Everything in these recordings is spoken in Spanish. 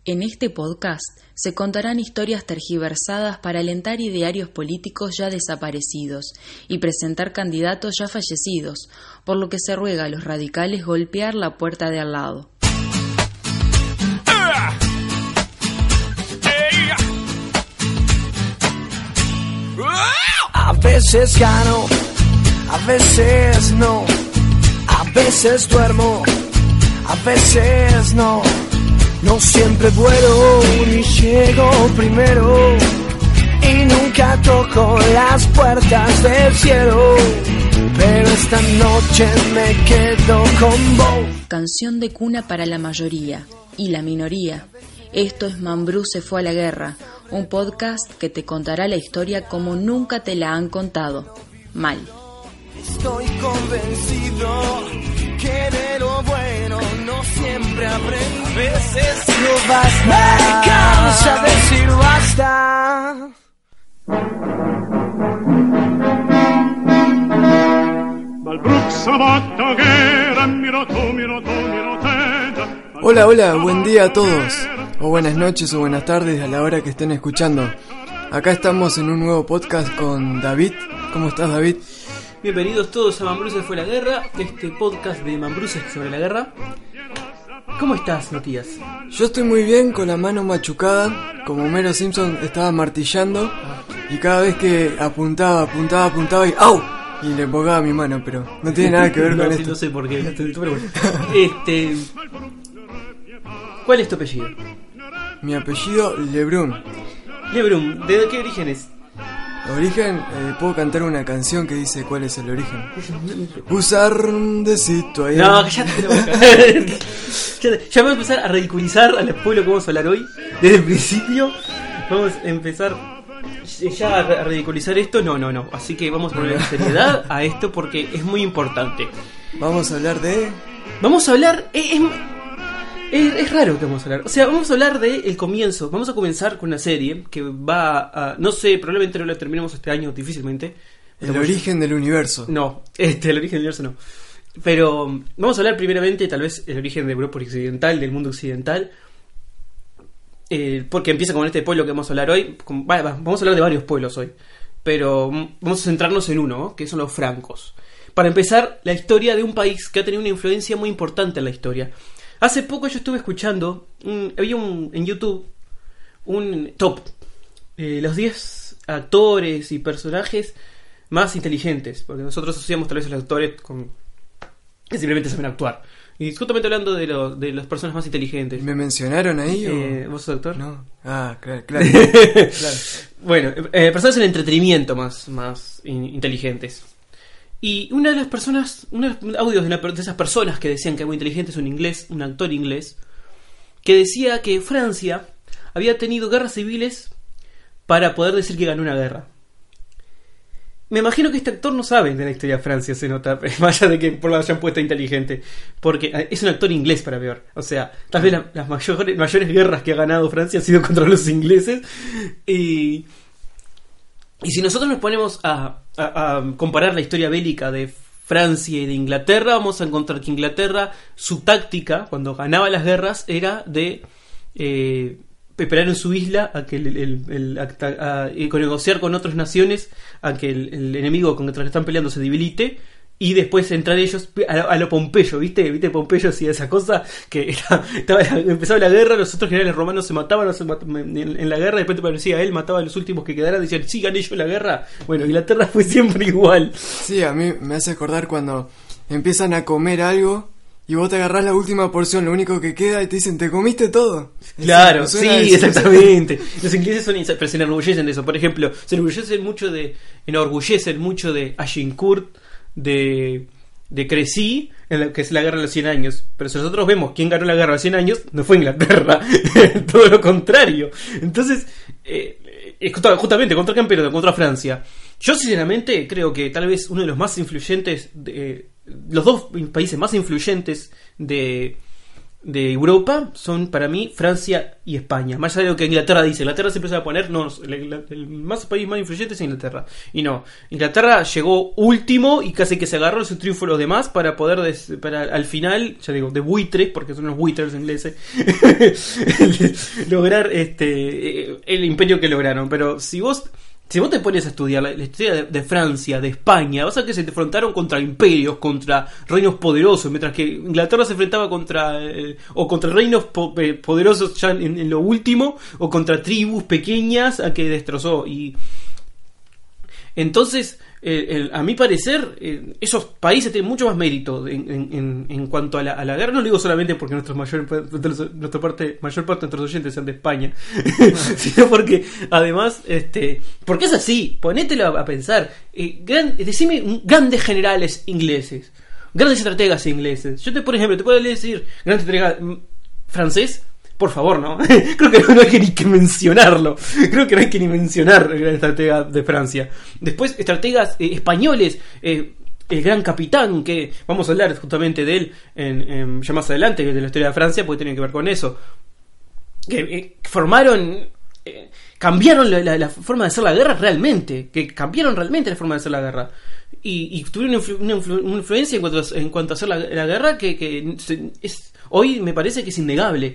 En este podcast se contarán historias tergiversadas para alentar idearios políticos ya desaparecidos y presentar candidatos ya fallecidos, por lo que se ruega a los radicales golpear la puerta de al lado. A veces gano, a veces no, a veces duermo, a veces no. No siempre vuelo ni llego primero y nunca toco las puertas del cielo, pero esta noche me quedo con vos. Canción de cuna para la mayoría y la minoría. Esto es Mambrú se fue a la guerra, un podcast que te contará la historia como nunca te la han contado. Mal. Estoy convencido que de lo bueno no siempre aprendo. A veces no basta. Me cansa decir basta. Hola, buen día a todos, o buenas noches o buenas tardes a la hora que estén escuchando. Acá estamos en un nuevo podcast con David. ¿Cómo estás, David? Bienvenidos todos a Mambrú se fue a la guerra, este podcast de Mambruces sobre la guerra. ¿Cómo estás, Matías? Yo estoy muy bien, con la mano machucada, como Homero Simpson estaba martillando, y cada vez que apuntaba y ¡au! Y le empocaba mi mano, pero no tiene nada que ver con esto. No sé por qué, pero bueno. ¿Cuál es tu apellido? Mi apellido, Lebrun. Lebrun, ¿de qué origen es? Origen, puedo cantar una canción que dice cuál es el origen. Usar un decito ahí. No, cállate la boca. Ya vamos a empezar a ridiculizar al pueblo que vamos a hablar hoy. Desde el principio vamos a empezar ya a ridiculizar esto. No. Así que vamos a poner seriedad a esto porque es muy importante. Vamos a hablar de... Vamos a hablar... Es raro que vamos a hablar. O sea, vamos a hablar del comienzo. Vamos a comenzar con una serie que va a... No sé, probablemente no la terminemos este año, difícilmente. El origen del universo. No, el origen del universo no. Pero vamos a hablar primeramente, tal vez, el origen de Europa occidental, del mundo occidental. Porque empieza con este pueblo que vamos a hablar hoy. Vamos a hablar de varios pueblos hoy. Pero vamos a centrarnos en uno, ¿no? Que son los francos. Para empezar, la historia de un país que ha tenido una influencia muy importante en la historia. Hace poco yo estuve escuchando, había en YouTube un top, los 10 actores y personajes más inteligentes, porque nosotros asociamos tal vez a los actores con que simplemente saben actuar. Y justamente hablando de las personas más inteligentes. ¿Me mencionaron ahí o...? ¿Vos sos actor? No. Ah, claro. Bueno, personas en entretenimiento más inteligentes. Y una de las personas, unos audios de esas personas que decían que era muy inteligente es un actor inglés, que decía que Francia había tenido guerras civiles para poder decir que ganó una guerra. Me imagino que este actor no sabe de la historia de Francia, se nota, más allá de que por lo hayan puesto inteligente, porque es un actor inglés para peor. O sea, tal vez las mayores guerras que ha ganado Francia han sido contra los ingleses. Y si nosotros nos ponemos a comparar la historia bélica de Francia y de Inglaterra, vamos a encontrar que Inglaterra, su táctica cuando ganaba las guerras era de esperar en su isla a que negociar con otras naciones a que el enemigo contra el que están peleando se debilite y después entrar ellos a lo Pompeyo, ¿viste? Pompeyo hacía esa cosa que empezaba la guerra, los otros generales romanos se mataban en la guerra, de repente aparecía él, mataba a los últimos que quedaran, decían, sí, gané yo la guerra. Bueno, Inglaterra fue siempre igual. Sí, a mí me hace acordar cuando empiezan a comer algo y vos te agarrás la última porción, lo único que queda, y te dicen, ¿te comiste todo? Claro, sí, exactamente. Los ingleses pero se enorgullecen de eso. Por ejemplo, se enorgullecen mucho de Agincourt, de Crecy, que es la guerra de los 100 años. Pero si nosotros vemos quién ganó la guerra de los 100 años, no fue Inglaterra, todo lo contrario. Entonces, justamente contra quién perdió, contra Francia. Yo sinceramente creo que tal vez uno de los más influyentes, los dos países más influyentes de de Europa son para mí Francia y España. Más allá de lo que Inglaterra dice. Inglaterra siempre se va a poner, no, el país más influyente es Inglaterra. Y no, Inglaterra llegó último y casi que se agarró su triunfo de los demás para poder, para al final, ya digo, de buitres, porque son los buitres ingleses, lograr el imperio que lograron. Pero si vos te pones a estudiar la historia de Francia, de España, vas a ver que se enfrentaron contra imperios, contra reinos poderosos, mientras que Inglaterra se enfrentaba contra reinos poderosos ya en lo último, o contra tribus pequeñas a que destrozó. Y entonces, a mi parecer, esos países tienen mucho más mérito en cuanto a la guerra. No lo digo solamente porque mayor parte de nuestros oyentes sean de España, sino porque además, porque es así. Ponételo a pensar. Decime grandes generales ingleses, grandes estrategas ingleses. Yo por ejemplo te puedo decir grandes estrategas francés. Por favor, ¿no? Creo que no hay que ni que mencionarlo. Creo que no hay que ni mencionar el gran estratega de Francia. Después, estrategas españoles. El gran capitán, que vamos a hablar justamente de él ya más adelante, de la historia de Francia, porque tiene que ver con eso. Que cambiaron la forma de hacer la guerra realmente. Que cambiaron realmente la forma de hacer la guerra. Y tuvieron una influencia en cuanto a hacer la guerra que hoy me parece que es innegable.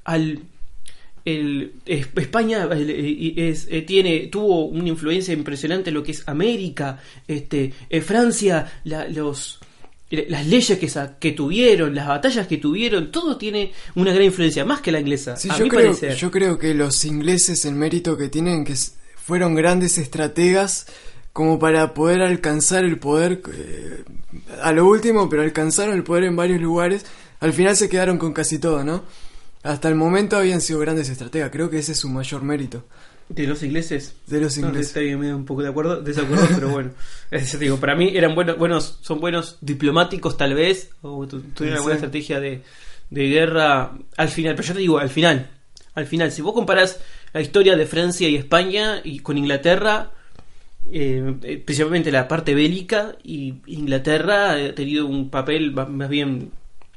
España tuvo una influencia impresionante en lo que es América. Francia, las leyes que tuvieron, las batallas que tuvieron, todo tiene una gran influencia, más que la inglesa. Sí, yo creo que los ingleses, el mérito que tienen, que fueron grandes estrategas como para poder alcanzar el poder a lo último, pero alcanzaron el poder en varios lugares. Al final se quedaron con casi todo, ¿no? Hasta el momento habían sido grandes estrategas. Creo que ese es su mayor mérito. ¿De los ingleses? De los ingleses. No, estoy un poco desacuerdo, pero bueno. Digo, para mí eran son buenos diplomáticos tal vez, o tuvieron una buena estrategia de guerra al final. Pero yo te digo, al final, si vos comparás la historia de Francia y España y con Inglaterra, principalmente la parte bélica, y Inglaterra ha tenido un papel más bien...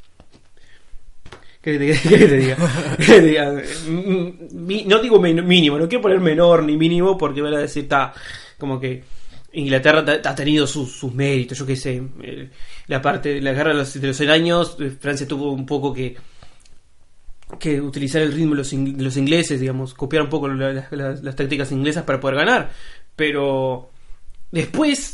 ¿Qué te diga? No digo mínimo, no quiero poner menor ni mínimo porque van a decir, como que Inglaterra ha tenido sus méritos, yo qué sé. La parte de la guerra de los 100 años, Francia tuvo un poco que utilizar el ritmo de los ingleses, digamos, copiar un poco las tácticas inglesas para poder ganar. Pero después,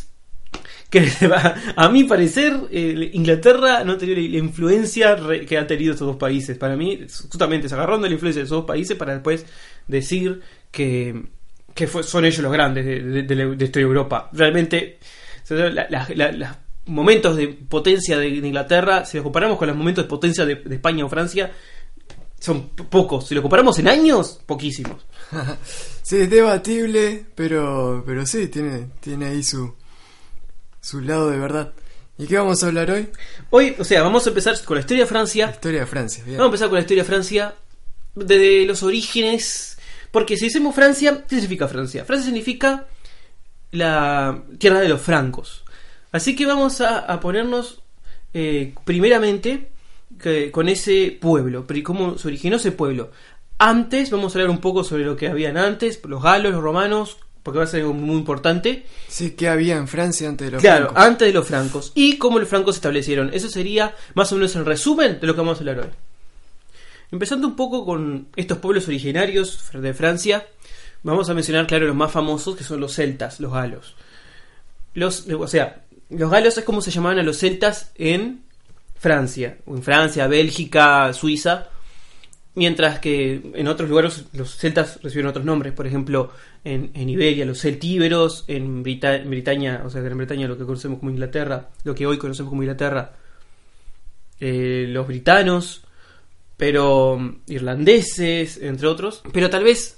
a mi parecer, Inglaterra no ha tenido la influencia que ha tenido estos dos países. Para mí, justamente se agarraron de la influencia de esos dos países para después decir que son ellos los grandes de esta Europa. Realmente, los momentos de potencia de Inglaterra, si los comparamos con los momentos de potencia de España o Francia, son pocos. Si los comparamos en años, poquísimos. Sí, es debatible, pero sí, tiene ahí su lado de verdad. ¿Y qué vamos a hablar hoy? Hoy, vamos a empezar con la historia de Francia. La historia de Francia, bien. Vamos a empezar con la historia de Francia desde los orígenes. Porque si decimos Francia, ¿qué significa Francia? Francia significa la tierra de los francos. Así que vamos a ponernos primeramente con ese pueblo. ¿Cómo se originó ese pueblo? Antes, vamos a hablar un poco sobre lo que habían antes, los galos, los romanos, porque va a ser algo muy importante. Sí, ¿qué había en Francia antes de los francos? Claro, antes de los francos. Y cómo los francos se establecieron. Eso sería más o menos el resumen de lo que vamos a hablar hoy. Empezando un poco con estos pueblos originarios de Francia, vamos a mencionar, claro, los más famosos, que son los celtas, los galos. Los galos es como se llamaban a los celtas en Francia, Bélgica, Suiza. Mientras que en otros lugares los celtas recibieron otros nombres. Por ejemplo, en Iberia, los celtíberos. En Britania, Gran Bretaña, lo que conocemos como Inglaterra, lo que hoy conocemos como Inglaterra, los britanos, pero irlandeses, entre otros. Pero tal vez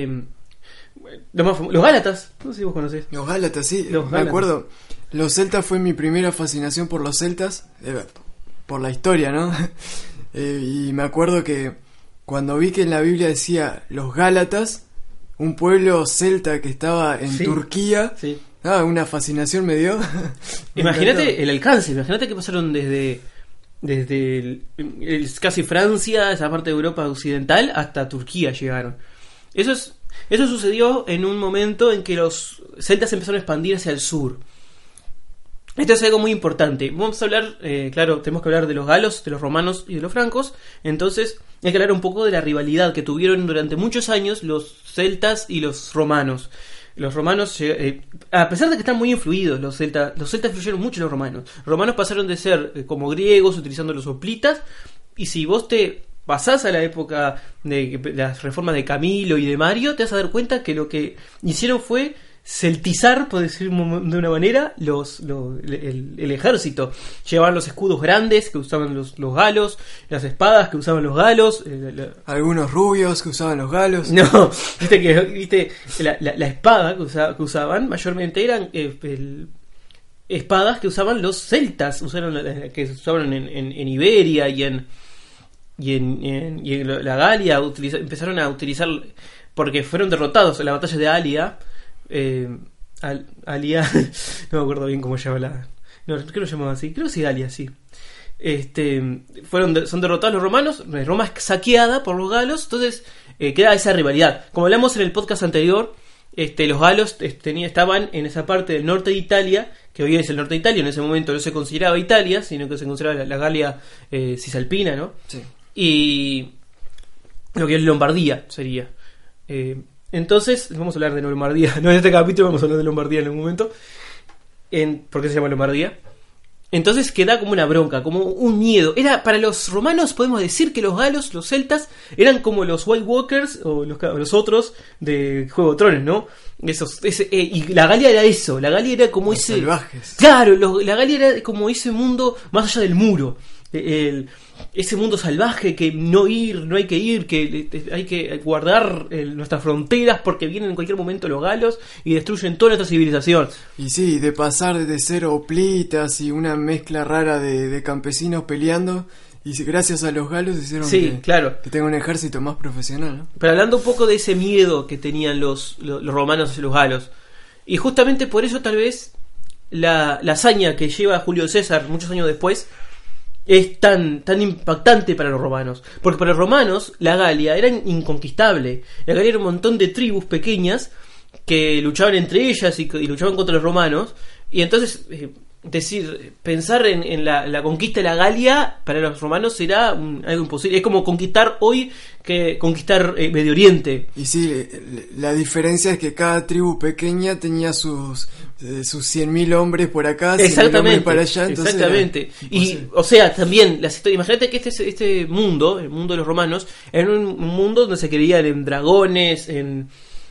los gálatas, no sé si vos conocés. Los gálatas, sí, me acuerdo. Los celtas fue mi primera fascinación por los celtas, por la historia, ¿no? Y me acuerdo que cuando vi que en la Biblia decía los gálatas, un pueblo celta que estaba en Turquía, una fascinación me dio. Imagínate el alcance, imagínate que pasaron desde casi Francia, esa parte de Europa occidental, hasta Turquía llegaron. Eso sucedió en un momento en que los celtas empezaron a expandir hacia el sur. Esto es algo muy importante. Vamos a hablar, tenemos que hablar de los galos, de los romanos y de los francos. Entonces hay que hablar un poco de la rivalidad que tuvieron durante muchos años los celtas y los romanos. Los romanos, a pesar de que están muy influidos, los celtas influyeron mucho en los romanos. Los romanos pasaron de ser como griegos, utilizando los hoplitas. Y si vos te pasás a la época de las reformas de Camilo y de Mario, te vas a dar cuenta que lo que hicieron fue celtizar, por decir de una manera, el ejército. Llevaban los escudos grandes que usaban los galos, las espadas que usaban los galos, algunos rubios que usaban los galos. No, viste la espada que usaban mayormente eran espadas que usaban los celtas, que usaban en Iberia y en la Galia. Empezaron a utilizar, porque fueron derrotados en la batalla de Alia. Alia, no me acuerdo bien cómo se llama no, creo que lo llamaba así, creo que sí, Alia, sí. Son derrotados los romanos, Roma es saqueada por los galos, entonces queda esa rivalidad. Como hablamos en el podcast anterior, los galos estaban en esa parte del norte de Italia, que hoy es el norte de Italia, en ese momento no se consideraba Italia, sino que se consideraba la Galia cisalpina, ¿no? Sí. Y lo que es Lombardía sería. Entonces, vamos a hablar de Lombardía. No en este capítulo, vamos a hablar de Lombardía en algún momento. ¿Por qué se llama Lombardía? Entonces queda como una bronca, como un miedo. Para los romanos podemos decir que los galos, los celtas, eran como los White Walkers o los otros de Juego de Tronos, ¿no? Y la Galia era eso. La Galia era como los salvajes. Claro, la Galia era como ese mundo más allá del muro. Ese mundo salvaje que no hay que ir, que hay que guardar nuestras fronteras porque vienen en cualquier momento los galos y destruyen toda nuestra civilización. Y sí, de pasar de ser hoplitas y una mezcla rara de campesinos peleando, y gracias a los galos hicieron que tenga un ejército más profesional, ¿no? Pero hablando un poco de ese miedo que tenían los romanos hacia los galos, y justamente por eso tal vez la hazaña que lleva Julio César muchos años después es tan impactante para los romanos, porque para los romanos la Galia era inconquistable. La Galia era un montón de tribus pequeñas que luchaban entre ellas y luchaban contra los romanos, y entonces pensar en la conquista de la Galia para los romanos era algo imposible. Es como conquistar hoy que conquistar Medio Oriente. Y sí, la diferencia es que cada tribu pequeña tenía sus 100.000 hombres por acá, 100.000 hombres para allá. Exactamente. Y, o sea, también las historias. Imagínate que este mundo, el mundo de los romanos, era un mundo donde se creían en dragones, en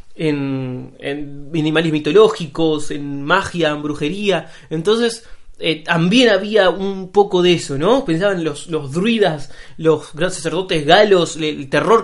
animales mitológicos, en magia, en brujería. Entonces también había un poco de eso, ¿no? Pensaban los druidas, los grandes sacerdotes galos, el terror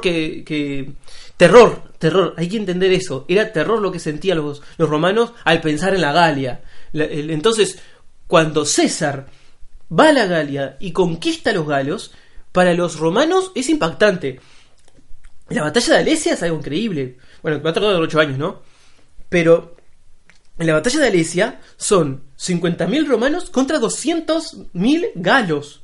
terror, hay que entender eso. Era terror lo que sentían los romanos al pensar en la Galia. Entonces, cuando César va a la Galia y conquista a los galos, para los romanos es impactante. La batalla de Alesia es algo increíble. Bueno, va a tardar 8 años, ¿no? Pero en la batalla de Alesia son 50.000 romanos contra 200.000 galos.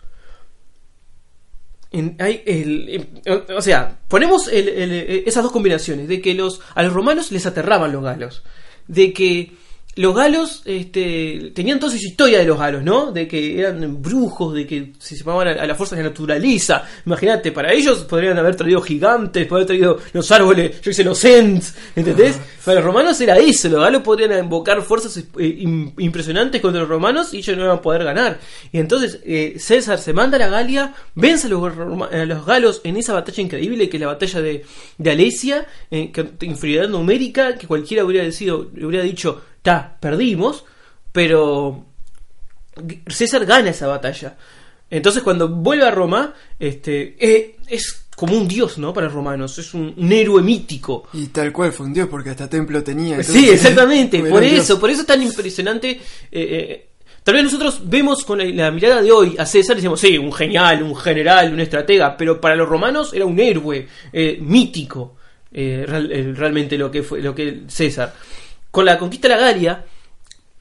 O sea, ponemos esas dos combinaciones, de que a los romanos les aterraban los galos, de que los galos tenían toda esa historia de los galos, ¿no? De que eran brujos, de que se llamaban a las fuerzas de la naturaleza. Imagínate, para ellos podrían haber traído gigantes, podrían haber traído los árboles, yo hice los Ents, ¿entendés? Para los romanos era eso, los galos podrían invocar fuerzas impresionantes contra los romanos y ellos no iban a poder ganar. Y entonces César se manda a la Galia, vence a los galos en esa batalla increíble que es la batalla de Alesia, inferioridad numérica, que cualquiera hubiera dicho, perdimos, pero César gana esa batalla. Entonces cuando vuelve a Roma, es como un dios, ¿no? Para los romanos, es un héroe mítico. Y tal cual fue un dios, porque hasta templo tenía. Entonces, sí, exactamente, por eso es tan impresionante. Tal vez nosotros vemos con la mirada de hoy a César y decimos, sí, un genial, un general, un estratega, pero para los romanos era un héroe mítico, realmente lo que César. Con la conquista de la Galia,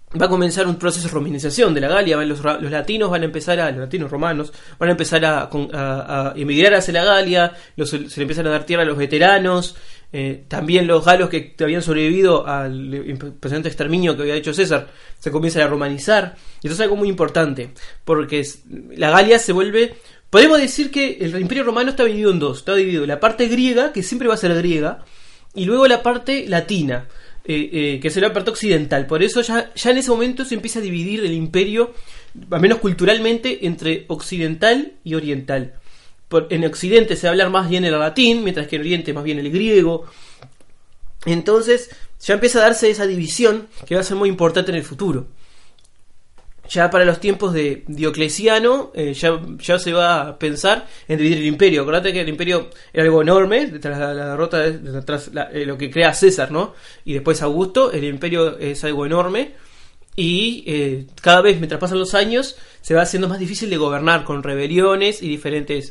va a comenzar un proceso de romanización de la Galia. Los latinos van a empezar los latinos romanos van a empezar a emigrar hacia la Galia, se le empiezan a dar tierra a los veteranos, también los galos que habían sobrevivido al impresionante exterminio que había hecho César se comienzan a romanizar, y esto es algo muy importante, porque la Galia se vuelve, podemos decir que el Imperio Romano está dividido en dos, está dividido la parte griega, que siempre va a ser griega, y luego la parte latina, que será la parte occidental. Por eso ya en ese momento se empieza a dividir el imperio, al menos culturalmente, entre occidental y oriental. En Occidente se va a hablar más bien el latín, mientras que en Oriente más bien el griego. Entonces ya empieza a darse esa división que va a ser muy importante en el futuro. Ya para los tiempos de Diocleciano ya se va a pensar en dividir el imperio. Acordate que el imperio era algo enorme, tras la derrota, tras lo que crea César, ¿no? Y después Augusto, el imperio es algo enorme. Y cada vez, mientras pasan los años, se va haciendo más difícil de gobernar, con rebeliones y diferentes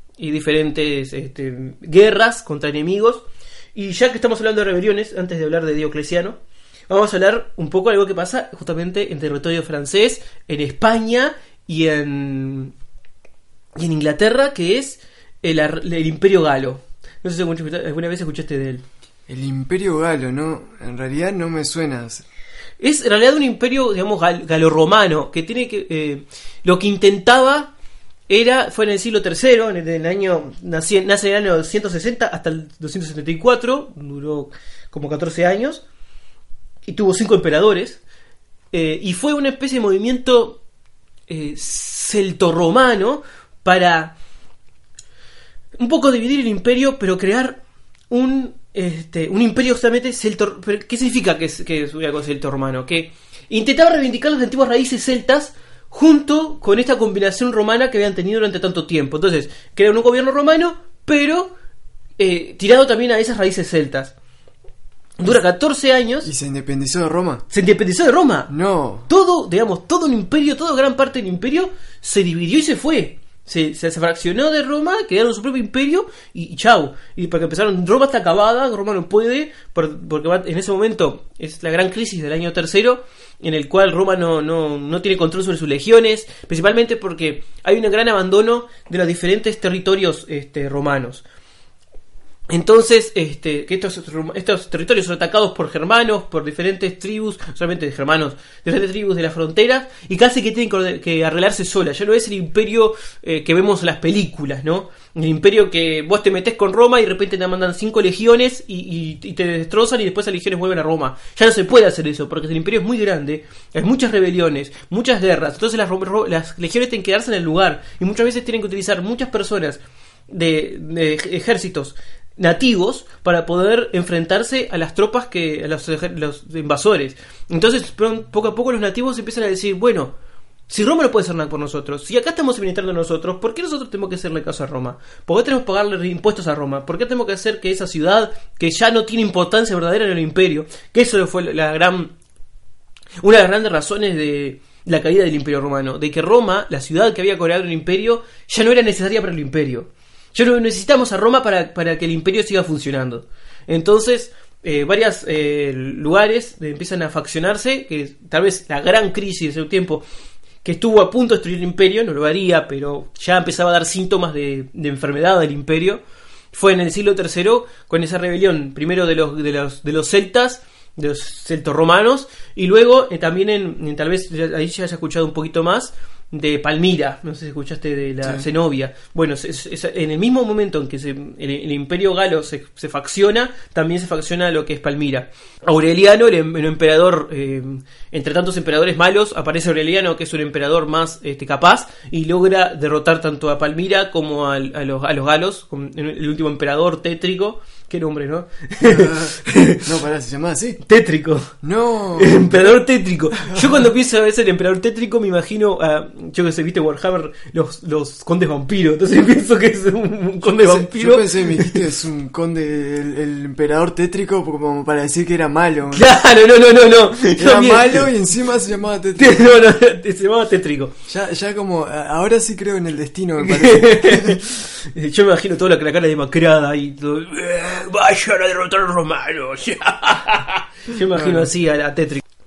guerras contra enemigos. Y ya que estamos hablando de rebeliones, antes de hablar de Diocleciano, vamos a hablar un poco de algo que pasa justamente en territorio francés, en España y en Inglaterra, que es el Imperio Galo. No sé si alguna vez escuchaste de él. El Imperio Galo, ¿no? En realidad no me suena. Es en realidad un imperio, digamos, galorromano, que tiene que... lo que intentaba fue en el siglo III, en el año... nace en el año 160 hasta el 274, duró como 14 años, y tuvo 5 emperadores, y fue una especie de movimiento celtorromano para un poco dividir el imperio, pero crear un imperio justamente celto. ¿Qué significa que es una cosa celtorromano? Que intentaba reivindicar las antiguas raíces celtas junto con esta combinación romana que habían tenido durante tanto tiempo. Entonces, crearon un gobierno romano, pero tirado también a esas raíces celtas. Dura 14 años. ¿Y se independizó de Roma? ¿Se independizó de Roma? No. Todo un imperio, toda gran parte del imperio se dividió y se fue. Se fraccionó de Roma, quedaron su propio imperio y chau. Y porque empezaron, Roma está acabada, Roma no puede, porque en ese momento es la gran crisis del año tercero, en el cual Roma no tiene control sobre sus legiones, principalmente porque hay un gran abandono de los diferentes territorios romanos. Entonces, que estos territorios son atacados por germanos, por diferentes tribus, solamente de germanos, diferentes tribus de las fronteras, y casi que tienen que arreglarse solas. Ya no es el imperio que vemos en las películas, ¿no? El imperio que vos te metés con Roma y de repente te mandan 5 legiones y te destrozan y después las legiones vuelven a Roma. Ya no se puede hacer eso, porque el imperio es muy grande, hay muchas rebeliones, muchas guerras, entonces las legiones tienen que quedarse en el lugar, y muchas veces tienen que utilizar muchas personas de ejércitos nativos para poder enfrentarse a las tropas a los invasores. Entonces poco a poco los nativos empiezan a decir, bueno, si Roma no puede hacer nada por nosotros, si acá estamos administrando nosotros, ¿por qué nosotros tenemos que hacerle caso a Roma? ¿Por qué tenemos que pagarle impuestos a Roma? ¿Por qué tenemos que hacer que esa ciudad, que ya no tiene importancia verdadera en el imperio, que eso fue una de las grandes razones de la caída del Imperio Romano, de que Roma, la ciudad que había creado el imperio, ya no era necesaria para el imperio? Ya no necesitamos a Roma para que el imperio siga funcionando. Entonces, varios lugares empiezan a faccionarse, que tal vez la gran crisis de ese tiempo, que estuvo a punto de destruir el imperio, no lo haría, pero ya empezaba a dar síntomas de enfermedad del imperio, fue en el siglo III, con esa rebelión, primero de los celtas, de los celtorromanos, y luego también tal vez ahí ya haya escuchado un poquito más, de Palmira, no sé si escuchaste de la Zenobia. Bueno, en el mismo momento en que el imperio galo se facciona, también se facciona lo que es Palmira. Aureliano, el emperador, entre tantos emperadores malos, aparece Aureliano, que es un emperador más capaz, y logra derrotar tanto a Palmira como a los galos, con el último emperador Tétrico. Qué nombre, ¿no? No, pará, se llamaba así. Tétrico. No. El emperador Tétrico. Yo cuando pienso a veces el emperador Tétrico me imagino yo que sé, viste Warhammer, los condes vampiros. Entonces pienso que es un conde vampiro. Yo pensé, me dijiste, es un conde, el emperador Tétrico, como para decir que era malo. Claro, no. Era malo y encima se llamaba Tétrico. No, se llamaba Tétrico. Ya como, ahora sí creo en el destino, me parece. Yo me imagino toda la cara demacrada y todo. Vayan a derrotar a los romanos. Yo me imagino así a Tétrico.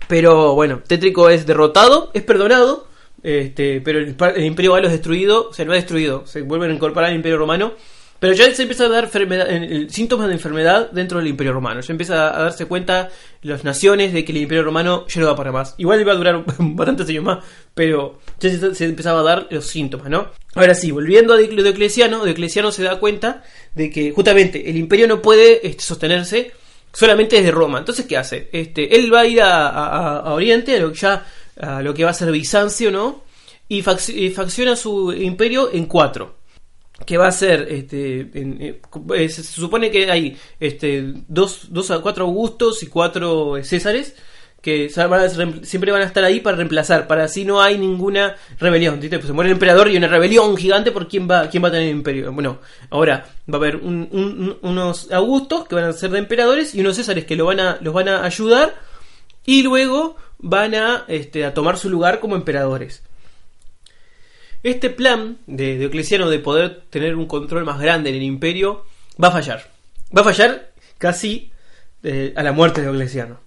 Pero bueno, Tétrico es derrotado, es perdonado, pero el Imperio Galo es destruido, o sea, no es destruido, se vuelven a incorporar al Imperio Romano, pero ya se empieza a dar síntomas de enfermedad dentro del Imperio Romano. Ya empieza a darse cuenta las naciones de que el Imperio Romano ya no va para más. Igual iba a durar bastantes años más, pero ya se empezaba a dar los síntomas, ¿no? Ahora sí, volviendo a Diocleciano se da cuenta de que justamente el Imperio no puede sostenerse solamente desde Roma. Entonces, ¿qué hace? Él va a ir a Oriente, a lo que va a ser Bizancio, ¿no? Y facciona su imperio en 4. Que va a ser, se supone que hay 2 a 4 Augustos y 4 Césares, que siempre van a estar ahí para reemplazar, para así no hay ninguna rebelión. Pues se muere el emperador y una rebelión gigante por quién va a tener el imperio. Bueno, ahora va a haber unos Augustos que van a ser de emperadores y unos Césares que los van a ayudar, y luego van a tomar su lugar como emperadores. Este plan de Diocleciano de poder tener un control más grande en el imperio va a fallar. Va a fallar casi a la muerte de Diocleciano.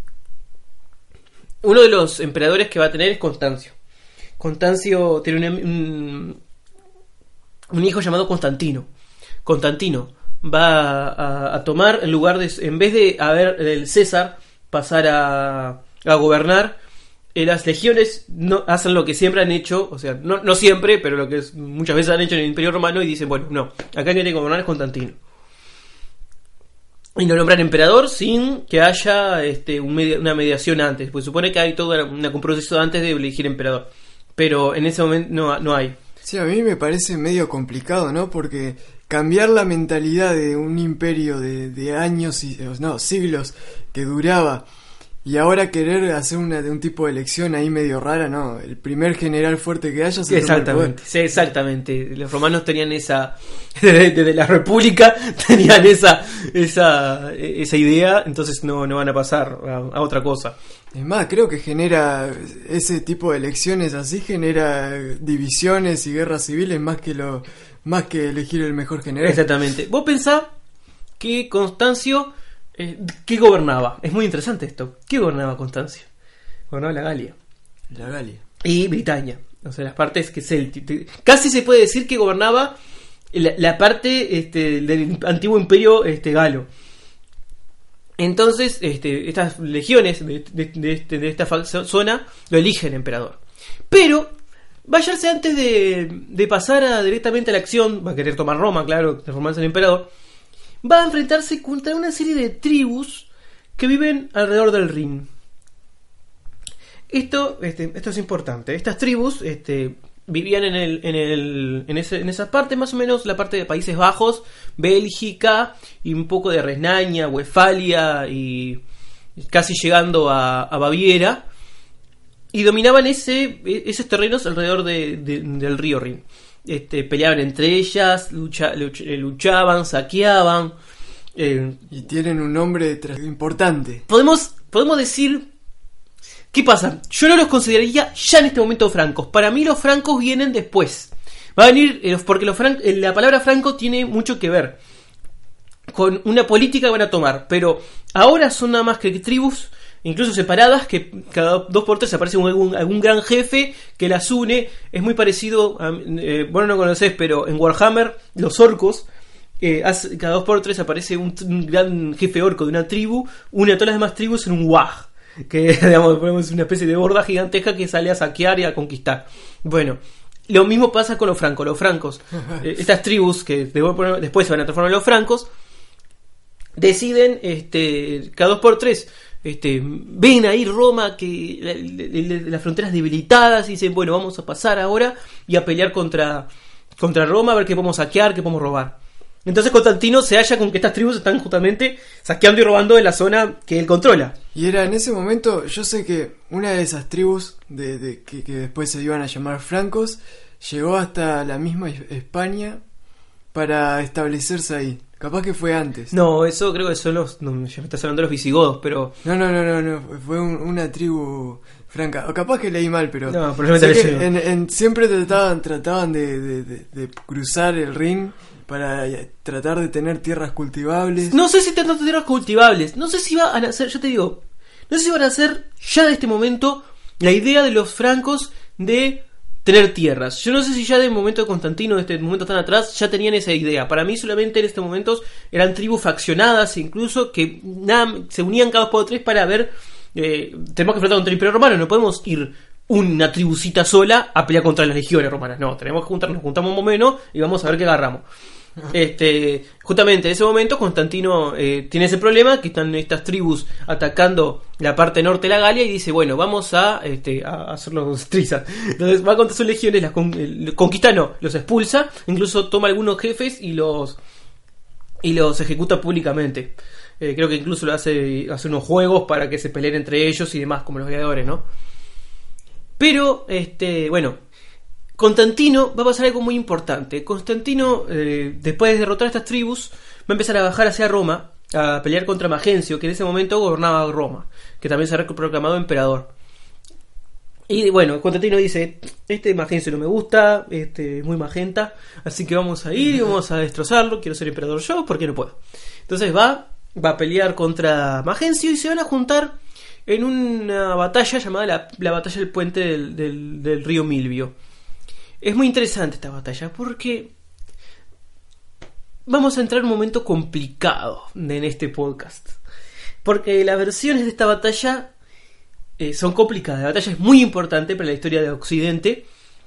Uno de los emperadores que va a tener es Constancio. Constancio tiene un hijo llamado Constantino. Constantino va a tomar el lugar en vez de el César pasar a gobernar. Las legiones no hacen lo que siempre han hecho, o sea, no siempre, pero lo que muchas veces han hecho en el Imperio Romano, y dicen, bueno, no, acá quien tiene que gobernar es Constantino. Y lo nombran emperador sin que haya una mediación antes, pues supone que hay todo un proceso antes de elegir emperador, pero en ese momento no hay. Sí, a mí me parece medio complicado, ¿no? Porque cambiar la mentalidad de un imperio de años, siglos que duraba, y ahora querer hacer de un tipo de elección ahí medio rara, ¿no? El primer general fuerte que haya se toma el poder. Sí, exactamente. Los romanos tenían desde la República tenían esa idea, entonces no van a pasar a otra cosa. Es más, creo que genera ese tipo de elecciones así, genera divisiones y guerras civiles más que elegir el mejor general. Exactamente. Vos pensá que Constancio... ¿qué gobernaba? Es muy interesante esto. ¿Qué gobernaba Constancio? Gobernaba la Galia. La Galia. Y Britania. O sea, las partes que casi se puede decir que gobernaba la parte del antiguo imperio galo. Entonces, estas legiones de esta zona lo eligen emperador. Pero Bayarse, antes de pasar directamente a la acción, va a querer tomar Roma, claro, transformarse en emperador. Va a enfrentarse contra una serie de tribus que viven alrededor del Rin. Esto es importante. Estas tribus vivían en esa parte, más o menos la parte de Países Bajos, Bélgica y un poco de Renania, Westfalia y casi llegando a Baviera, y dominaban esos terrenos alrededor del río Rin. Peleaban entre ellas, luchaban, saqueaban. Y tienen un nombre importante. Podemos decir... ¿Qué pasa? Yo no los consideraría ya en este momento francos. Para mí los francos vienen después. Va a venir... porque la palabra franco tiene mucho que ver con una política que van a tomar. Pero ahora son nada más que tribus... incluso separadas, que cada 2x3 aparece algún gran jefe que las une. Es muy parecido a, bueno, no conocés, pero en Warhammer los orcos, cada 2x3 aparece un gran jefe orco de una tribu, une a todas las demás tribus en un wag, que digamos es una especie de horda gigantesca que sale a saquear y a conquistar. Bueno, lo mismo pasa con los francos. Los francos, estas tribus que después se van a transformar en los francos, deciden cada 2x3 ven ahí Roma, que las fronteras debilitadas, y dicen, bueno, vamos a pasar ahora y a pelear contra Roma, a ver qué podemos saquear, qué podemos robar. Entonces Constantino se halla con que estas tribus están justamente saqueando y robando de la zona que él controla. Y era en ese momento, yo sé que una de esas tribus que después se iban a llamar francos, llegó hasta la misma España para establecerse ahí. Capaz que fue antes. No, eso creo que son ya me estás hablando de los visigodos, pero... No, fue una tribu franca. O capaz que leí mal, pero... No, probablemente siempre trataban de cruzar el Rin para tratar de tener tierras cultivables. No sé si tener tierras cultivables, no sé si va a nacer, yo te digo, No sé si van a hacer ya de este momento la idea de los francos de tener tierras. Yo no sé si ya del momento de Constantino, de este momento tan atrás, ya tenían esa idea. Para mí solamente en este momento eran tribus faccionadas, incluso que se unían cada 2 por 3 para ver, tenemos que enfrentar contra el Imperio Romano, no podemos ir una tribucita sola a pelear contra las legiones romanas. No, tenemos que juntarnos, juntamos más o menos y vamos a ver qué agarramos. Justamente en ese momento Constantino tiene ese problema, que están estas tribus atacando la parte norte de la Galia, y dice, bueno, vamos a hacerlos trizas. Entonces va contra sus legiones, las conquista, no, los expulsa, incluso toma algunos jefes y los ejecuta públicamente. Creo que incluso lo hace unos juegos para que se peleen entre ellos y demás, como los gladiadores, ¿no? Pero, bueno, Constantino va a pasar algo muy importante. Constantino, después de derrotar a estas tribus, va a empezar a bajar hacia Roma, a pelear contra Magencio, que en ese momento gobernaba Roma, que también se ha proclamado emperador. Y bueno, Constantino dice, Magencio no me gusta, es muy magenta, así que vamos a ir y vamos a destrozarlo, quiero ser emperador yo, porque no puedo. Entonces va a pelear contra Magencio y se van a juntar en una batalla llamada la batalla del puente del río Milvio. Es muy interesante esta batalla porque vamos a entrar en un momento complicado en este podcast, porque las versiones de esta batalla son complicadas. La batalla es muy importante para la historia de Occidente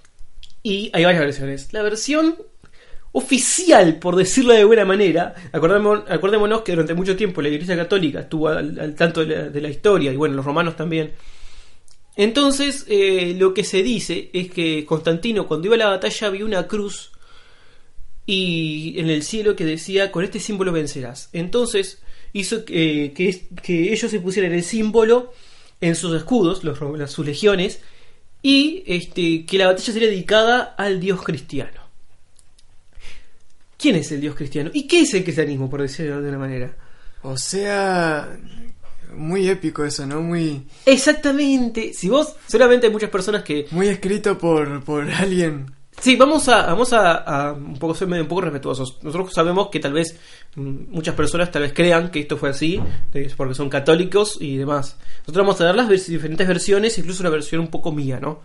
y hay varias versiones. La versión oficial, por decirlo de buena manera, acordémonos que durante mucho tiempo la Iglesia Católica estuvo al tanto de la historia, y bueno, los romanos también. Entonces, lo que se dice es que Constantino, cuando iba a la batalla, vio una cruz y en el cielo que decía, con este símbolo vencerás. Entonces hizo que ellos se pusieran el símbolo en sus escudos, sus legiones, y que la batalla sería dedicada al dios cristiano. ¿Quién es el dios cristiano? ¿Y qué es el cristianismo, por decirlo de una manera? O sea, muy épico eso, ¿no? Muy... Exactamente. Si vos, seguramente hay muchas personas que... Muy escrito por alguien. Sí, vamos a un poco respetuosos. Nosotros sabemos que tal vez muchas personas tal vez crean que esto fue así, porque son católicos y demás. Nosotros vamos a dar las diferentes versiones, incluso una versión un poco mía, ¿no?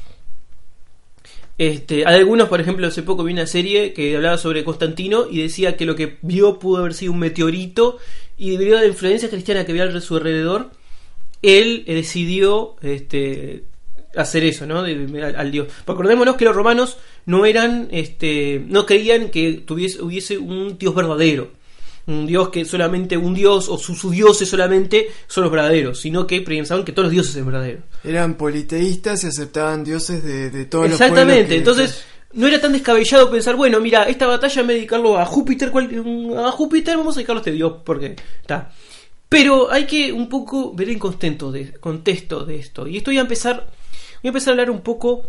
Hay algunos, por ejemplo, hace poco vi una serie que hablaba sobre Constantino y decía que lo que vio pudo haber sido un meteorito, y debido a la influencia cristiana que había a su alrededor, él decidió hacer eso, ¿no? Al dios. Porque acordémonos que los romanos no eran, no creían que hubiese un dios verdadero, un dios que solamente un dios o sus dioses solamente son los verdaderos, sino que pensaban que todos los dioses eran verdaderos. Eran politeístas y aceptaban dioses de todos los pueblos. Exactamente. Entonces no era tan descabellado pensar, bueno, mira, esta batalla me dedicarlo a Júpiter, vamos a dedicarlo a este dios porque está. Pero hay que un poco ver el contexto de esto. Y esto voy a empezar a hablar un poco,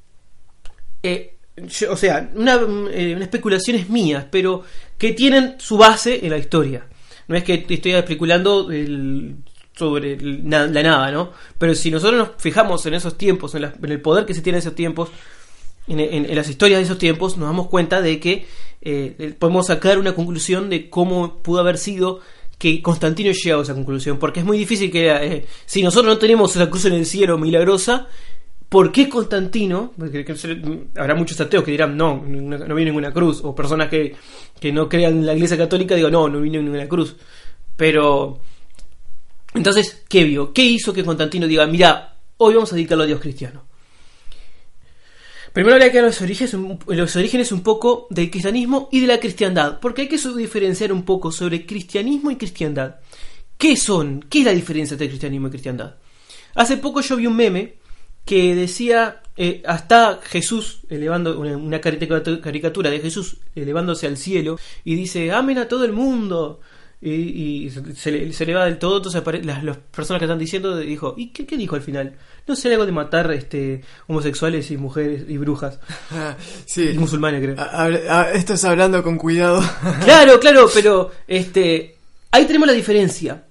unas especulaciones mías, pero que tienen su base en la historia. No es que estoy especulando sobre la nada, ¿no? Pero si nosotros nos fijamos en esos tiempos, en el poder que se tiene en esos tiempos, en las historias de esos tiempos, nos damos cuenta de que podemos sacar una conclusión de cómo pudo haber sido que Constantino llegó a esa conclusión. Porque es muy difícil que si nosotros no tenemos esa cruz en el cielo milagrosa, ¿por qué Constantino? Porque habrá muchos ateos que dirán no vi ninguna cruz, o personas que no crean en la Iglesia Católica digo no vi ninguna cruz. Pero entonces, ¿qué vio? ¿Qué hizo que Constantino diga, mira, hoy vamos a dedicarlo a Dios cristiano? Primero habría que ver los orígenes un poco del cristianismo y de la cristiandad, porque hay que diferenciar un poco sobre cristianismo y cristiandad. ¿Qué son? ¿Qué es la diferencia entre cristianismo y cristiandad? Hace poco yo vi un meme que decía, hasta Jesús elevando una caricatura de Jesús elevándose al cielo y dice, amen a todo el mundo, y se eleva del todo. Entonces las personas que están diciendo dijo, ¿y qué dijo al final? No sé, algo de matar homosexuales y mujeres y brujas. Sí. Y musulmanes, creo. Esto es hablando con cuidado. Claro, pero ahí tenemos la diferencia.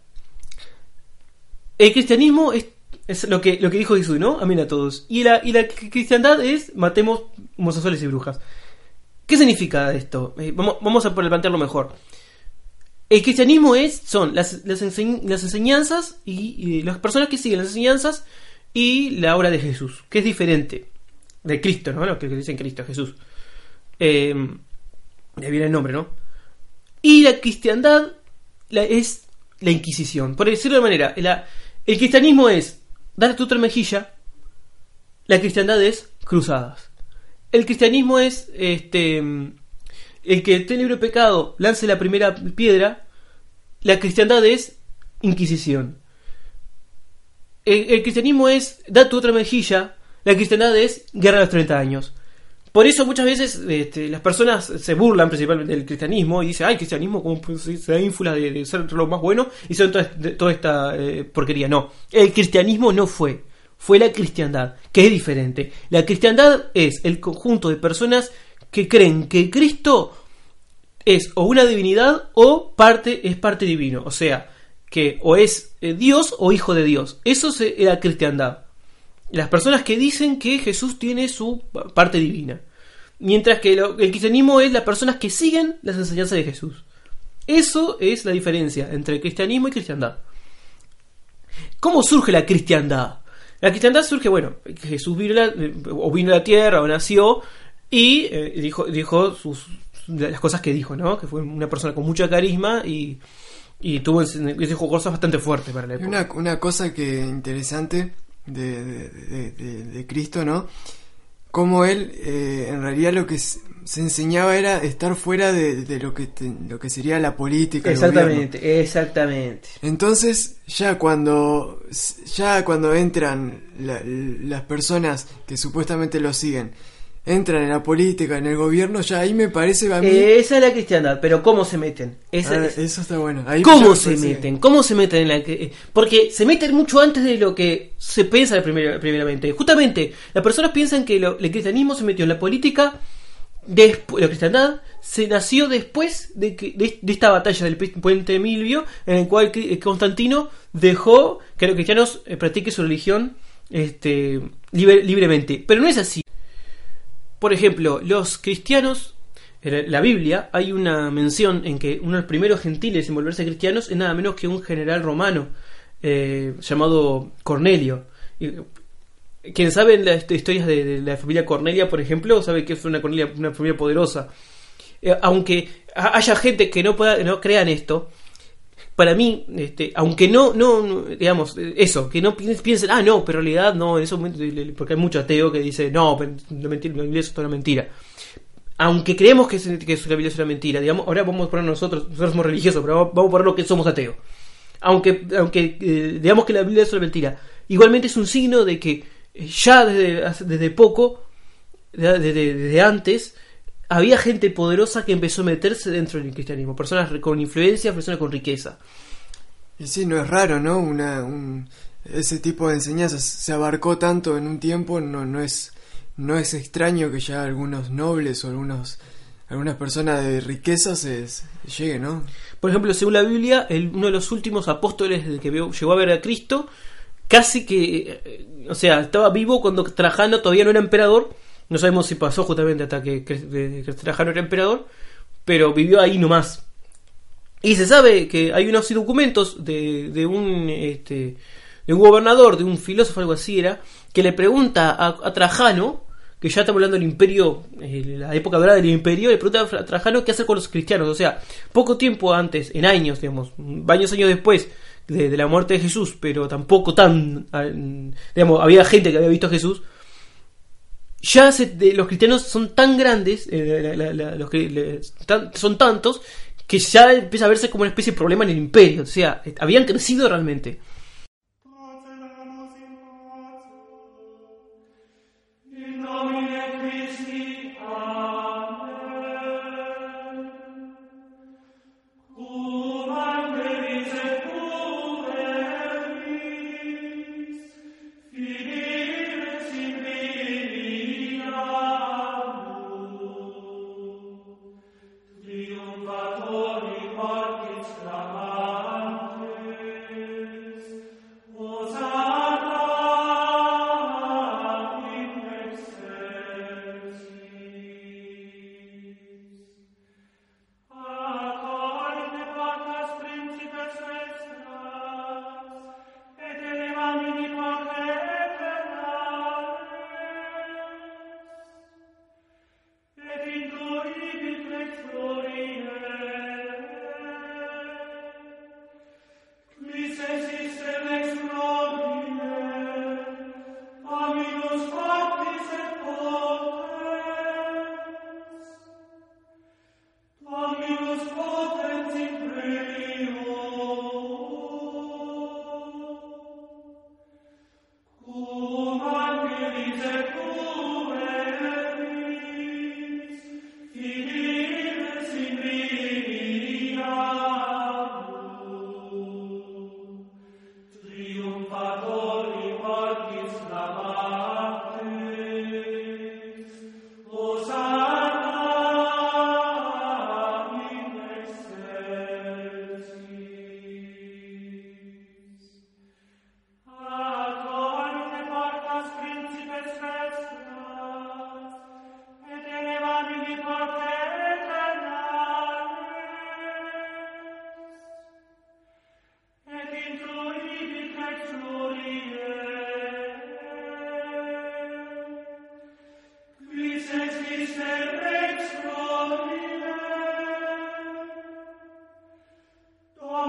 El cristianismo es lo que dijo Jesús, ¿no? Amén a todos. Y la cristiandad es matemos homosexuales y brujas. ¿Qué significa esto? Vamos a plantearlo mejor. El cristianismo son las enseñanzas y las personas que siguen las enseñanzas y la obra de Jesús, que es diferente de Cristo, ¿no? Lo que dicen Cristo, Jesús. De ahí viene el nombre, ¿no? Y la cristiandad es la Inquisición. Por decirlo de manera, el cristianismo es dar tu otra mejilla, la cristiandad es cruzadas. El cristianismo es el que esté libre de pecado lance la primera piedra. La cristiandad es Inquisición. El cristianismo es da tu otra mejilla. La cristiandad es guerra de los 30 años. Por eso muchas veces las personas se burlan principalmente del cristianismo y dicen, ay, cristianismo como se da ínfula de ser lo más bueno y son toda esta porquería. No, el cristianismo no fue la cristiandad, que es diferente. La cristiandad es el conjunto de personas que creen que Cristo es o una divinidad o es parte divino, o sea, que o es Dios o hijo de Dios. Eso es la cristiandad. Las personas que dicen que Jesús tiene su parte divina. Mientras que el cristianismo es las personas que siguen las enseñanzas de Jesús. Eso es la diferencia entre cristianismo y cristiandad. ¿Cómo surge la cristiandad? La cristiandad surge, bueno, Jesús vino a la tierra o nació y dijo las cosas que dijo, ¿no? Que fue una persona con mucha carisma y dijo cosas bastante fuertes para la época. Una cosa que interesante de Cristo, ¿no? Como él en realidad lo que se enseñaba era estar fuera de lo que sería la política. Exactamente. Entonces ya cuando entran las personas que supuestamente lo siguen, entran en la política, en el gobierno, ya ahí me parece a mí... Esa es la cristiandad, pero ¿cómo se meten? Eso está bueno. Ahí ¿Cómo se meten? ¿Cómo se meten en la... Porque se meten mucho antes de lo que se piensa primeramente. Justamente, las personas piensan que el cristianismo se metió en la política, la cristiandad se nació después de esta batalla del puente Milvio, en el cual Constantino dejó que los cristianos practiquen su religión libremente. Pero no es así. Por ejemplo, los cristianos, en la Biblia hay una mención en que uno de los primeros gentiles en volverse cristianos es nada menos que un general romano llamado Cornelio. Quien sabe las historias de la familia Cornelia, por ejemplo, sabe que fue una familia poderosa. Aunque haya gente que no crea en esto, para mí, aunque no digamos, eso, que no piensen, no, pero en realidad no, en ese momento, porque hay mucho ateo que dice, no, la Biblia es toda una mentira. Aunque creemos que la Biblia es una mentira, digamos, ahora vamos a poner nosotros somos religiosos, pero vamos a poner lo que somos ateos. Aunque digamos que la Biblia es una mentira, igualmente es un signo de que ya desde poco, desde antes, había gente poderosa que empezó a meterse dentro del cristianismo, personas con influencia, personas con riqueza. Y sí, no es raro, ¿no? Ese tipo de enseñanzas se abarcó tanto en un tiempo, no es extraño que ya algunos nobles o algunas personas de riqueza se lleguen, ¿no? Por ejemplo, según la Biblia, uno de los últimos apóstoles que llegó a ver a Cristo, casi que, estaba vivo cuando Trajano todavía no era emperador. No sabemos si pasó justamente hasta que Trajano era emperador, pero vivió ahí nomás. Y se sabe que hay unos documentos de un gobernador, de un filósofo, algo así era, que le pregunta a Trajano, que ya estamos hablando del imperio, la época dorada del imperio, le pregunta a Trajano qué hacer con los cristianos. O sea, poco tiempo antes, en años, digamos, varios años después de la muerte de Jesús, pero tampoco digamos, había gente que había visto a Jesús. Ya los cristianos son tan grandes, son tantos, que ya empieza a verse como una especie de problema en el imperio. O sea, habían crecido realmente.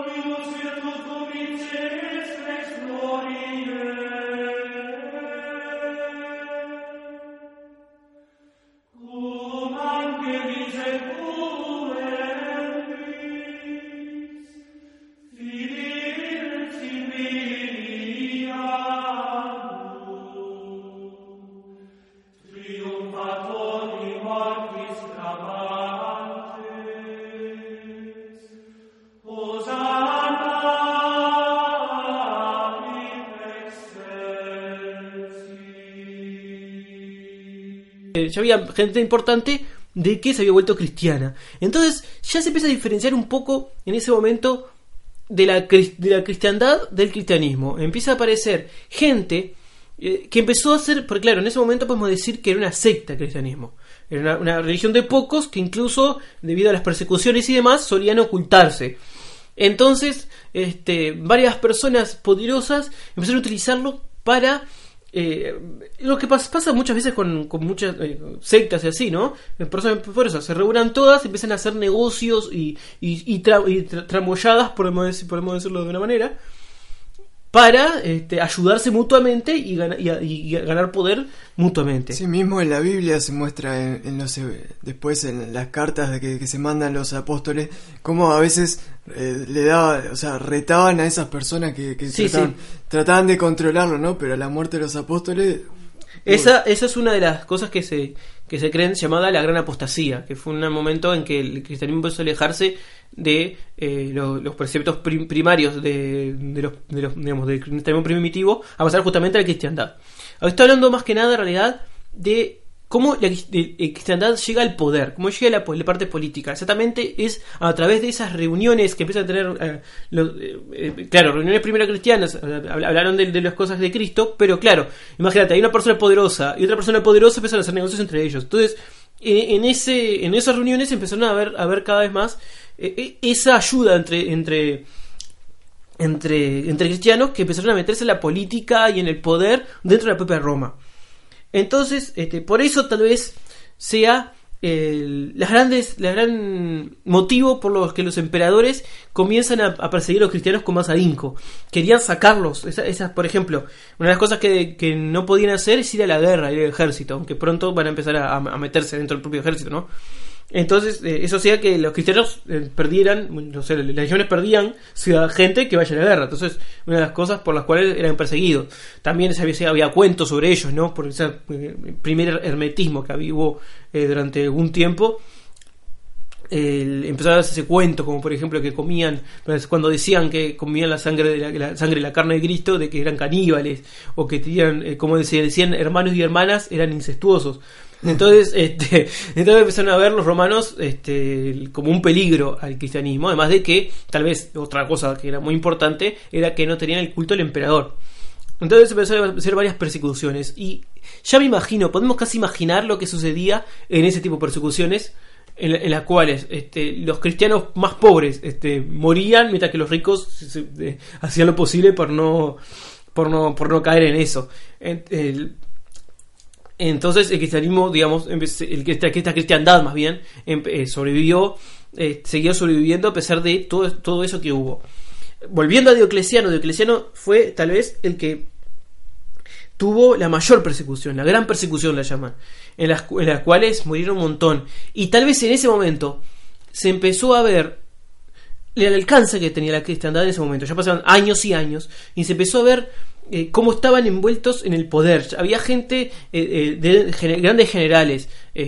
Ya había gente importante de que se había vuelto cristiana. Entonces ya se empieza a diferenciar un poco en ese momento de la cristiandad del cristianismo. Empieza a aparecer gente que empezó a ser, porque claro, en ese momento podemos decir que era una secta el cristianismo. Era una religión de pocos que incluso debido a las persecuciones y demás solían ocultarse. Entonces varias personas poderosas empezaron a utilizarlo para... lo que pasa muchas veces con muchas sectas y así, ¿no? Personas poderosas se reúnan todas, empiezan a hacer negocios y tramoyadas, podemos decirlo de una manera, para ayudarse mutuamente y ganar poder mutuamente. Sí, mismo en la Biblia se muestra después en las cartas que se mandan los apóstoles, cómo a veces retaban a esas personas que trataban de controlarlo, ¿no? Pero a la muerte de los apóstoles... Esa es una de las cosas que se creen llamada la gran apostasía, que fue un momento en que el cristianismo empezó a alejarse de los preceptos primarios del cristianismo primitivo a pasar justamente a la cristiandad. Ahora estoy hablando más que nada en realidad de cómo la cristiandad llega al poder, cómo llega a la parte política. Exactamente es a través de esas reuniones que empiezan a tener reuniones primero cristianas, hablaron de las cosas de Cristo, pero claro, imagínate, hay una persona poderosa y otra persona poderosa, empiezan a hacer negocios entre ellos. Entonces, en esas reuniones empezaron a ver cada vez más esa ayuda entre cristianos que empezaron a meterse en la política y en el poder dentro de la propia Roma. Entonces, por eso tal vez sea el gran motivo por los que los emperadores comienzan a perseguir a los cristianos con más ahínco. Querían sacarlos. Por ejemplo, una de las cosas que no podían hacer es ir a la guerra, ir al ejército, aunque pronto van a empezar a meterse dentro del propio ejército, ¿no? Entonces, eso hacía que los cristianos las legiones perdían gente que vaya a la guerra. Entonces, una de las cosas por las cuales eran perseguidos. También había cuentos sobre ellos, ¿no? Por ese primer hermetismo que hubo durante algún tiempo. Empezaba a darse ese cuento, como por ejemplo que comían, cuando decían que comían la sangre de la carne de Cristo, de que eran caníbales, o que tenían, como se decían, hermanos y hermanas, eran incestuosos. Entonces empezaron a ver los romanos como un peligro al cristianismo, además de que tal vez otra cosa que era muy importante era que no tenían el culto al emperador. Entonces empezaron a hacer varias persecuciones y ya podemos casi imaginar lo que sucedía en ese tipo de persecuciones en las cuales los cristianos más pobres morían, mientras que los ricos hacían lo posible por no caer en eso. Entonces el cristianismo, digamos, esta cristiandad más bien sobrevivió, seguía sobreviviendo a pesar de todo eso que hubo. Volviendo a Diocleciano fue tal vez el que tuvo la mayor persecución, la gran persecución la llaman, en las cuales murieron un montón. Y tal vez en ese momento se empezó a ver el alcance que tenía la cristiandad en ese momento. Ya pasaron años y años y se empezó a ver cómo estaban envueltos en el poder. Había gente grandes generales,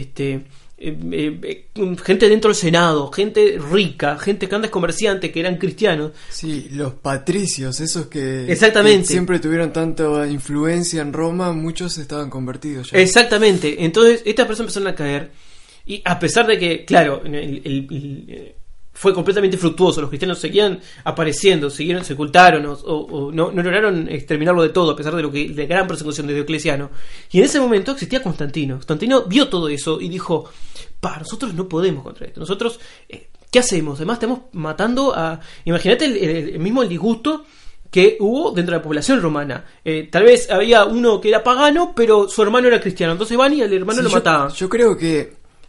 gente dentro del Senado, gente rica, grandes comerciantes que eran cristianos. Sí, los patricios, esos que siempre tuvieron tanta influencia en Roma, muchos estaban convertidos ya. Exactamente. Entonces estas personas empezaron a caer y a pesar de que, claro, fue completamente fructuoso, los cristianos seguían apareciendo, se ocultaron o no lograron exterminarlo de todo a pesar de la gran persecución de Diocleciano. Y en ese momento existía Constantino. Constantino vio todo eso y dijo: nosotros no podemos contra esto. Nosotros, ¿qué hacemos? Además estamos matando a... Imagínate el disgusto que hubo dentro de la población romana. Tal vez había uno que era pagano, pero su hermano era cristiano. Entonces van y al hermano lo mataban. Yo creo que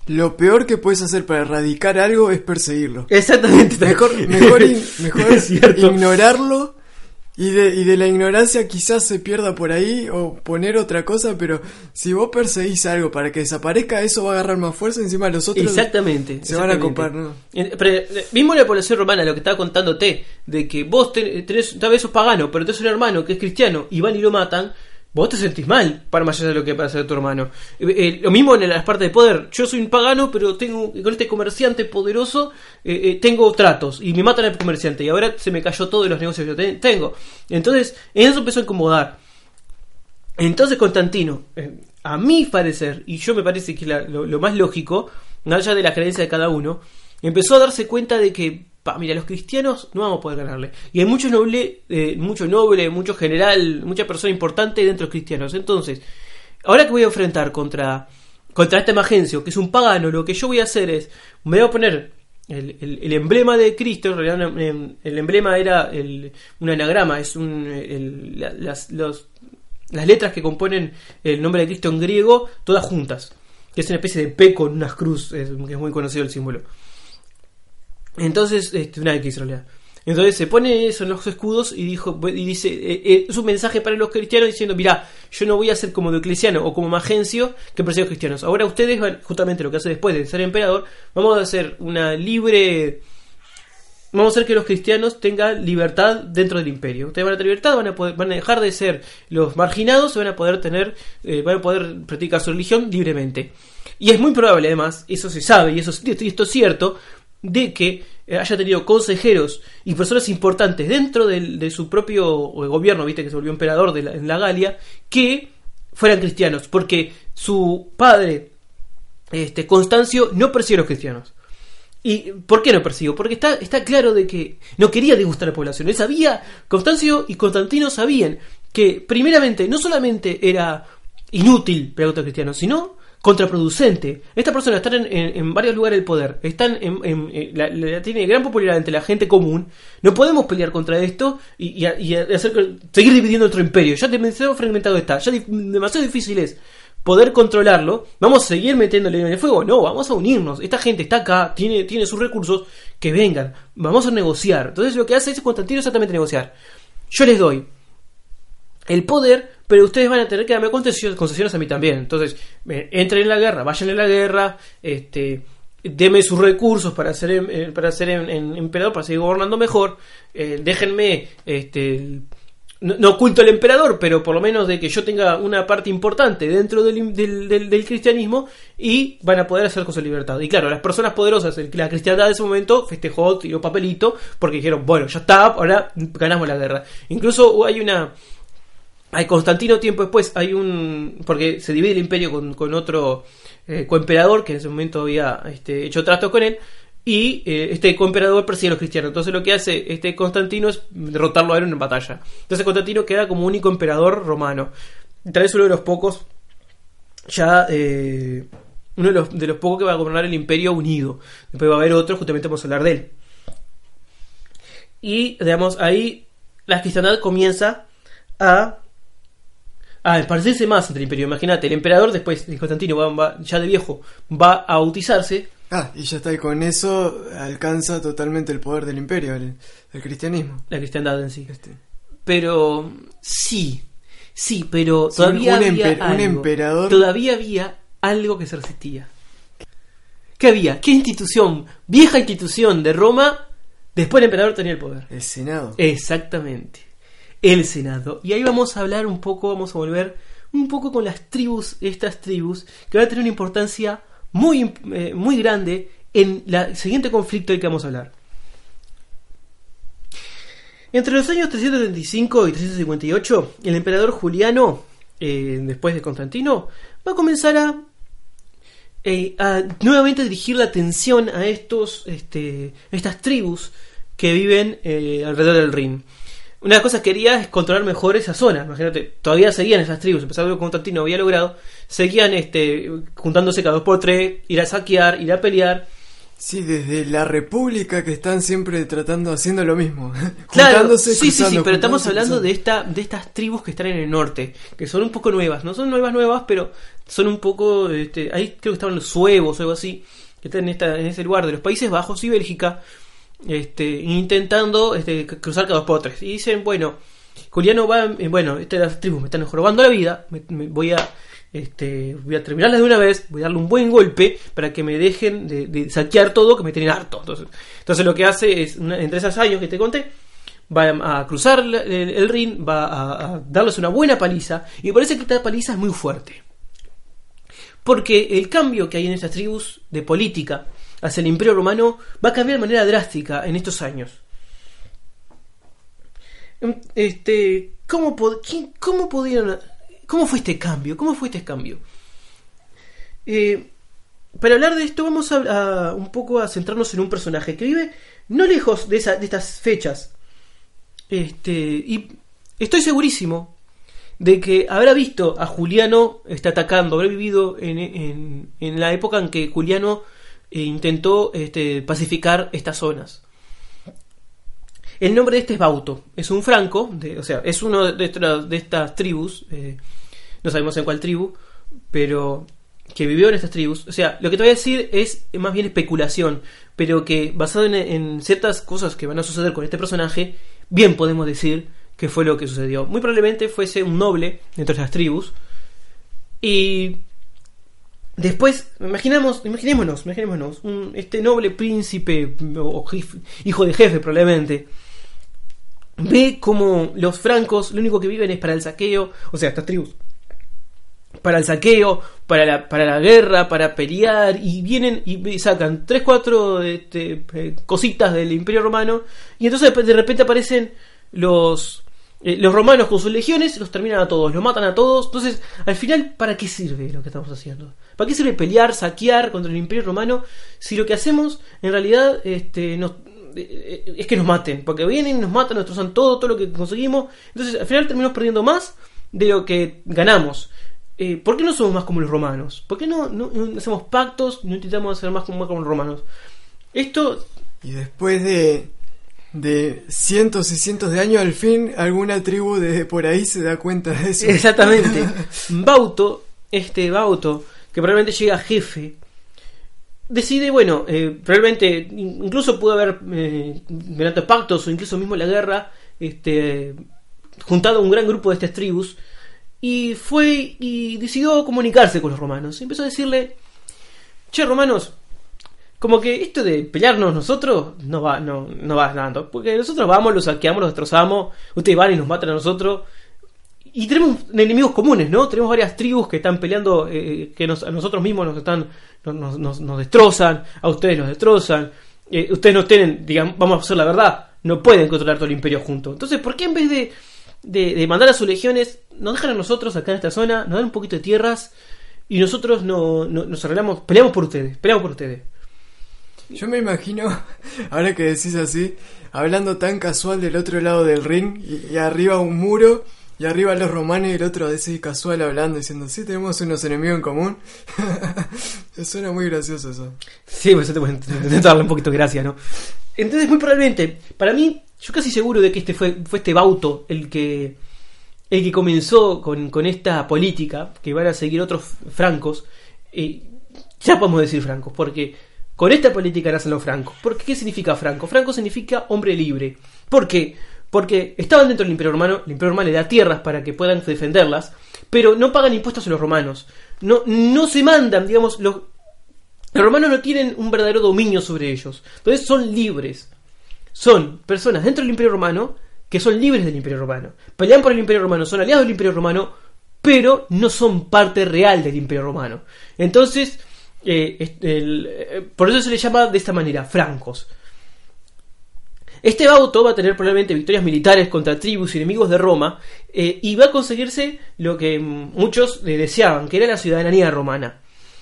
lo peor que puedes hacer para erradicar algo es perseguirlo. Exactamente. Mejor Es cierto. ignorarlo y de la ignorancia quizás se pierda por ahí o poner otra cosa, pero si vos perseguís algo para que desaparezca, eso va a agarrar más fuerza, encima los otros se van a copar, ¿no? Pero mismo la población romana, lo que estaba contándote, de que vos tenés, tal vez sos pagano, pero tenés un hermano que es cristiano y van y lo matan, vos te sentís mal para más allá de lo que va a hacer tu hermano. Lo mismo en las partes de poder. Yo soy un pagano, pero tengo con este comerciante poderoso tengo tratos y me matan al comerciante y ahora se me cayó todo de los negocios que yo tengo. Entonces, en eso empezó a incomodar. Entonces Constantino, a mi parecer, y yo me parece que lo más lógico, más allá de la creencia de cada uno, empezó a darse cuenta de que mira, los cristianos no vamos a poder ganarle. Y hay mucho noble, mucho general, mucha persona importante dentro de los cristianos. Entonces, ahora que voy a enfrentar contra este Magencio, que es un pagano, lo que yo voy a hacer es, me voy a poner el emblema de Cristo. En realidad el emblema era un anagrama, es las letras que componen el nombre de Cristo en griego, todas juntas, que es una especie de P con unas cruz, que es muy conocido el símbolo. Entonces, una X en realidad. Entonces se pone eso en los escudos y dice, es un mensaje para los cristianos diciendo, mirá, yo no voy a ser como Diocleciano o como Magencio que persigue a los cristianos. Ahora ustedes van, justamente lo que hace después de ser emperador, vamos a hacer vamos a hacer que los cristianos tengan libertad dentro del imperio. Ustedes van a tener libertad, van a dejar de ser los marginados, van a poder practicar su religión libremente. Y es muy probable, además, eso se sabe y esto es cierto, de que haya tenido consejeros y personas importantes dentro de su propio gobierno, viste que se volvió emperador en la Galia, que fueran cristianos, porque su padre Constancio no persiguió a los cristianos. ¿Y por qué no persiguió? Porque está claro de que no quería disgustar a la población. Él sabía, Constancio y Constantino sabían que primeramente no solamente era inútil pelear contra los cristianos, sino contraproducente. Esta persona está en varios lugares del poder, tiene gran popularidad entre la gente común. No podemos pelear contra esto y seguir dividiendo nuestro imperio. Ya demasiado fragmentado está, ya demasiado difícil es poder controlarlo. ¿Vamos a seguir metiéndole en el fuego? No, vamos a unirnos. Esta gente está acá, tiene sus recursos, que vengan, vamos a negociar. Entonces lo que hace Constantino es exactamente negociar. Yo les doy el poder, pero ustedes van a tener que darme concesiones a mí también. Entonces, entren en la guerra, vayan en la guerra, denme sus recursos para ser emperador, para seguir gobernando mejor, déjenme, no oculto al emperador, pero por lo menos de que yo tenga una parte importante dentro del cristianismo, y van a poder hacer con su libertad. Y claro, las personas poderosas, la cristiandad de ese momento festejó, tiró papelito, porque dijeron, bueno, ya está, ahora ganamos la guerra. Incluso hay Constantino tiempo después, porque se divide el imperio con otro coemperador que en ese momento había hecho tratos con él, y este coemperador persigue a los cristianos. Entonces lo que hace Constantino es derrotarlo a él en batalla. Entonces Constantino queda como único emperador romano. Tal vez uno de los pocos, uno de los pocos que va a gobernar el imperio unido. Después va a haber otro, justamente vamos a hablar de él. Y digamos, ahí la cristiandad comienza a esparcirse más entre el imperio. Imagínate, el emperador después de Constantino ya de viejo va a bautizarse. Y ya está, y con eso alcanza totalmente el poder del imperio, el cristianismo. La cristiandad en sí. Pero sí, pero todavía todavía había algo que se resistía. ¿Qué había? ¿Qué institución? Vieja institución de Roma. Después el emperador tenía el poder. El Senado. Exactamente. El Senado. Y ahí vamos a hablar vamos a volver un poco con estas tribus, que van a tener una importancia muy, muy grande en el siguiente conflicto del que vamos a hablar. Entre los años 335 y 358, el emperador Juliano, después de Constantino, va a comenzar a nuevamente dirigir la atención a estas tribus que viven alrededor del Rin. Una de las cosas que quería es controlar mejor esa zona. Imagínate, todavía seguían esas tribus, a pesar de que Constantino había logrado, seguían juntándose cada 2x3, ir a saquear, ir a pelear. Sí, desde la República que están siempre haciendo lo mismo. Claro, juntándose, sí, cruzando, pero estamos hablando de estas tribus que están en el norte, que son un poco nuevas. No son nuevas, pero son un poco, ahí creo que estaban los suevos o algo así, que están en ese lugar de los Países Bajos y Bélgica, intentando cruzar cada 2 por 3. Y dicen, bueno, Juliano va, las tribus me están jorobando la vida, voy a terminarlas de una vez, voy a darle un buen golpe para que me dejen de saquear todo, que me tienen harto. Entonces lo que hace es, entre esos años que te conté, va a cruzar el Rin, va a darles una buena paliza, y me parece que esta paliza es muy fuerte. Porque el cambio que hay en estas tribus de política hacia el Imperio Romano va a cambiar de manera drástica en estos años. ¿Cómo fue este cambio? Para hablar de esto vamos un poco a centrarnos en un personaje que vive no lejos de estas fechas. Y estoy segurísimo de que habrá visto a Juliano atacando, habrá vivido en la época en que Juliano intentó pacificar estas zonas. El nombre de este es Bauto, es un franco, es uno de estas tribus, no sabemos en cuál tribu, pero que vivió en estas tribus. O sea, lo que te voy a decir es más bien especulación, pero que basado en ciertas cosas que van a suceder con este personaje, bien podemos decir que fue lo que sucedió. Muy probablemente fuese un noble dentro de estas tribus, y después, imaginémonos, este noble príncipe o hijo de jefe probablemente ve como los francos lo único que viven es para el saqueo, o sea, estas tribus, para el saqueo, para la guerra, para pelear, y vienen y sacan 3-4 cositas del Imperio Romano, y entonces de repente aparecen los romanos con sus legiones, los terminan a todos, los matan a todos. Entonces, al final, ¿para qué sirve lo que estamos haciendo? ¿Para qué sirve pelear, saquear contra el Imperio Romano si lo que hacemos en realidad es que nos maten? Porque vienen y nos matan, nos destrozan todo lo que conseguimos. Entonces, al final terminamos perdiendo más de lo que ganamos. ¿Por qué no somos más como los romanos? ¿Por qué no hacemos pactos y no intentamos hacer más como los romanos? Esto... Y después de cientos y cientos de años, al fin alguna tribu de por ahí se da cuenta de eso. Exactamente. Bauto, que probablemente llega a jefe, decide, probablemente incluso pudo haber, mediante pactos o incluso mismo la guerra, juntado a un gran grupo de estas tribus, y fue y decidió comunicarse con los romanos. Y empezó a decirle: che, romanos, como que esto de pelearnos nosotros no va dando, porque nosotros vamos, los saqueamos, los destrozamos, ustedes van y nos matan a nosotros, y tenemos enemigos comunes, ¿no? Tenemos varias tribus que están peleando, que a nosotros mismos nos destrozan, a ustedes los destrozan, ustedes no tienen, digamos, vamos a hacer la verdad, no pueden controlar todo el imperio juntos. Entonces, ¿por qué en vez de mandar a sus legiones, nos dejan a nosotros acá en esta zona, nos dan un poquito de tierras, y nosotros nos arreglamos, peleamos por ustedes? Yo me imagino, ahora que decís así, hablando tan casual del otro lado del ring, y arriba un muro, y arriba los romanos, y el otro así casual hablando, diciendo: sí, tenemos unos enemigos en común. Suena muy gracioso eso. Sí, pues te puedo darle un poquito de gracia, ¿no? Entonces, muy probablemente, para mí, yo casi seguro de que fue este Bauto el que comenzó con esta política, que van a seguir otros francos, ya podemos decir francos, porque con esta política nacen los francos. ¿Por qué significa franco? Franco significa hombre libre. ¿Por qué? Porque estaban dentro del Imperio Romano, el Imperio Romano le da tierras para que puedan defenderlas, pero no pagan impuestos a los romanos. No se mandan, digamos, los romanos no tienen un verdadero dominio sobre ellos. Entonces son libres. Son personas dentro del Imperio Romano que son libres del Imperio Romano. Pelean por el Imperio Romano, son aliados del Imperio Romano, pero no son parte real del Imperio Romano. Entonces... por eso se le llama de esta manera, francos. Este Bauto va a tener probablemente victorias militares contra tribus y enemigos de Roma, y va a conseguirse lo que muchos deseaban, que era la ciudadanía romana.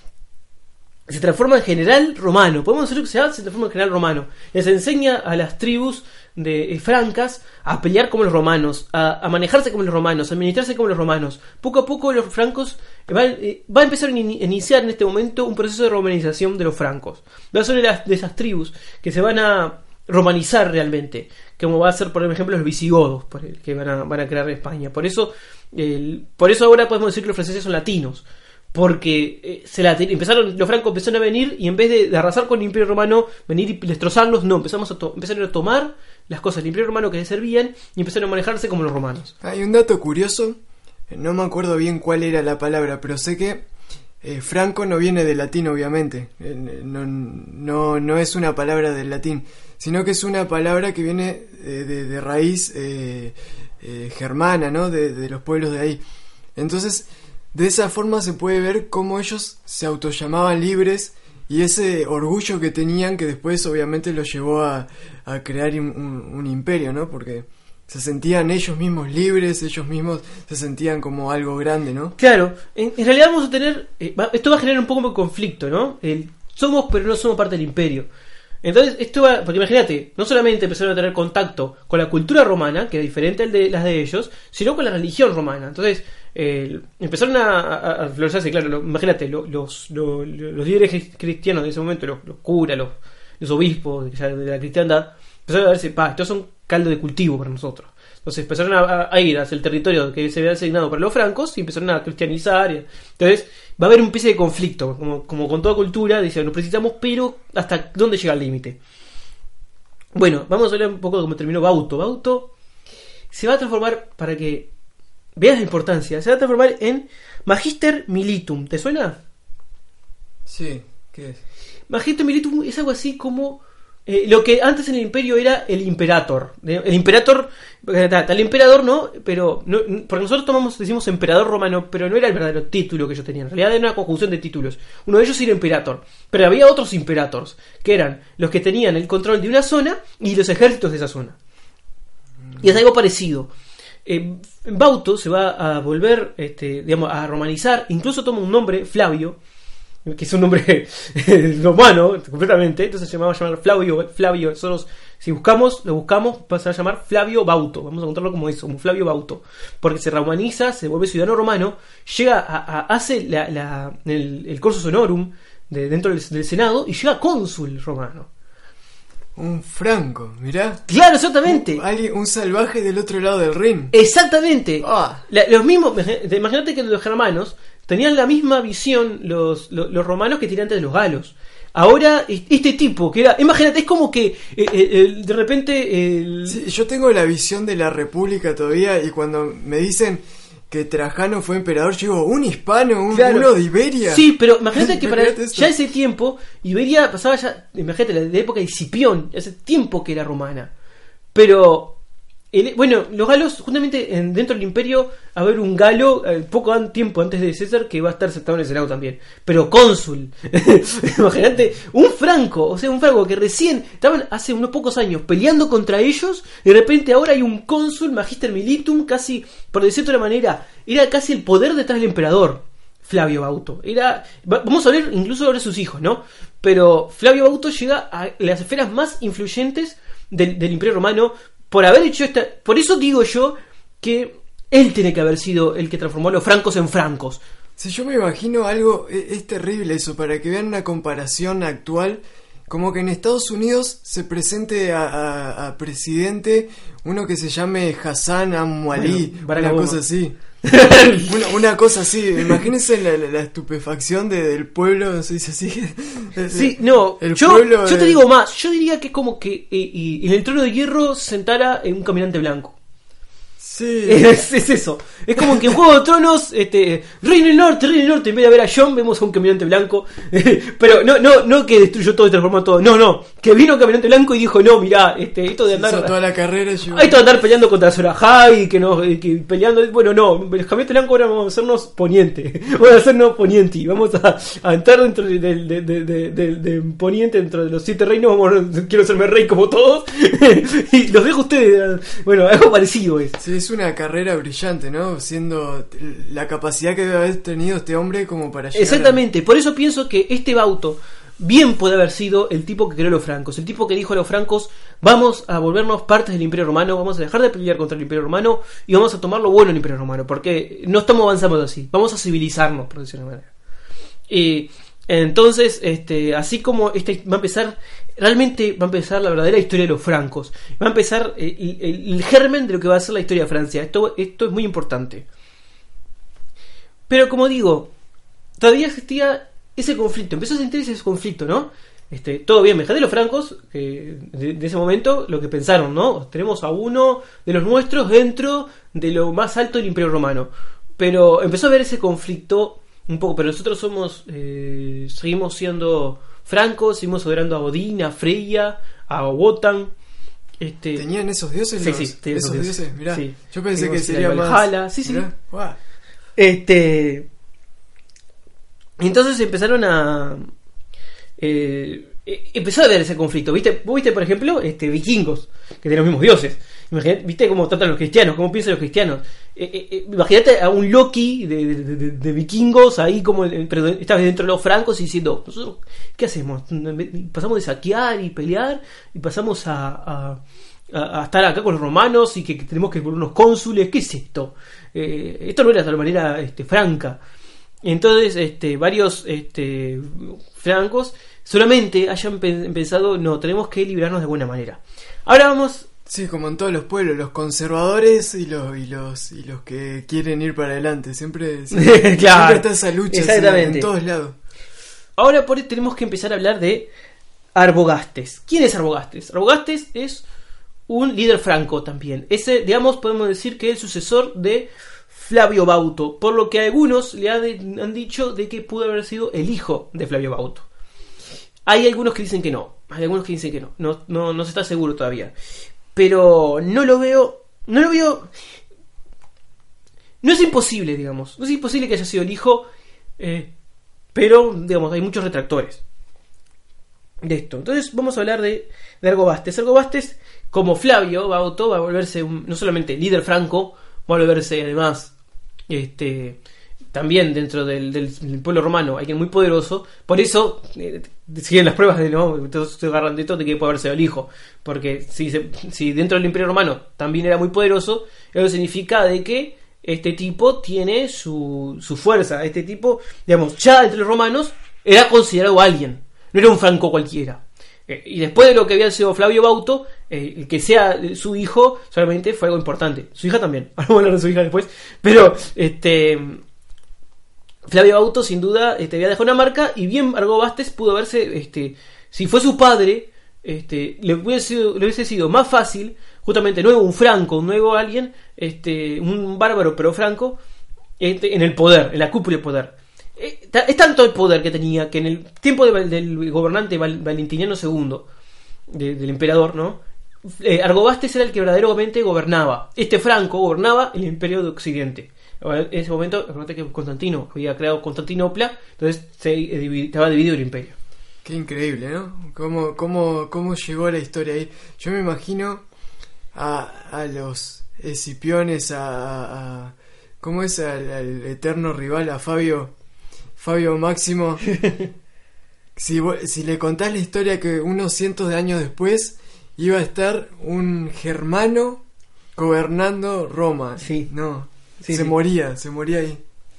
Se transforma en general romano, podemos decir que se transforma en general romano. Les enseña a las tribus de francas a pelear como los romanos, a manejarse como los romanos, a administrarse como los romanos. Poco a poco los francos va a empezar a iniciar en este momento un proceso de romanización de los francos. Va a ser de esas tribus que se van a romanizar realmente, como va a ser por ejemplo los visigodos, que van a crear España. Por eso ahora podemos decir que los franceses son latinos, porque los francos empezaron a venir y en vez de arrasar con el Imperio Romano, venir y destrozarlos, no, empezaron a tomar las cosas del Imperio Romano que les servían y empezaron a manejarse como los romanos. Hay un dato curioso, no me acuerdo bien cuál era la palabra, pero sé que franco no viene del latín, obviamente, no es una palabra del latín, sino que es una palabra que viene de raíz germana, ¿no? De los pueblos de ahí. Entonces, de esa forma se puede ver cómo ellos se autollamaban libres y ese orgullo que tenían, que después obviamente los llevó a crear un imperio, ¿no? Porque se sentían ellos mismos libres, ellos mismos se sentían como algo grande, ¿no? Claro, en realidad vamos a tener... esto va a generar un poco de conflicto, ¿no? Somos, pero no somos parte del imperio. Entonces, porque imagínate, no solamente empezaron a tener contacto con la cultura romana, que es diferente de las de ellos, sino con la religión romana. Entonces, empezaron a florecerse, claro, imagínate, los líderes cristianos de ese momento, los curas, los obispos de la cristiandad, empezaron a verse, estos son caldo de cultivo para nosotros. Entonces empezaron a ir hacia el territorio que se había asignado para los francos y empezaron a cristianizar. Entonces va a haber un especie de conflicto, como con toda cultura, dice, nos precisamos, pero ¿hasta dónde llega el límite? Bueno, vamos a hablar un poco de cómo terminó Bauto. Bauto se va a transformar, para que veas la importancia, se va a transformar en Magister Militum. ¿Te suena? Sí, ¿qué es? Magister Militum es algo así como... lo que antes en el imperio era el imperator. El imperator, el emperador no, pero no, porque nosotros decimos emperador romano, pero no era el verdadero título que ellos tenían. En realidad era una conjunción de títulos. Uno de ellos era imperator, pero había otros imperators, que eran los que tenían el control de una zona y los ejércitos de esa zona. Y es algo parecido. Bauto se va a volver, a romanizar, incluso toma un nombre, Flavio, que es un nombre romano completamente, entonces se llamaba Flavio. Nosotros, si lo buscamos, pasa a llamar Flavio Bauto. Vamos a contarlo como eso, como Flavio Bauto, porque se romaniza, se vuelve ciudadano romano, llega hace el cursus honorum dentro del Senado y llega cónsul romano. Un franco, mirá. Claro, exactamente. Un salvaje del otro lado del Rin. Exactamente. Los mismos, imagínate que los germanos tenían la misma visión los romanos que tenían antes de los galos. Ahora, este tipo, que era... Imagínate, es como que de repente... Sí, yo tengo la visión de la República todavía y cuando me dicen que Trajano fue emperador, yo digo, un hispano, uno de Iberia. Sí, pero imagínate que para ya ese tiempo, Iberia pasaba ya... Imagínate, la época de Escipión, hace tiempo que era romana. Pero... los galos, justamente dentro del imperio, va a haber un galo poco tiempo antes de César que va a estar sentado en el Senado también, pero cónsul. Imagínate, un franco que recién estaban hace unos pocos años peleando contra ellos, y de repente ahora hay un cónsul, Magister Militum, casi, por decirlo de otra manera, era casi el poder detrás del emperador. Flavio Bauto vamos a ver incluso ahora sus hijos, ¿no? Pero Flavio Bauto llega a las esferas más influyentes del Imperio Romano. Por haber hecho por eso digo yo que él tiene que haber sido el que transformó a los francos en francos. Si yo me imagino algo, es terrible eso, para que vean una comparación actual, como que en Estados Unidos se presente a presidente uno que se llame Hassan al-Muali, una cosa así. una cosa así, imagínense la estupefacción del pueblo, no se dice así. Sí, no, yo te digo más, yo diría que es como que en el trono de hierro se sentara un caminante blanco. Sí. Es eso. Es como que en Juego de Tronos, Reino del Norte, en vez de ver a Jon, vemos a un caminante blanco. Pero no que destruyó todo y transformó todo. No, que vino un caminante blanco y dijo, no, mirá, esto de andar. Toda la carrera esto de andar peleando contra Zorahai, que peleando. Bueno, no, el caminante blanco ahora vamos a hacernos poniente. Vamos a hacernos poniente. Vamos a entrar dentro de poniente, dentro de los 7 reinos. Quiero serme rey como todos. Y los dejo a ustedes. Bueno, algo parecido es. Sí, es una carrera brillante, ¿no? Siendo la capacidad que debe haber tenido este hombre como para llegar. Exactamente, por eso pienso que este Bauto bien puede haber sido el tipo que creó a los francos, el tipo que dijo a los francos, vamos a volvernos partes del Imperio Romano, vamos a dejar de pelear contra el Imperio Romano y vamos a tomar lo bueno del Imperio Romano, porque no estamos avanzando así, vamos a civilizarnos, por decirlo de manera. Entonces, así como va a empezar, realmente va a empezar la verdadera historia de los francos, va a empezar el germen de lo que va a ser la historia de Francia. Esto es muy importante. Pero como digo, todavía existía ese conflicto, empezó a sentir ese conflicto, ¿no? Todo bien, me de los francos, que de ese momento lo que pensaron, ¿no? Tenemos a uno de los nuestros dentro de lo más alto del Imperio Romano. Pero empezó a haber ese conflicto un poco, pero nosotros seguimos siendo francos, seguimos adorando a Odín, a Freya, a Wotan. ¿Tenían esos dioses? Sí, tenían esos dioses. Mirá, sí. Yo pensé que sería Valhalla, más... sí. Wow. Entonces empezaron a... empezó a haber ese conflicto, ¿viste? Vos viste, por ejemplo, vikingos, que tienen los mismos dioses. Imagínate, ¿viste cómo tratan los cristianos? ¿Cómo piensan los cristianos? Imagínate a un Loki de vikingos ahí como estás dentro de los francos y diciendo, ¿nosotros qué hacemos? Pasamos de saquear y pelear y pasamos a estar acá con los romanos y que tenemos que poner unos cónsules. ¿Qué es esto? Esto no era de la manera franca. Entonces varios francos solamente hayan pensado, no, tenemos que librarnos de buena manera. Ahora vamos... Sí, como en todos los pueblos, los conservadores y los que quieren ir para adelante. Siempre claro, está esa lucha en todos lados. Ahora por ahí tenemos que empezar a hablar de Arbogastes. ¿Quién es Arbogastes? Arbogastes es un líder franco también. Ese, digamos, podemos decir que es el sucesor de Flavio Bauto, por lo que algunos le han dicho de que pudo haber sido el hijo de Flavio Bauto. Hay algunos que dicen que no. No se está seguro todavía. Pero no lo veo. No es imposible, digamos. No es imposible que haya sido el hijo. Pero, digamos, hay muchos retractores de esto. Entonces vamos a hablar de Arbogastes. Arbogastes, como Flavio Bauto, va a volverse no solamente líder franco, va a volverse además también dentro del pueblo romano alguien muy poderoso. Por eso siguen las pruebas de todos se agarran de todo de que puede haber sido el hijo, porque si dentro del Imperio Romano también era muy poderoso, eso significa de que este tipo tiene su fuerza. Este tipo, digamos, ya entre los romanos era considerado alguien, no era un franco cualquiera. Y después de lo que había sido Flavio Bauto, el que sea su hijo solamente fue algo importante. Su hija también, ahora vamos a hablar de su hija después. Pero Flavio Bauto sin duda había dejado una marca, y bien Arbogastes pudo haberse, si fue su padre, le hubiese sido más fácil, justamente nuevo un franco, un nuevo alguien, un bárbaro pero franco, en el poder, en la cúpula de poder. Es tanto el poder que tenía que en el tiempo del gobernante Valentiniano II, del emperador, ¿no? Arbogastes era el que verdaderamente gobernaba. Franco gobernaba el imperio de Occidente. En ese momento, acuérdate que Constantino había creado Constantinopla, entonces estaba dividido el imperio. Qué increíble, ¿no? ¿Cómo llegó la historia ahí? Yo me imagino a los Escipiones, ¿cómo es? Al eterno rival, a Fabio Máximo. Si le contás la historia que unos cientos de años después iba a estar un germano gobernando Roma. Sí. No. Se moría ahí.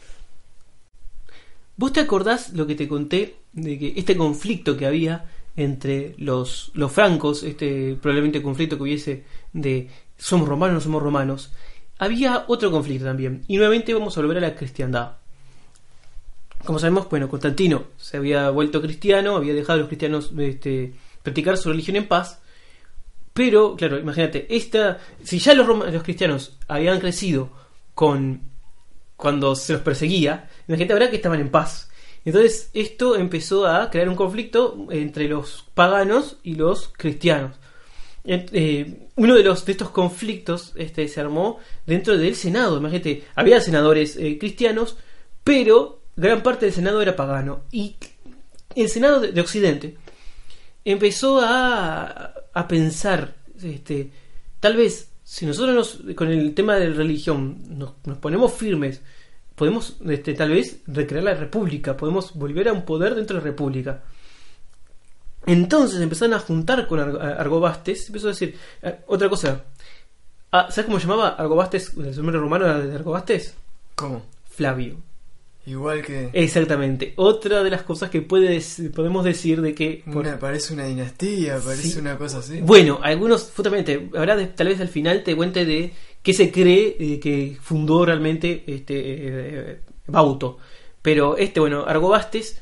¿Vos te acordás lo que te conté de que este conflicto que había entre los francos, probablemente conflicto que hubiese de somos romanos o no somos romanos? Había otro conflicto también, y nuevamente vamos a volver a la cristiandad. Como sabemos, Constantino se había vuelto cristiano, había dejado a los cristianos practicar su religión en paz. Pero, claro, imagínate, si ya los cristianos habían crecido cuando se los perseguía, imagínate ahora que estaban en paz. Entonces esto empezó a crear un conflicto entre los paganos y los cristianos. Uno de estos conflictos se armó dentro del Senado. Imagínate, había senadores cristianos, pero gran parte del Senado era pagano, y el Senado de Occidente empezó a pensar, tal vez si nosotros con el tema de la religión nos ponemos firmes, podemos tal vez recrear la república, podemos volver a un poder dentro de la república. Entonces empezaron a juntar con Arbogastes. Empezó a decir otra cosa. ¿Sabes cómo llamaba Arbogastes? ¿El nombre romano de Arbogastes? ¿Cómo? Flavio. Igual que... Exactamente. Otra de las cosas que podemos decir de que... Parece una dinastía, parece sí. Una cosa así. Bueno, algunos, justamente, ahora tal vez al final te cuente de qué se cree que fundó realmente Bauto. Pero Arbogastes,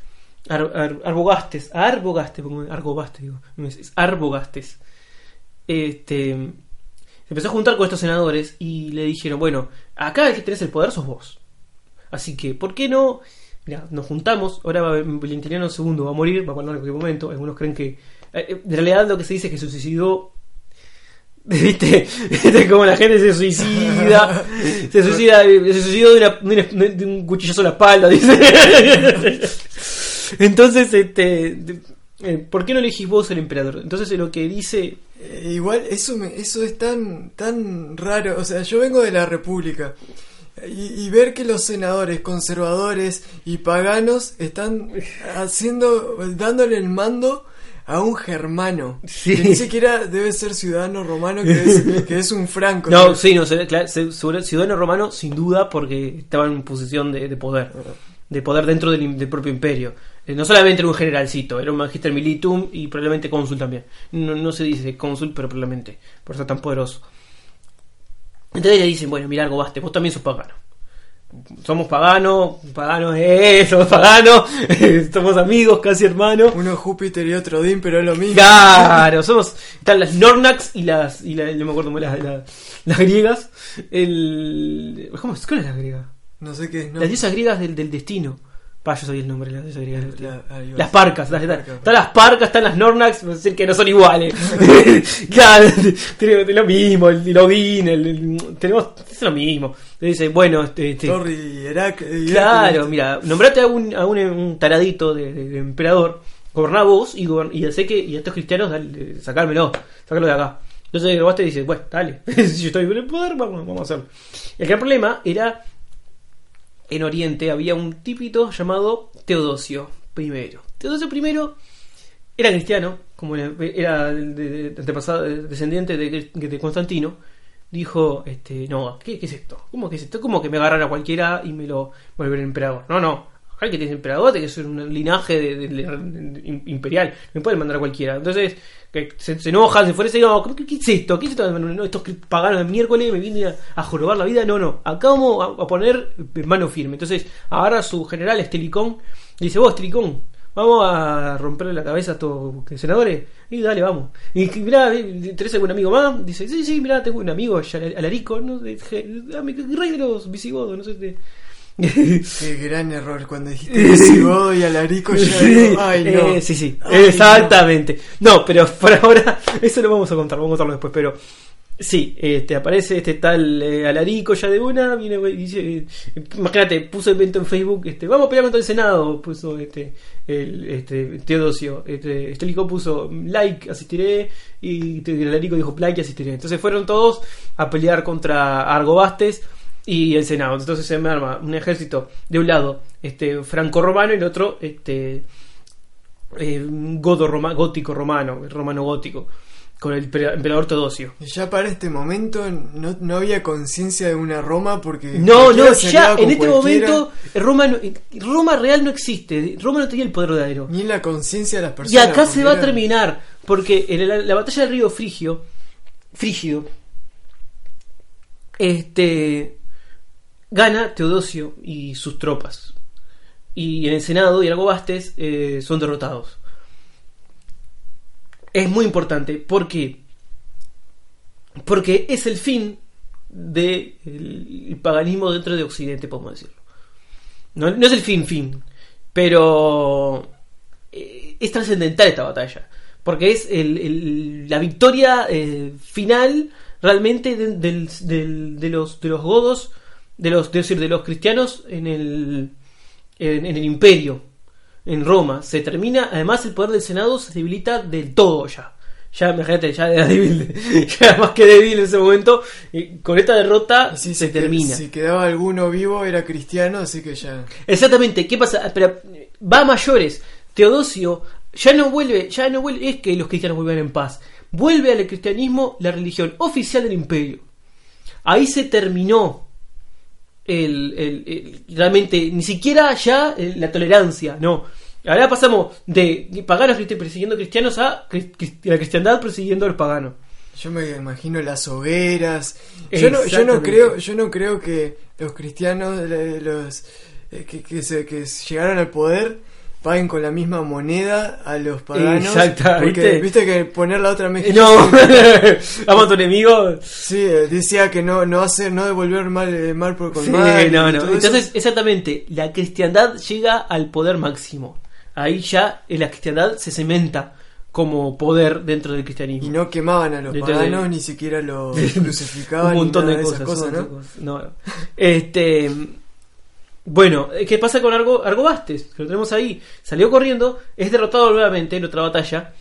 se empezó a juntar con estos senadores y le dijeron, bueno, acá el que tenés el poder sos vos. Así que, ¿por qué no? Mirá, nos juntamos, ahora Valentiniano II va a morir, va a morir en cualquier momento. Algunos creen que, en realidad lo que se dice es que se suicidó. ¿Viste? Como la gente se suicida de un cuchillazo en la espalda, dice. Entonces, ¿por qué no elegís vos el emperador? Entonces lo que dice... Igual, eso es tan raro. O sea, yo vengo de la República y ver que los senadores conservadores y paganos están dándole el mando a un germano, sí, que ni siquiera debe ser ciudadano romano, que es un franco. No, sí, no, claro, ciudadano romano sin duda, porque estaba en posición de poder. De poder dentro del propio imperio. No solamente era un generalcito, era un magister militum y probablemente cónsul también. No se dice cónsul, pero probablemente, por ser tan poderoso. Entonces le dicen, bueno, mira, Arbogastes, vos también sos pagano. Somos paganos, somos paganos, somos amigos, casi hermanos. Uno Júpiter y otro Odín, pero es lo mismo. Claro, están las Nornax y no me acuerdo cómo las griegas. ¿Cuál es la griega? No sé qué es, ¿no? Las diosas griegas del destino. Yo sabía el nombre de las diosas griegas del destino. Las parcas, están las parcas, están las Nornax, es decir que no son iguales. Claro, tenemos lo mismo, el Odín, tenemos, es lo mismo. Dice, bueno, Thor y Heracles. Claro, mira, nombrate a un taradito de emperador, goberná vos y a estos cristianos, sacármelo de acá. Entonces Arbogastes dice, bueno, dale, si yo estoy en el poder, vamos a hacerlo. El gran problema era, en Oriente había un tipito llamado Teodosio I. Teodosio I era cristiano, como era descendiente de Constantino. Dijo, no, ¿qué es esto? ¿Cómo que es esto? ¿Cómo que me agarran a cualquiera y me lo volveré emperador? No, acá el que tiene emperador tiene que ser un linaje imperial, me pueden mandar a cualquiera. Entonces, que se enojan, se fuerzan y no, ¿qué es esto? ¿Qué es esto? No, estos paganos de miércoles me vienen a jorobar la vida. No, acá vamos a poner mano firme. Entonces, agarra a su general Estelicón y dice, vos Estelicón, vamos a romperle la cabeza a estos senadores. Y dale, vamos. Y mirá, ¿tenés algún amigo más? Dice, sí, mirá, tengo un amigo, Alarico, ¿no? Rey de los visigodos, no sé. Qué gran error cuando dijiste visigodo y Alarico ya. Ay, no. Sí, ay, exactamente. No, pero por ahora, eso lo vamos a contarlo después, pero. Sí, aparece este tal Alarico ya de una, viene y dice, imagínate, puso evento en Facebook, vamos a pelear contra el Senado, puso Teodosio, Estelicón puso like, asistiré, y Alarico dijo like, asistiré. Entonces fueron todos a pelear contra Arbogastes y el Senado. Entonces se me arma un ejército de un lado franco-romano y el otro gótico romano, el romano gótico, con el emperador Teodosio. Ya para este momento no había conciencia de una Roma, porque no, ya en este momento Roma real no existe. Roma no tenía el poder verdadero, ni en la conciencia de las personas. Y acá se va a terminar, porque en la batalla del río Frígido, gana Teodosio y sus tropas, y en el Senado y Arbogastes son derrotados. Es muy importante. ¿Por qué? Porque es el fin del paganismo dentro de Occidente, podemos decirlo. No es el fin, pero es trascendental esta batalla, porque es la victoria final realmente de los godos, de los cristianos en el imperio. En Roma se termina, además el poder del Senado se debilita del todo ya. Imagínate, ya era débil, ya era más que débil en ese momento. Y con esta derrota se termina. Si quedaba alguno vivo era cristiano, así que ya. Exactamente, ¿qué pasa? Pero va a mayores. Teodosio ya no vuelve, es que los cristianos vuelven en paz. Vuelve al cristianismo la religión oficial del imperio. Ahí se terminó realmente, ni siquiera ya la tolerancia, no. Ahora pasamos de paganos persiguiendo cristianos a la cristiandad persiguiendo a los paganos. Yo me imagino las hogueras. Yo no creo que los cristianos, que llegaron al poder paguen con la misma moneda a los paganos. Exacto, porque viste que poner la otra mejilla. No, vamos a tu enemigo. Sí, decía que no devolver mal por con Sí, mal. no. Entonces, Exactamente, la cristiandad llega al poder máximo. Ahí ya la cristiandad se cementa como poder dentro del cristianismo. y no quemaban a los Dentro paganos, de- ni siquiera los crucificaban. Un montón ni de nada cosas, esas ¿no? Bueno, ¿qué pasa con Argobastes? Que lo tenemos ahí. Salió corriendo, es derrotado nuevamente en otra batalla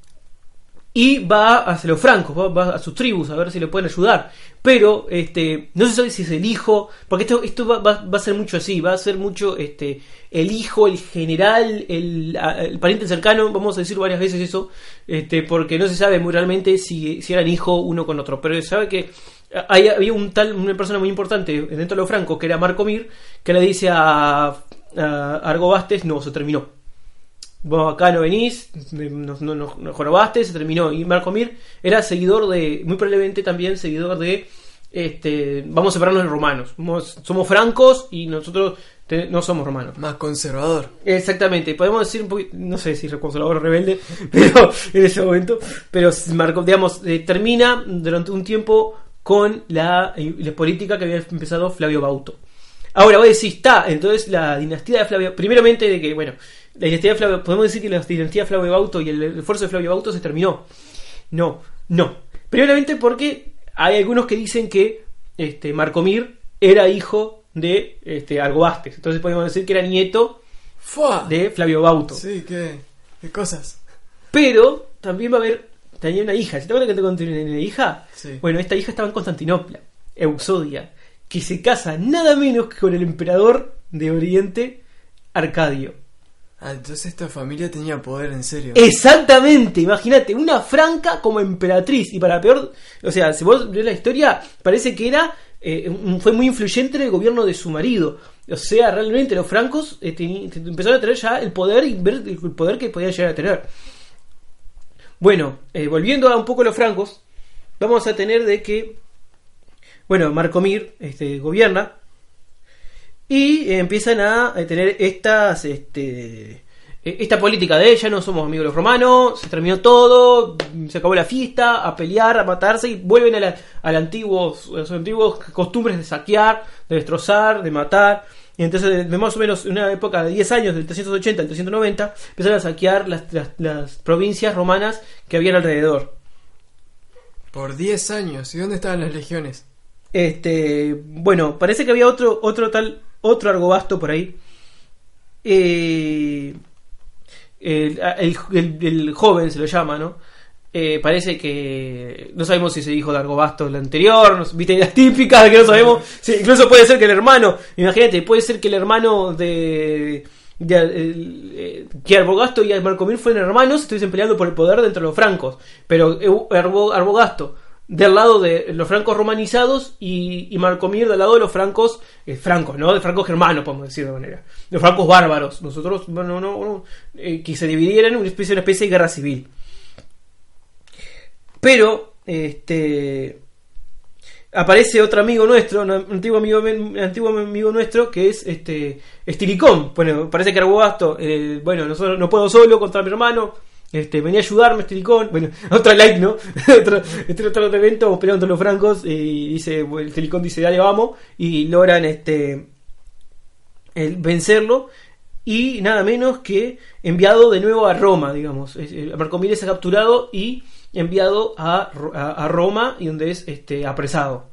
y va hacia los francos, va a sus tribus a ver si le pueden ayudar. Pero no se sabe si es el hijo, porque esto va a ser mucho así, va a ser mucho el hijo, el general, el pariente cercano, vamos a decir varias veces eso, porque no se sabe muy realmente si eran hijo uno con otro. Pero se sabe que había una persona muy importante dentro de los francos, que era Marcomir, que le dice a Argobastes: no, se terminó. Vos acá no venís, nos jorobaste, se terminó. Y Marcomir era seguidor muy probablemente también seguidor de vamos a separarnos de romanos. Somos francos y nosotros no somos romanos. Más conservador. Exactamente, podemos decir un poquito, no sé si conservador o rebelde, pero en ese momento, pero termina durante un tiempo con la política que había empezado Flavio Bauto. Ahora vos decís, entonces la dinastía de Flavio, primeramente de que, bueno, la dinastía de Flavio, podemos decir que la dinastía de Flavio Bauto y el esfuerzo de Flavio Bauto se terminó. No. Primeramente porque hay algunos que dicen que Marcomir era hijo de Argobastes, entonces podemos decir que era nieto ¡Fua! de Flavio Bauto. Sí, qué cosas. Pero también tenía una hija. ¿Se te acuerdas que te conté una hija? Sí. Bueno, esta hija estaba en Constantinopla, Eusodia, que se casa nada menos que con el emperador de Oriente, Arcadio. Entonces esta familia tenía poder en serio. Exactamente, imagínate, una franca como emperatriz. Y para peor, o sea, si vos ves la historia, parece que fue muy influyente en el gobierno de su marido. O sea, realmente los francos empezaron a tener ya el poder y ver el poder que podían llegar a tener. Bueno, volviendo a un poco a los francos, vamos a tener de que, bueno, Marcomir gobierna y empiezan a tener esta política de ya no somos amigos de los romanos, se terminó todo, se acabó la fiesta, a pelear, a matarse, y vuelven a las antiguas costumbres de saquear, de destrozar, de matar. Y entonces, de más o menos una época de 10 años, del 380 al 390, empezaron a saquear las provincias romanas que habían alrededor. Por 10 años. ¿Y dónde estaban las legiones? Bueno, parece que había otro Argobasto por ahí. El joven se lo llama, ¿no? Parece que no sabemos si es el hijo de Argobasto el anterior, viste las típicas que no sabemos. Sí, incluso puede ser que el hermano, imagínate, puede ser que el hermano que Arbogasto y Marcomir fueran hermanos, estuviesen peleando por el poder dentro de los francos, pero Arbogasto del lado de los francos romanizados y Marcomir del lado de los francos ¿no? De francos germanos, podemos decir de manera, los francos bárbaros. Nosotros que se dividieran en una especie de guerra civil. Pero aparece otro amigo nuestro, un antiguo amigo nuestro, que es Estilicón. Bueno, parece que Arbogasto, nosotros no puedo solo contra mi hermano, venía a ayudarme, Estilicón. Bueno, otra like, ¿no? otro evento peleando los francos, y dice, Estilicón dice, dale, vamos, y logran vencerlo. Y nada menos que enviado de nuevo a Roma, digamos. Marcomir es capturado y enviado a Roma, y donde es apresado.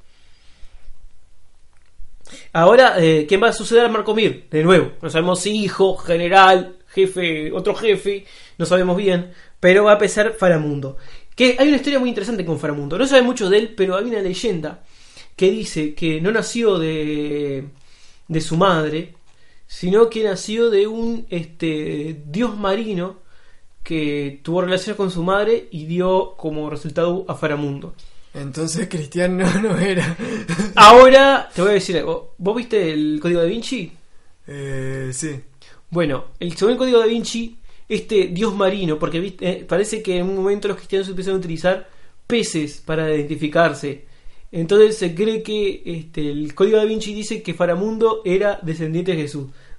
Ahora, ¿qué va a suceder a Marcomir? De nuevo, no sabemos si hijo, general, jefe, otro jefe, no sabemos bien, pero va a pesar Faramundo. Que hay una historia muy interesante con Faramundo. No se sabe mucho de él, pero hay una leyenda que dice que no nació de su madre, sino que nació de un dios marino que tuvo relaciones con su madre y dio como resultado a Faramundo. Entonces cristiano no era. Ahora te voy a decir algo. ¿Vos viste el Código Da Vinci? Sí. Bueno, según el Código Da Vinci, dios marino, porque parece que en un momento los cristianos empezaron a utilizar peces para identificarse. Entonces se cree que el Código Da Vinci dice que Faramundo era descendiente de Jesús.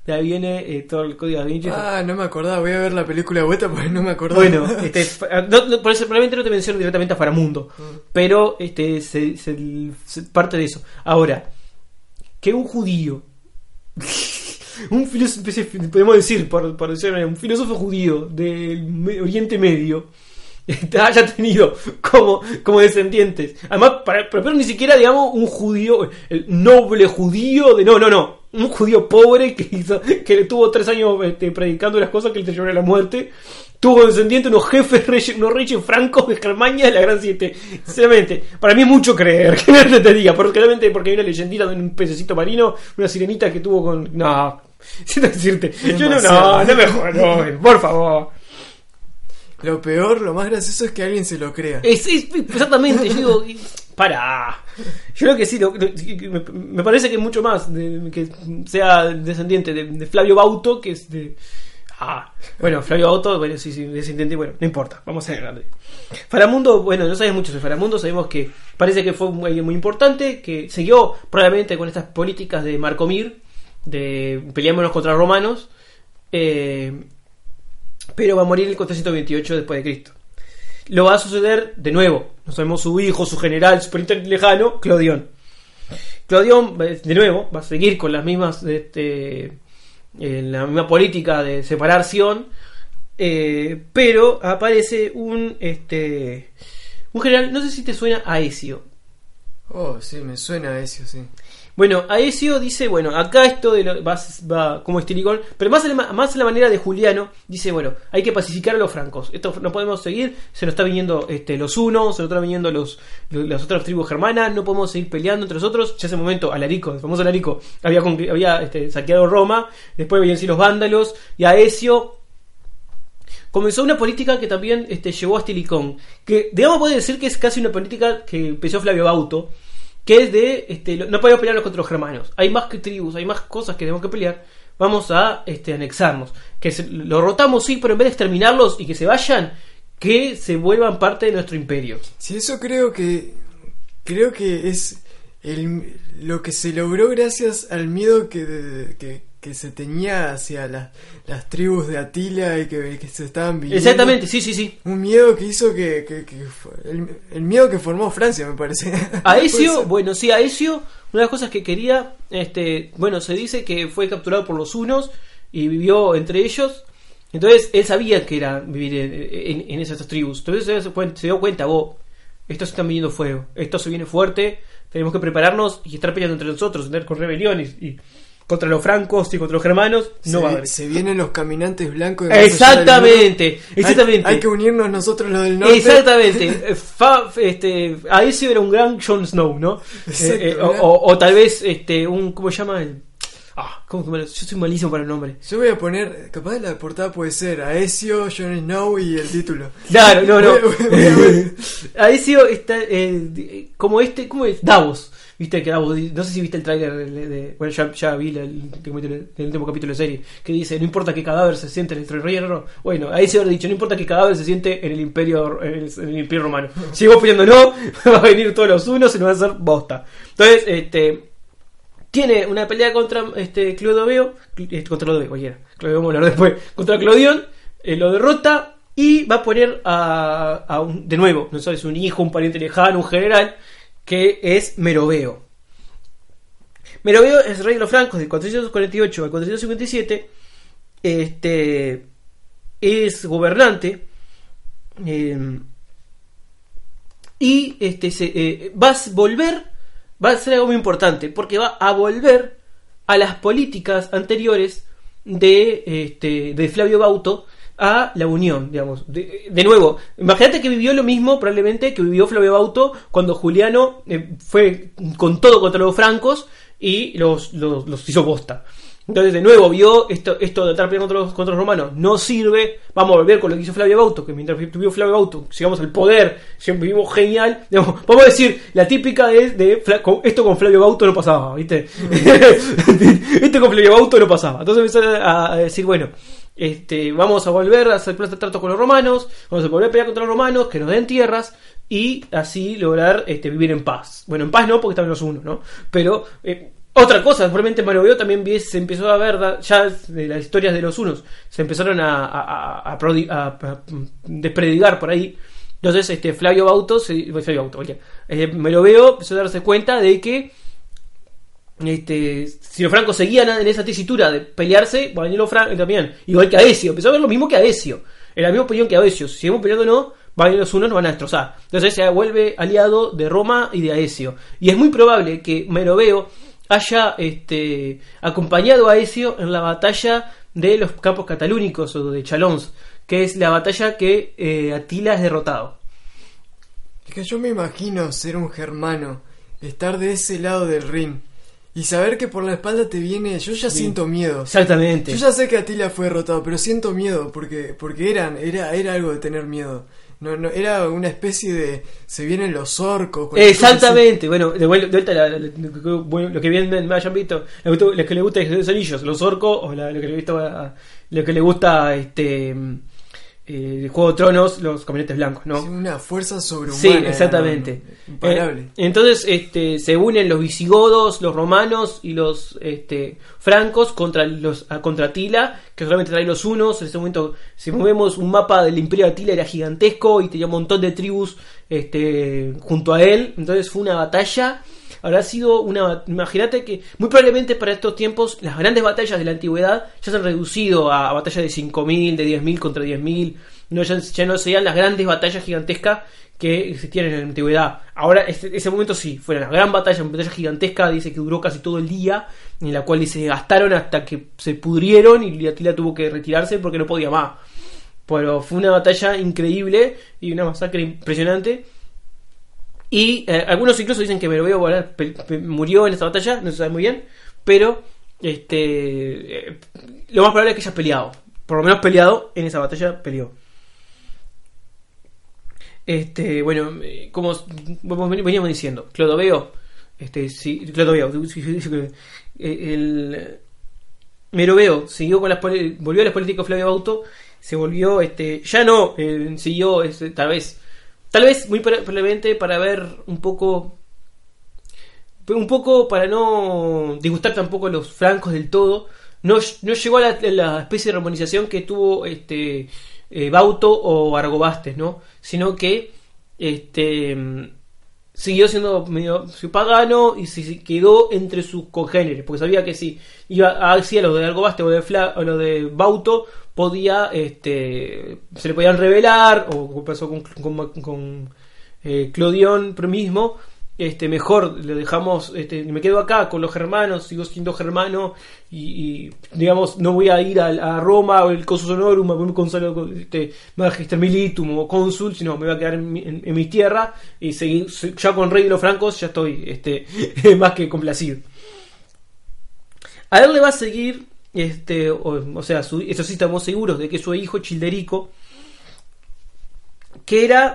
de ahí viene todo el código da Vinci. No me acordaba, voy a ver la película de vuelta porque no me acordaba. Bueno, por eso probablemente no te menciono directamente a Faramundo, pero se parte de eso. Ahora, que un judío, un filósofo, podemos decir, por decirlo, un filósofo judío del Oriente Medio haya tenido como descendientes, además, pero ni siquiera, digamos, un judío, el noble judío no, un judío pobre que tuvo 3 años predicando las cosas que le llevaron a la muerte, tuvo descendientes unos jefes reyes, unos reyes francos de Germania de la Gran Siete. Sinceramente, para mí es mucho creer, que no te diga, porque hay una leyendita de un pececito marino, una sirenita que tuvo con... No, siento decirte, yo no me jodas, por favor. Lo peor, lo más gracioso es que alguien se lo crea. Exactamente, yo digo, para. Yo creo que sí, me parece que es mucho más que sea descendiente de Flavio Bauto, que es de... bueno, Flavio Bauto, bueno, sí, descendiente, bueno, no importa, vamos a ver. Faramundo, bueno, no sabes mucho de Faramundo, sabemos que parece que fue alguien muy importante, que siguió probablemente con estas políticas de Marco Mir, de peleémonos contra los romanos, pero va a morir en el 428 después de Cristo. Lo va a suceder de nuevo, no sabemos su hijo, su general, su pariente lejano, Clodión. Clodión, de nuevo, va a seguir con las mismas, la misma política de separación, pero aparece un general, no sé si te suena Aecio. Sí, me suena Aecio, sí. Bueno, Aecio dice, bueno, acá esto va como estilicón, pero más en la manera de Juliano, dice, bueno, hay que pacificar a los francos, esto no podemos seguir, se nos está viniendo los hunos, se nos están viniendo las otras tribus germanas, no podemos seguir peleando entre nosotros. Ya ese momento Alarico, el famoso Alarico, había saqueado Roma, después venían los vándalos, y Aecio comenzó una política que también llevó a Estilicón, que digamos puede decir que es casi una política que empezó Flavio Bauto, que es de no podemos pelearnos contra los germanos, hay más que tribus, hay más cosas que tenemos que pelear, vamos a anexarnos, que lo rotamos, sí, pero en vez de exterminarlos y que se vayan, que se vuelvan parte de nuestro imperio. Sí, eso creo que es lo que se logró gracias al miedo que se tenía hacia las tribus de Atila y que se estaban viniendo. Exactamente, sí. Un miedo que hizo que el miedo que formó Francia, me parece. Aecio, bueno, sí, Aecio, una de las cosas que quería, se dice que fue capturado por los hunos y vivió entre ellos. Entonces él sabía que era vivir en esas tribus. Entonces se dio cuenta, estos están viniendo fuego, esto se viene fuerte, tenemos que prepararnos y estar peleando entre nosotros, con rebeliones y contra los francos y contra los germanos, no va a haber. Se vienen los caminantes blancos. Exactamente. Hay que unirnos nosotros los del norte. Exactamente. Aecio era un gran Jon Snow, ¿no? O tal vez ¿cómo se llama? Yo soy malísimo para el nombre. Yo voy a poner, capaz la portada puede ser Aecio, Jon Snow y el título. Claro, no. Aecio está ¿cómo es? Davos. Viste que no sé si viste el tráiler bueno, ya vi el último capítulo de serie, que dice, no importa qué cadáver se siente en el rey no. Bueno, ahí se habrá dicho, no importa qué cadáver se siente en el imperio romano. Si vos peleando no, va a venir todos los unos y nos va a hacer bosta. Entonces, tiene una pelea contra Clodoveo, cualquiera, Clodoveo vamos a hablar después, contra Clodión, lo derrota y va a poner de nuevo, no sabes, un hijo, un pariente lejano, un general, que es Meroveo. Meroveo es rey de los francos del 448 al 457. Es gobernante. Y va a ser algo muy importante, porque va a volver a las políticas anteriores de Flavio Bauto, a la unión, digamos. De nuevo, imagínate que vivió lo mismo probablemente que vivió Flavio Bauto cuando Juliano fue con todo contra los francos y los hizo bosta. Entonces de nuevo vio esto de estar peleando contra los romanos no sirve, vamos a volver con lo que hizo Flavio Bauto, que mientras vivió Flavio Bauto llegamos al poder, siempre vivimos genial, digamos, vamos a decir, la típica esto con Flavio Bauto no pasaba, ¿viste? Esto con Flavio Bauto no pasaba. Entonces empezaron a decir, bueno, vamos a volver a hacer trato con los romanos, vamos a volver a pelear contra los romanos, que nos den tierras y así lograr vivir en paz. Bueno, en paz no, porque estaban los unos, ¿no? Pero Otra cosa, probablemente Meroveo también se empezó a ver ya de las historias de los hunos, se empezaron a despredigar por ahí. Entonces Meroveo empezó a darse cuenta de que si los francos seguían en esa tesitura de pelearse, van a venir los francos también, igual que Aecio. Empezó a ver lo mismo que Aecio, en la misma opinión que Aecio. Si seguimos peleando o no, van a venir los hunos, nos van a destrozar. Entonces se vuelve aliado de Roma y de Aecio, y es muy probable que Meroveo haya acompañado a Aecio en la batalla de los campos catalúnicos o de Chalons, que es la batalla que Atila es derrotado. Es que yo me imagino ser un germano, estar de ese lado del Rin y saber que por la espalda te viene. Yo ya siento miedo. Exactamente. Yo ya sé que Atila fue derrotado, pero siento miedo porque era algo de tener miedo. No, era una especie de se vienen los orcos. Exactamente. Bueno, de vuelta lo que bien me hayan visto, lo que le gusta los anillos, los orcos, o lo que le gusta Juego de Tronos, los caminantes blancos, ¿no? Sí, una fuerza sobrehumana. Sí, exactamente. Imparable. Entonces se unen los visigodos, los romanos y los francos contra Atila, que solamente trae los hunos. En ese momento, si movemos un mapa del imperio de Atila, era gigantesco y tenía un montón de tribus junto a él. Entonces fue una batalla. Habrá sido imagínate que muy probablemente para estos tiempos las grandes batallas de la antigüedad ya se han reducido a batallas de 5.000, de 10.000 contra 10.000. Ya no serían las grandes batallas gigantescas que existían en la antigüedad. Ahora, ese momento sí, fue una gran batalla, una batalla gigantesca, dice que duró casi todo el día, en la cual se gastaron hasta que se pudrieron y Atila tuvo que retirarse porque no podía más. Pero fue una batalla increíble y una masacre impresionante. Y algunos incluso dicen que Meroveo murió en esta batalla, no se sabe muy bien, pero lo más probable es que haya peleado, por lo menos peleado en esa batalla, peleó. Bueno, como veníamos diciendo, Clodoveo, Meroveo siguió volvió a las políticas de Flavio Augusto, se volvió, ya no siguió, Tal vez, muy probablemente para ver un poco para no disgustar tampoco a los francos del todo, no llegó a la especie de romanización que tuvo Bauto o Argobastes, ¿no? Sino que siguió siendo medio pagano y se quedó entre sus congéneres, porque sabía que si iba hacia los de Argobastes o los de Bauto, podía se le podían rebelar, o pasó con Clodión mismo. Mejor lo dejamos, me quedo acá con los germanos, sigo siendo germano y digamos no voy a ir a Roma o el Consus Honorum, a poner Gonzalo Magister Militum o cónsul, sino me voy a quedar en mi tierra y seguir ya con rey de los francos. Ya estoy más que complacido. A él le va a seguir eso sí estamos seguros de que su hijo Childerico, que era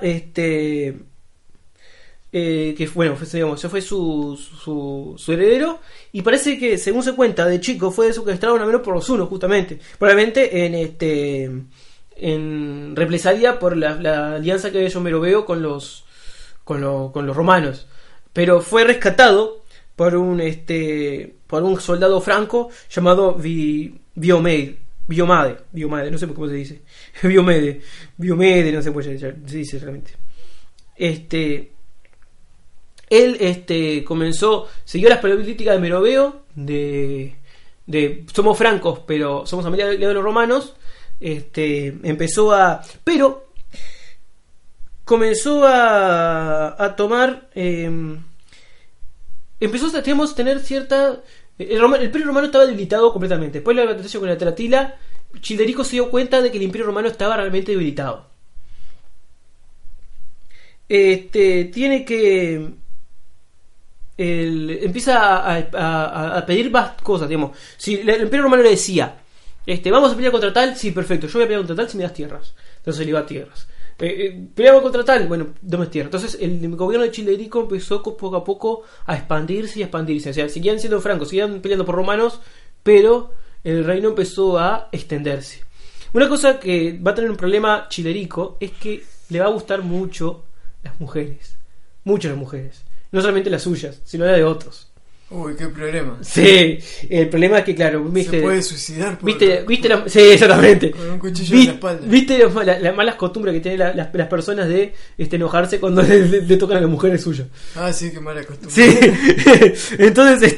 que bueno, digamos, ese fue su heredero, y parece que según se cuenta de chico fue secuestrado a menos por los hunos, justamente, probablemente en represalia por la alianza que había hecho Meroveo con los romanos, pero fue rescatado por un soldado franco llamado Biomede, no sé cómo se dice, Biomede, no sé cómo se dice realmente. Él siguió las políticas de Meroveo de somos francos pero somos aliados de los romanos. Comenzó a tomar, empezó a tener cierta, el imperio romano estaba debilitado completamente. Después de la batalla con Atila, Childerico se dio cuenta de que el imperio romano estaba realmente debilitado. Tiene que empieza a pedir más cosas, digamos. Si el imperio romano le decía vamos a pelear contra tal, sí, perfecto, yo voy a pelear contra tal si me das tierras. Entonces le iba a tierras. Peleamos contra tal, bueno, dame tierras. Entonces el gobierno de Childerico empezó poco a poco a expandirse. O sea, seguían siendo francos, seguían peleando por romanos, pero el reino empezó a extenderse. Una cosa que va a tener un problema Childerico es que le va a gustar mucho las mujeres, mucho las mujeres. No solamente las suyas, sino las de otros. Uy, qué problema. Sí, el problema es que, claro, viste. Se puede suicidar por... Sí, exactamente. Con un cuchillo en la espalda. Viste las malas costumbres que tienen las personas de enojarse cuando le tocan a las mujeres suyas. Ah, sí, qué mala costumbre. Sí. Entonces,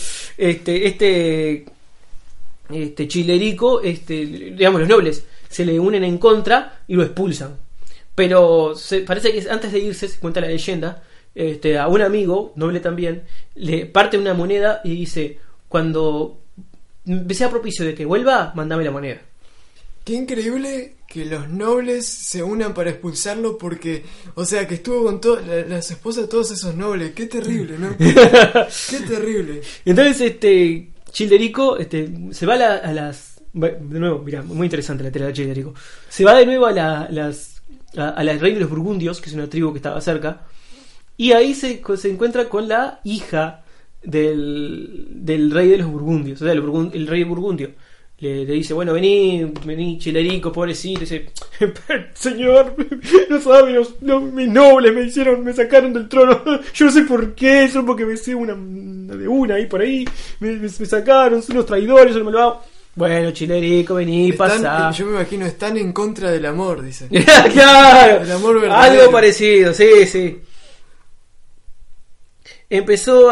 Chilerico, digamos, los nobles se le unen en contra y lo expulsan. Pero parece que antes de irse, se cuenta la leyenda, a un amigo, noble también, le parte una moneda y dice: cuando sea propicio de que vuelva, mandame la moneda. Qué increíble que los nobles se unan para expulsarlo, porque, o sea, que estuvo con las esposas de todos esos nobles. Qué terrible, ¿no? Qué terrible. Entonces, Childerico se va a las... De nuevo, mira, muy interesante la tela de Childerico. Se va de nuevo a la reina de los Burgundios, que es una tribu que estaba cerca, y ahí se encuentra con la hija del rey de los Burgundios, o sea, el rey de Burgundio. Le dice: bueno, vení Childerico, pobrecito. Dice: señor, no sabe, mis nobles me sacaron del trono. Yo no sé por qué, solo porque me sé una de una ahí por ahí. Me sacaron, son unos traidores, son malvados. Bueno, Childerico, vení, pasá. Yo me imagino, están en contra del amor, dice. Claro, el amor verdadero. Algo parecido, sí. Empezó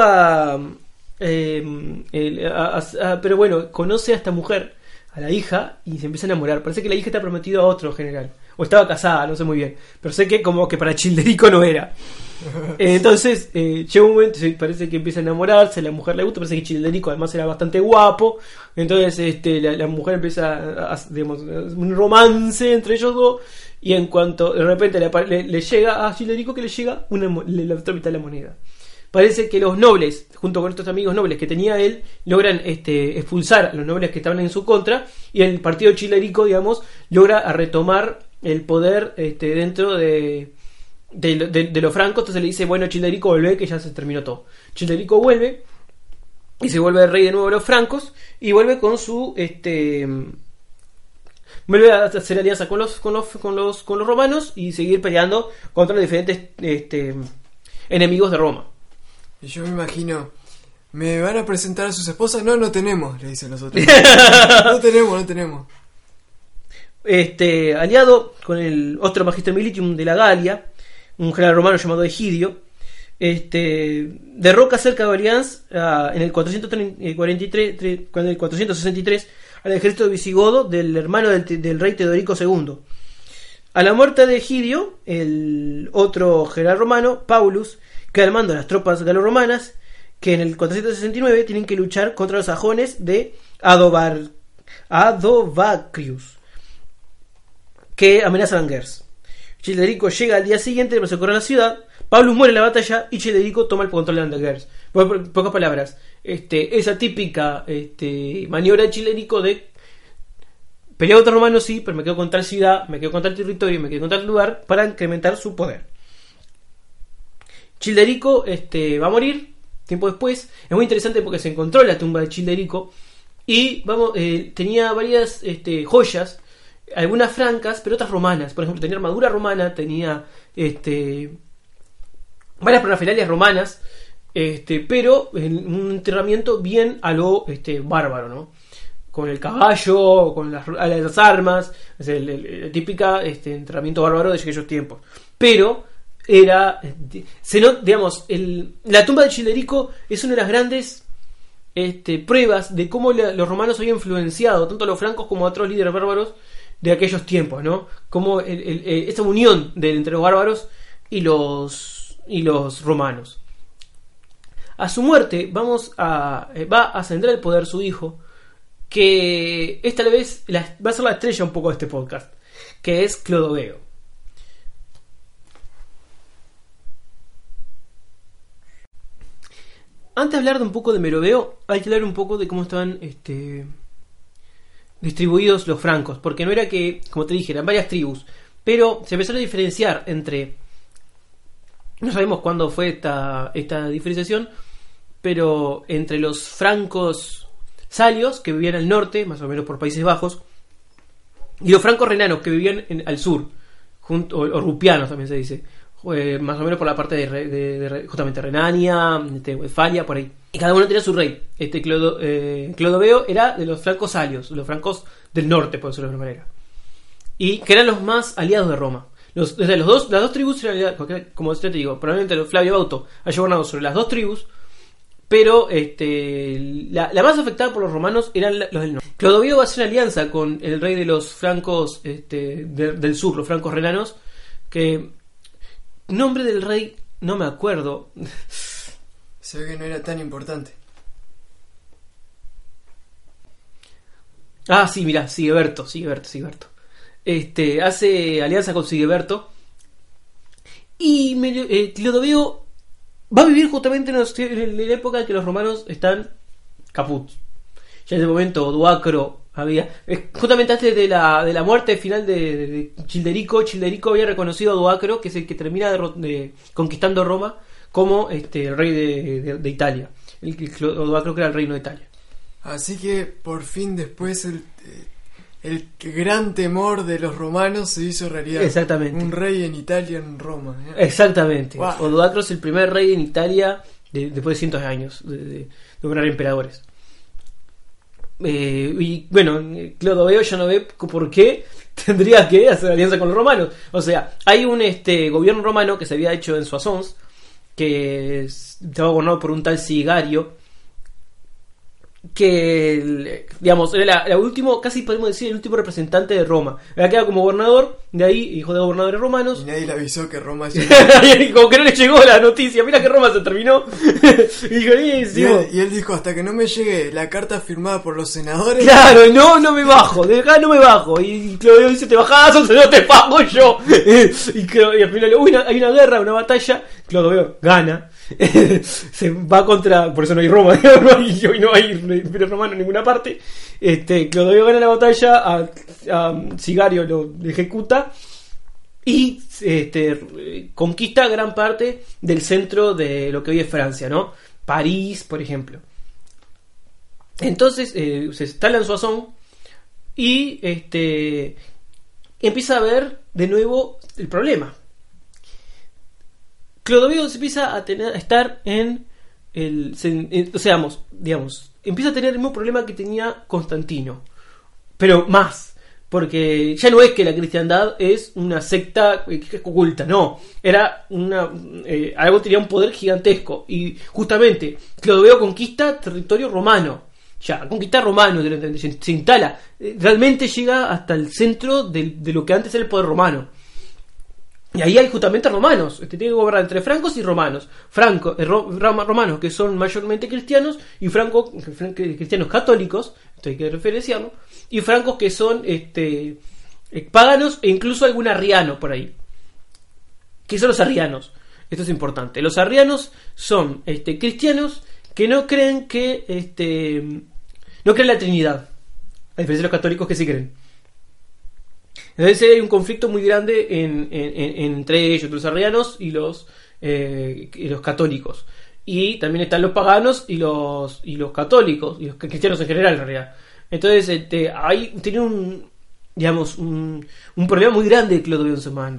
pero bueno, conoce a esta mujer, a la hija, y se empieza a enamorar. Parece que la hija está prometida a otro general, o estaba casada, no sé muy bien, pero sé que como que para Childerico no era. Entonces llega un momento, parece que empieza a enamorarse, la mujer le gusta, parece que Childerico además era bastante guapo. Entonces la mujer empieza digamos, un romance entre ellos dos, y en cuanto de repente le llega a Childerico, que le llega la otra mitad de la moneda. Parece que los nobles, junto con estos amigos nobles que tenía él, logran expulsar a los nobles que estaban en su contra, y el partido Childerico, digamos, logra retomar el poder dentro de los francos. Entonces le dice: bueno, Childerico, vuelve, que ya se terminó todo. Childerico vuelve y se vuelve el rey de nuevo de los francos, y vuelve con su vuelve a hacer alianza con los romanos y seguir peleando contra los diferentes enemigos de Roma. Y yo me imagino: ¿me van a presentar a sus esposas? No tenemos, le dicen los otros. No tenemos. Aliado con el otro Magister Militium de la Galia, un general romano llamado Egidio, derroca cerca de Orleans en el 463 al ejército visigodo del hermano del rey Teodorico II. A la muerte de Egidio, el otro general romano, Paulus, queda al mando de las tropas galorromanas, que en el 469 tienen que luchar contra los sajones de Adovacrius, que amenazan Gers. Childerico llega al día siguiente para socorrer la ciudad. Paulus muere en la batalla y Childerico toma el control de Gers. Por pocas palabras, esa típica maniobra de Childerico de pelear contra romanos, sí, pero me quedo con tal ciudad, me quedo con tal territorio, me quedo con tal lugar, para incrementar su poder. Childerico va a morir tiempo después. Es muy interesante porque se encontró la tumba de Childerico y tenía varias joyas, algunas francas, pero otras romanas. Por ejemplo, tenía armadura romana, tenía varias parafernalias romanas, pero en un enterramiento bien a lo bárbaro, ¿no? Con el caballo, con las armas, es el típica enterramiento bárbaro de aquellos tiempos. Pero era, digamos, la tumba de Childerico es una de las grandes pruebas de cómo los romanos habían influenciado tanto a los francos como a otros líderes bárbaros de aquellos tiempos, ¿no? Como esta unión entre los bárbaros y los romanos. A su muerte va a ascender al poder su hijo, que esta vez va a ser la estrella un poco de este podcast, que es Clodoveo. Antes de hablar de un poco de Meroveo, hay que hablar un poco de cómo estaban distribuidos los francos, porque no era que, como te dije, eran varias tribus, pero se empezaron a diferenciar entre, no sabemos cuándo fue esta diferenciación, pero entre los francos salios, que vivían al norte, más o menos por Países Bajos, y los francos renanos, que vivían al sur, o rupianos también se dice, más o menos por la parte de justamente Renania, Westfalia, por ahí. y cada uno tenía su rey. Clodoveo era de los francos alios, los francos del norte, por decirlo de alguna manera, y que eran los más aliados de Roma. Las dos tribus eran aliadas, porque, como ya te digo, probablemente Flavio Augusto haya gobernado sobre las dos tribus, pero la más afectada por los romanos eran los del norte. Clodoveo va a hacer una alianza con el rey de los francos del sur, los francos renanos, que nombre del rey no me acuerdo. Se ve que no era tan importante. Ah, sí, mirá, Sigeberto. Hace alianza con Sigeberto. Y Clodoveo va a vivir justamente en la época en que los romanos están caput. Ya en ese momento Odoacro justamente antes de la muerte final de Childerico había reconocido a Odoacro, que es el que termina conquistando Roma, como el rey de Italia. Odoacro, que era el reino de Italia. Así que por fin después el gran temor de los romanos se hizo realidad. Exactamente. Un rey en Italia, en Roma. Exactamente. Wow. Odoacro es el primer rey en Italia después de cientos de años de gobernar emperadores. Y bueno, Clodoveo ya no ve por qué tendría que hacer alianza con los romanos. O sea, hay un gobierno romano que se había hecho en Soissons, que estaba gobernado por un tal Sigario, que digamos era el último, casi podemos decir el último representante de Roma. Había quedado como gobernador, de ahí hijo de gobernadores romanos, y nadie le avisó que Roma como que no le llegó la noticia, mira que Roma se terminó. y él dijo, hasta que no me llegue la carta firmada por los senadores, claro, no me bajo, de acá no me bajo. Y Clodoveo dice, te bajás o no te pago yo. y al final hay una guerra, una batalla, Clodoveo gana. Se va contra, por eso no hay Roma, no hay imperio romano en ninguna parte. Clodoveo gana la batalla, a Sigario lo ejecuta y conquista gran parte del centro de lo que hoy es Francia, ¿no? París, por ejemplo. Entonces se instala en Soissons y empieza a ver de nuevo el problema. Clodoveo se empieza a estar en digamos, empieza a tener el mismo problema que tenía Constantino, pero más, porque ya no es que la cristiandad es una secta oculta, no, era algo que tenía un poder gigantesco, y justamente Clodoveo conquista territorio romano, ya conquista romano, se instala, realmente llega hasta el centro de lo que antes era el poder romano. Y ahí hay justamente romanos, tiene que gobernar entre francos y romanos. Romanos que son mayormente cristianos, y cristianos católicos, esto hay que referenciarlo, y francos que son paganos, e incluso algún arriano por ahí. ¿Qué son los arrianos? Esto es importante. Los arrianos son cristianos que no creen no creen la Trinidad, a diferencia de los católicos que sí creen. Entonces hay un conflicto muy grande entre ellos, los arrianos y los católicos. Y también están los paganos y los católicos, y los cristianos en general, en realidad. Entonces ahí tiene un problema muy grande Clodoveo en su mano.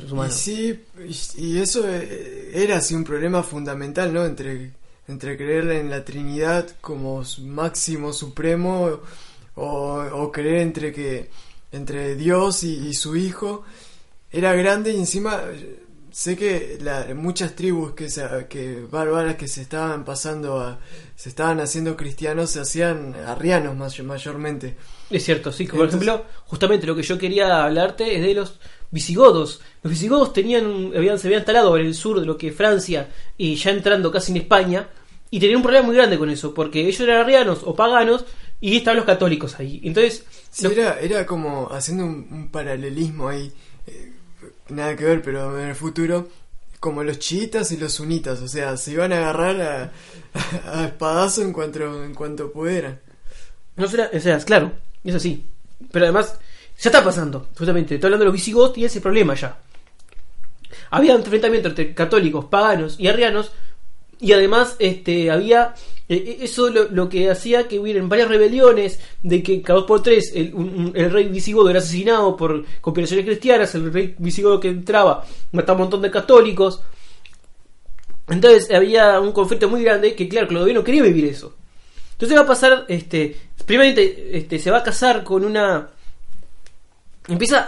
Y eso era así un problema fundamental, ¿no? Entre creer en la Trinidad como máximo supremo, o creer entre Dios y su hijo. Era grande, y encima sé que muchas tribus que bárbaras que se estaban haciendo cristianos, se hacían arrianos mayormente. Es cierto, sí, como por ejemplo, justamente lo que yo quería hablarte es de los visigodos. Los visigodos se habían instalado en el sur de lo que es Francia, y ya entrando casi en España, y tenían un problema muy grande con eso, porque ellos eran arrianos o paganos, y estaban los católicos ahí. Entonces sí, era como haciendo un paralelismo ahí, nada que ver, pero en el futuro, como los chiitas y los sunitas, o sea, se iban a agarrar a espadazo en cuanto pudieran. No será, o sea, claro, es así. Pero además, ya está pasando, justamente, estoy hablando de los visigodos, y ese problema ya. Había enfrentamientos entre católicos, paganos y arrianos, y además había eso lo que hacía que hubieran varias rebeliones, de que cada 2 por 3 el rey visigodo era asesinado por conspiraciones cristianas, el rey visigodo que entraba mataba un montón de católicos, Entonces había un conflicto muy grande que, claro, Clodoveo no quería vivir eso. Entonces va a pasar, primeramente, se va a casar con una... Empieza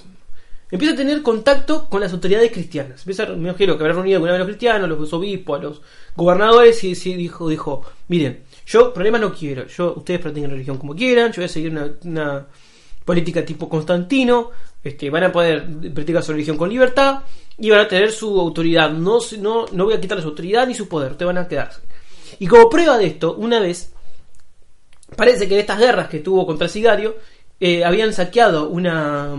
a tener contacto con las autoridades cristianas. Me imagino que habrá reunido alguna vez a los cristianos, a los obispos, a los gobernadores, y dijo, miren, yo problemas no quiero, ustedes practiquen religión como quieran, yo voy a seguir una política tipo Constantino, van a poder practicar su religión con libertad y van a tener su autoridad, no voy a quitarles su autoridad ni su poder, ustedes van a quedarse. Y como prueba de esto, una vez, parece que en estas guerras que tuvo contra Sigario, habían saqueado una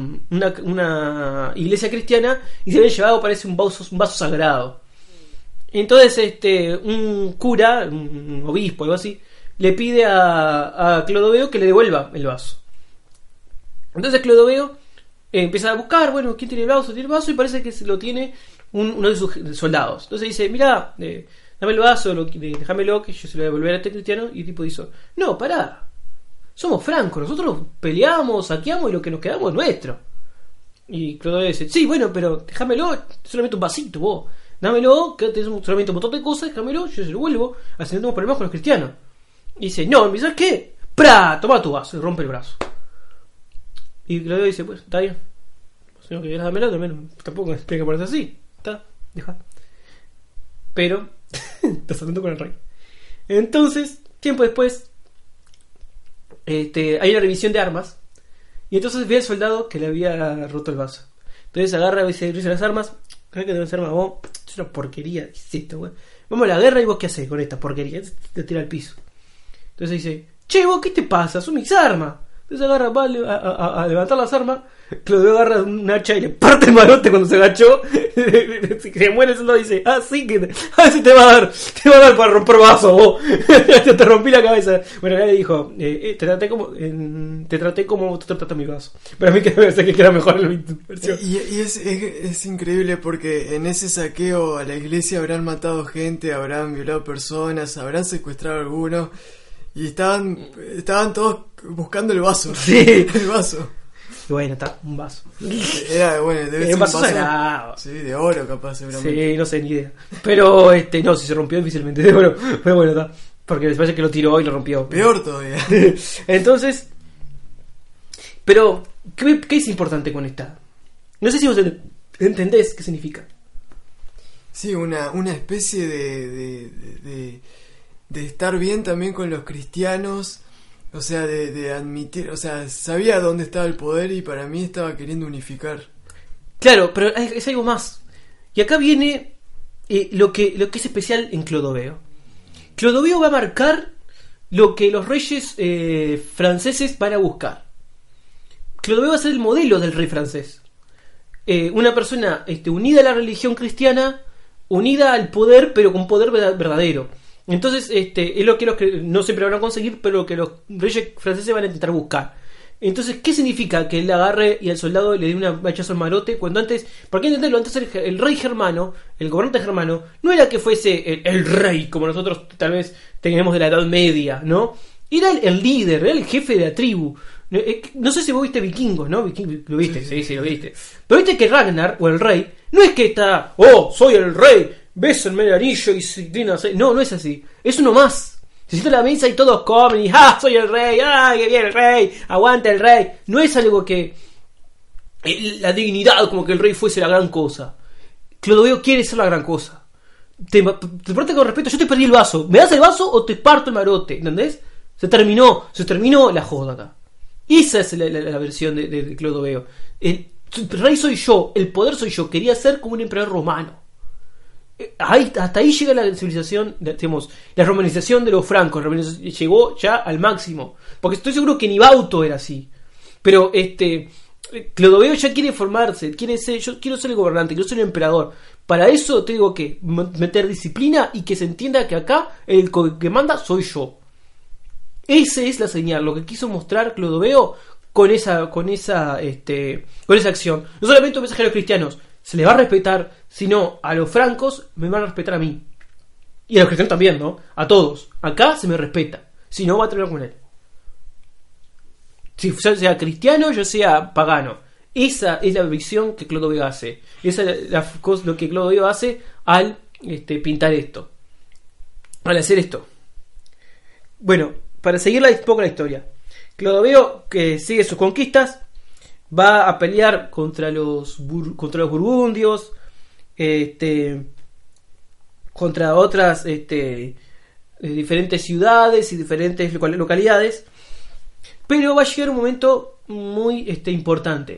iglesia cristiana y se habían llevado, parece, un vaso sagrado. Entonces un cura, un obispo, algo así, le pide a Clodoveo que le devuelva el vaso. Entonces Clodoveo empieza a buscar, bueno, ¿quién tiene el vaso? Tiene el vaso, y parece que lo tiene uno de sus soldados. Entonces dice, mira, dame el vaso, déjamelo, que yo se lo voy a devolver a este cristiano. Y el tipo dice, no, pará, somos francos, nosotros peleamos, saqueamos y lo que nos quedamos es nuestro. Y Clodoveo dice, sí, bueno, pero déjamelo, solamente un vasito, vos. Dámelo, que tenés solamente un montón de cosas, déjamelo, yo se lo vuelvo, así no tengo problemas con los cristianos. Y dice, no, ¿sabes qué? ¡Pra! Toma tu vaso, y rompe el brazo. Y Clodoveo dice, pues, está bien. Si no querés dámelo, tampoco tiene que ponerse así. Está, deja. Pero, estás hablando con el rey. Entonces, tiempo después, hay una revisión de armas. Y entonces ve al soldado que le había roto el vaso. Entonces agarra y se revisa las armas. ¿Crees que deben ser más? Vos, es una porquería, ¿qué es esto, güey? Vamos a la guerra y vos qué hacés con esta porquería. Te tira al piso. Entonces dice, che, vos, ¿qué te pasa? Son mis armas. Entonces agarra, va a levantar las armas. Clodoveo agarra un hacha y le parte el marote cuando se agachó. Se muere el soldado y dice, sí, sí te va a dar para romper vasos, vos. Te rompí la cabeza. Bueno, él le dijo, te traté como te trataste mi vaso. Pero a mí que me parece que queda mejor en la versión. Y es increíble porque en ese saqueo a la iglesia habrán matado gente, habrán violado personas, habrán secuestrado a algunos. Y estaban todos buscando el vaso. Sí. El vaso. Y bueno, está, un vaso. Era, bueno, debe ser un vaso sagrado. Sí, de oro capaz, seguramente. Sí, no sé, ni idea. Pero, no, si se rompió difícilmente de oro. Pero bueno, está. Porque me parece que lo tiró y lo rompió. Peor todavía. Entonces, pero, ¿qué es importante con esta? No sé si vos entendés qué significa. Sí, una especie de estar bien también con los cristianos. O sea, de admitir, o sea, sabía dónde estaba el poder y para mí estaba queriendo unificar. Claro, pero es algo más. Y acá viene lo que es especial en Clodoveo. Clodoveo va a marcar lo que los reyes franceses van a buscar. Clodoveo va a ser el modelo del rey francés. Una persona unida a la religión cristiana, unida al poder, pero con poder verdadero. Entonces, es lo que no siempre van a conseguir, pero lo que los reyes franceses van a intentar buscar. Entonces, ¿qué significa que él agarre y al soldado le dé un hachazo al marote? Cuando antes, ¿por qué entenderlo? Antes el rey germano, el gobernante germano, no era que fuese el rey, como nosotros tal vez tenemos de la Edad Media, ¿no? Era el líder, era el jefe de la tribu. No sé si vos viste Vikingos, ¿no? ¿Lo viste? Sí, lo viste. Pero viste que Ragnar, o el rey, no es que está, soy el rey, bésenme el anillo y se inclina. No es así. Es uno más. Se sienta a la mesa y todos comen y soy el rey, que viene el rey, aguanta el rey. No es algo que la dignidad, como que el rey fuese la gran cosa. Clodoveo quiere ser la gran cosa. Te pregunto con respeto, yo te perdí el vaso. ¿Me das el vaso o te parto el marote? ¿Entendés? Se terminó la joda acá. Esa es la versión de Clodoveo. El rey soy yo, el poder soy yo. Quería ser como un emperador romano. Hasta ahí llega la civilización, digamos, la romanización de los francos. Llegó ya al máximo. Porque estoy seguro que ni Bauto era así. Pero Clodoveo ya quiere formarse, yo quiero ser el gobernante, quiero ser el emperador. Para eso tengo que meter disciplina y que se entienda que acá el que manda soy yo. Esa es la señal, lo que quiso mostrar Clodoveo con esa acción. No solamente un mensaje a los cristianos, se les va a respetar, sino a los francos me van a respetar a mí. Y a los cristianos también, ¿no? A todos. Acá se me respeta. Si no, va a terminar con él. Si yo sea cristiano, yo sea pagano. Esa es la visión que Clodoveo hace. Esa es lo que Clodoveo hace al pintar esto, al hacer esto. Bueno, para seguir un poco la historia, Clodoveo, que sigue sus conquistas, va a pelear contra los burgundios, contra otras diferentes ciudades y diferentes localidades, pero va a llegar un momento muy importante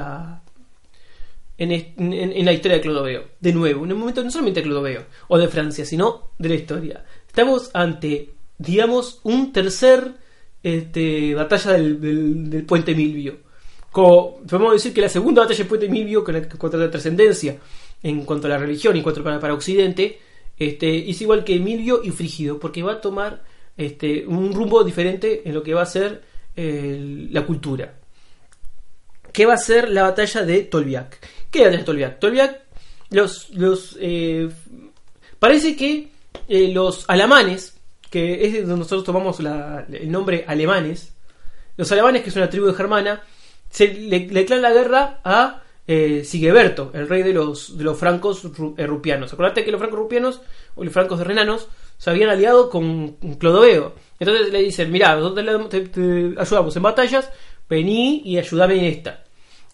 en la historia de Clodoveo. De nuevo, en un momento no solamente de Clodoveo o de Francia, sino de la historia. Estamos ante, digamos, un tercer batalla del Puente Milvio. Podemos decir que la segunda batalla del Puente Milvio, contra la trascendencia en cuanto a la religión y en cuanto para Occidente, es igual que Milvio y Frígido, porque va a tomar un rumbo diferente en lo que va a ser la cultura. ¿Qué va a ser la batalla de Tolbiac? ¿Qué es la batalla de Tolbiac? Tolbiac, parece que los alamanes, que es de donde nosotros tomamos el nombre alemanes, los alamanes, que es una tribu de germana, le declaran la guerra a Sigeberto, el rey de los francos rupianos. Acordate que los francos rupianos o los francos renanos se habían aliado con Clodoveo. Entonces le dicen: mirá, nosotros te ayudamos en batallas, vení y ayúdame en esta.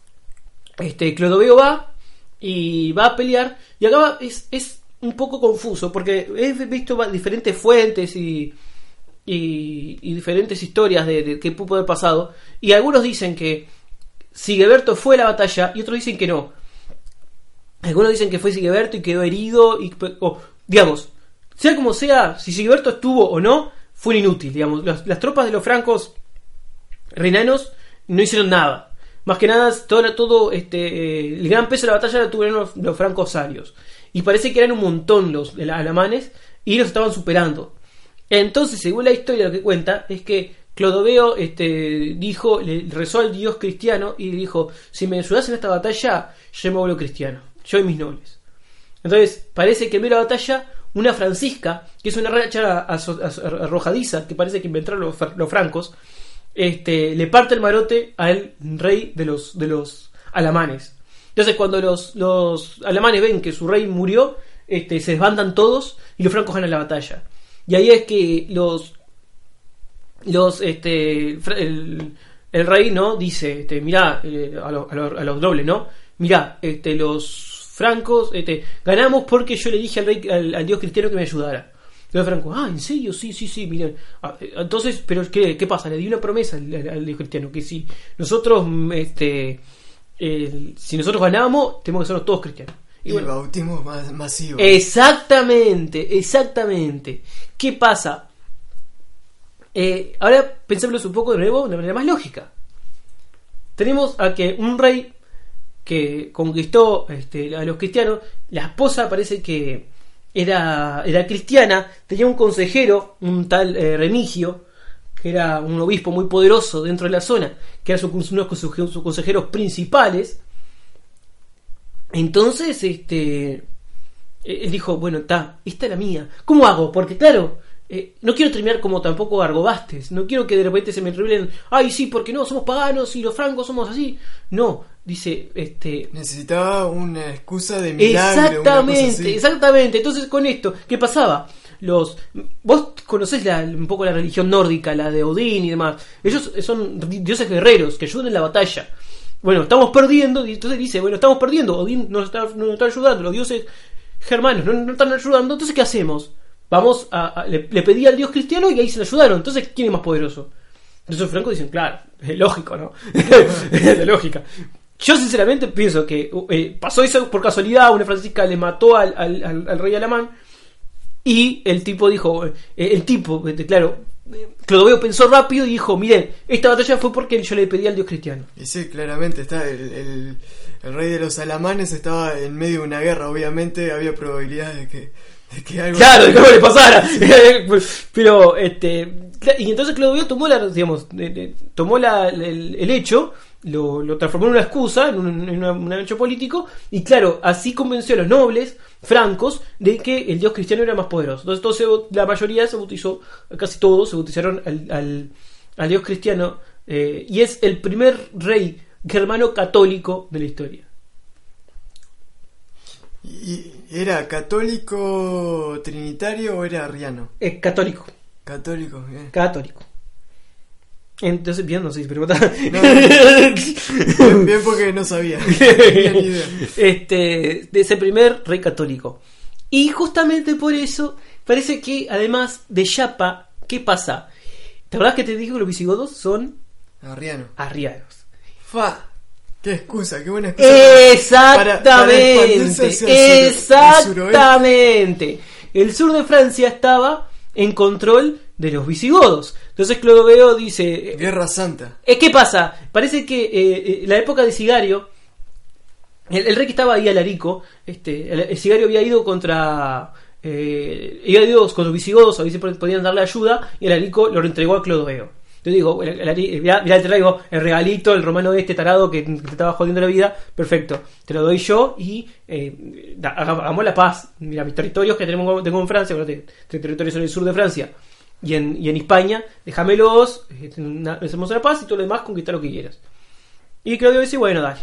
Clodoveo va y va a pelear, y acá es un poco confuso, porque he visto diferentes fuentes y diferentes historias de qué pudo haber pasado, y algunos dicen que Sigeberto fue a la batalla y otros dicen que no. Algunos dicen que fue Sigeberto y quedó herido, digamos, sea como sea, si Sigeberto estuvo o no, fue inútil, digamos. Las tropas de los francos renanos no hicieron nada. Más que nada, todo el gran peso de la batalla lo tuvieron los francos salios. Y parece que eran un montón los alamanes y los estaban superando. Entonces, según la historia, lo que cuenta es que Clodoveo le rezó al dios cristiano y dijo: si me ayudas en esta batalla, yo me vuelvo cristiano, yo y mis nobles. Entonces, parece que en medio de la batalla, una francisca, que es una racha arrojadiza, que parece que inventaron los francos, le parte el marote al rey de los alamanes. Entonces, cuando los alamanes ven que su rey murió, se desbandan todos y los francos ganan la batalla. Y ahí es que el rey, ¿no?, dice, mirá, a los nobles, ¿no? Mirá, los francos, ganamos porque yo le dije al rey, al dios cristiano, que me ayudara. Los francos: ¿en serio? Sí, miren. Entonces, pero ¿qué pasa? Le di una promesa al dios cristiano, que si nosotros ganábamos, tenemos que ser todos cristianos. Y bueno, el bautismo masivo. Exactamente. ¿Qué pasa? Ahora pensémoslo un poco de nuevo de una manera más lógica. Tenemos a que un rey que conquistó a los cristianos, la esposa parece que era cristiana, tenía un consejero, un tal Remigio, que era un obispo muy poderoso dentro de la zona, que era uno de sus consejeros principales. Entonces él dijo: bueno, esta es la mía. ¿Cómo hago? Porque claro, no quiero terminar como tampoco Argobastes. No quiero que de repente se me revelen: ay, sí, porque no, somos paganos y los francos somos así. No, dice, necesitaba una excusa de milagro. Exactamente. Entonces, con esto, ¿qué pasaba? Vos conocés un poco la religión nórdica, la de Odín y demás. Ellos son dioses guerreros que ayudan en la batalla. Bueno, estamos perdiendo, y entonces dice: bueno, estamos perdiendo, Odín nos está ayudando, los dioses germanos no están ayudando, entonces ¿qué hacemos? Vamos le pedí al dios cristiano y ahí se le ayudaron. Entonces, ¿quién es más poderoso? Entonces los francos dicen: claro, es lógico, ¿no? Es de lógica. Yo sinceramente pienso que pasó eso por casualidad. Una francisca le mató al rey alemán, y el tipo dijo, claro, Clodoveo pensó rápido y dijo: miren, esta batalla fue porque yo le pedí al dios cristiano. Y sí, claramente está el rey de los alamanes estaba en medio de una guerra. Obviamente había probabilidades de que algo... Claro, de que algo le pasara. Pero y entonces Clodoveo tomó el hecho, lo transformó en una excusa, en un hecho político, y claro, así convenció a los nobles francos de que el dios cristiano era más poderoso. Entonces la mayoría se bautizó, casi todos se bautizaron al dios cristiano, y es el primer rey germano católico de la historia. ¿Y era católico trinitario o era arriano? Católico. Católico, bien. Católico. Entonces, bien, no sé, pero... No, bien porque no sabía. No tenía ni idea. De ese primer rey católico. Y justamente por eso, parece que además de Yapa, ¿qué pasa? ¿Te acordás que te digo que los visigodos son Arriano. arrianos? Fa. Qué excusa, qué buena excusa. Exactamente. El Exactamente. El sur de Francia estaba en control de los visigodos. Entonces Clodoveo dice... Guerra Santa. ¿Qué pasa? Parece que la época de Sigario, el rey que estaba ahí, Alarico, el Sigario había ido contra los visigodos, a ver si podían darle ayuda, y Alarico lo entregó a Clodoveo. Yo digo, mirá, te traigo el regalito, el romano tarado que te estaba jodiendo la vida, perfecto, te lo doy yo y hagamos la paz. Mira, mis territorios que tengo en Francia, tres territorios en el sur de Francia y en España, déjamelos, hacemos la paz y todo lo demás conquistar lo que quieras. Y Claudio dice, bueno, dale.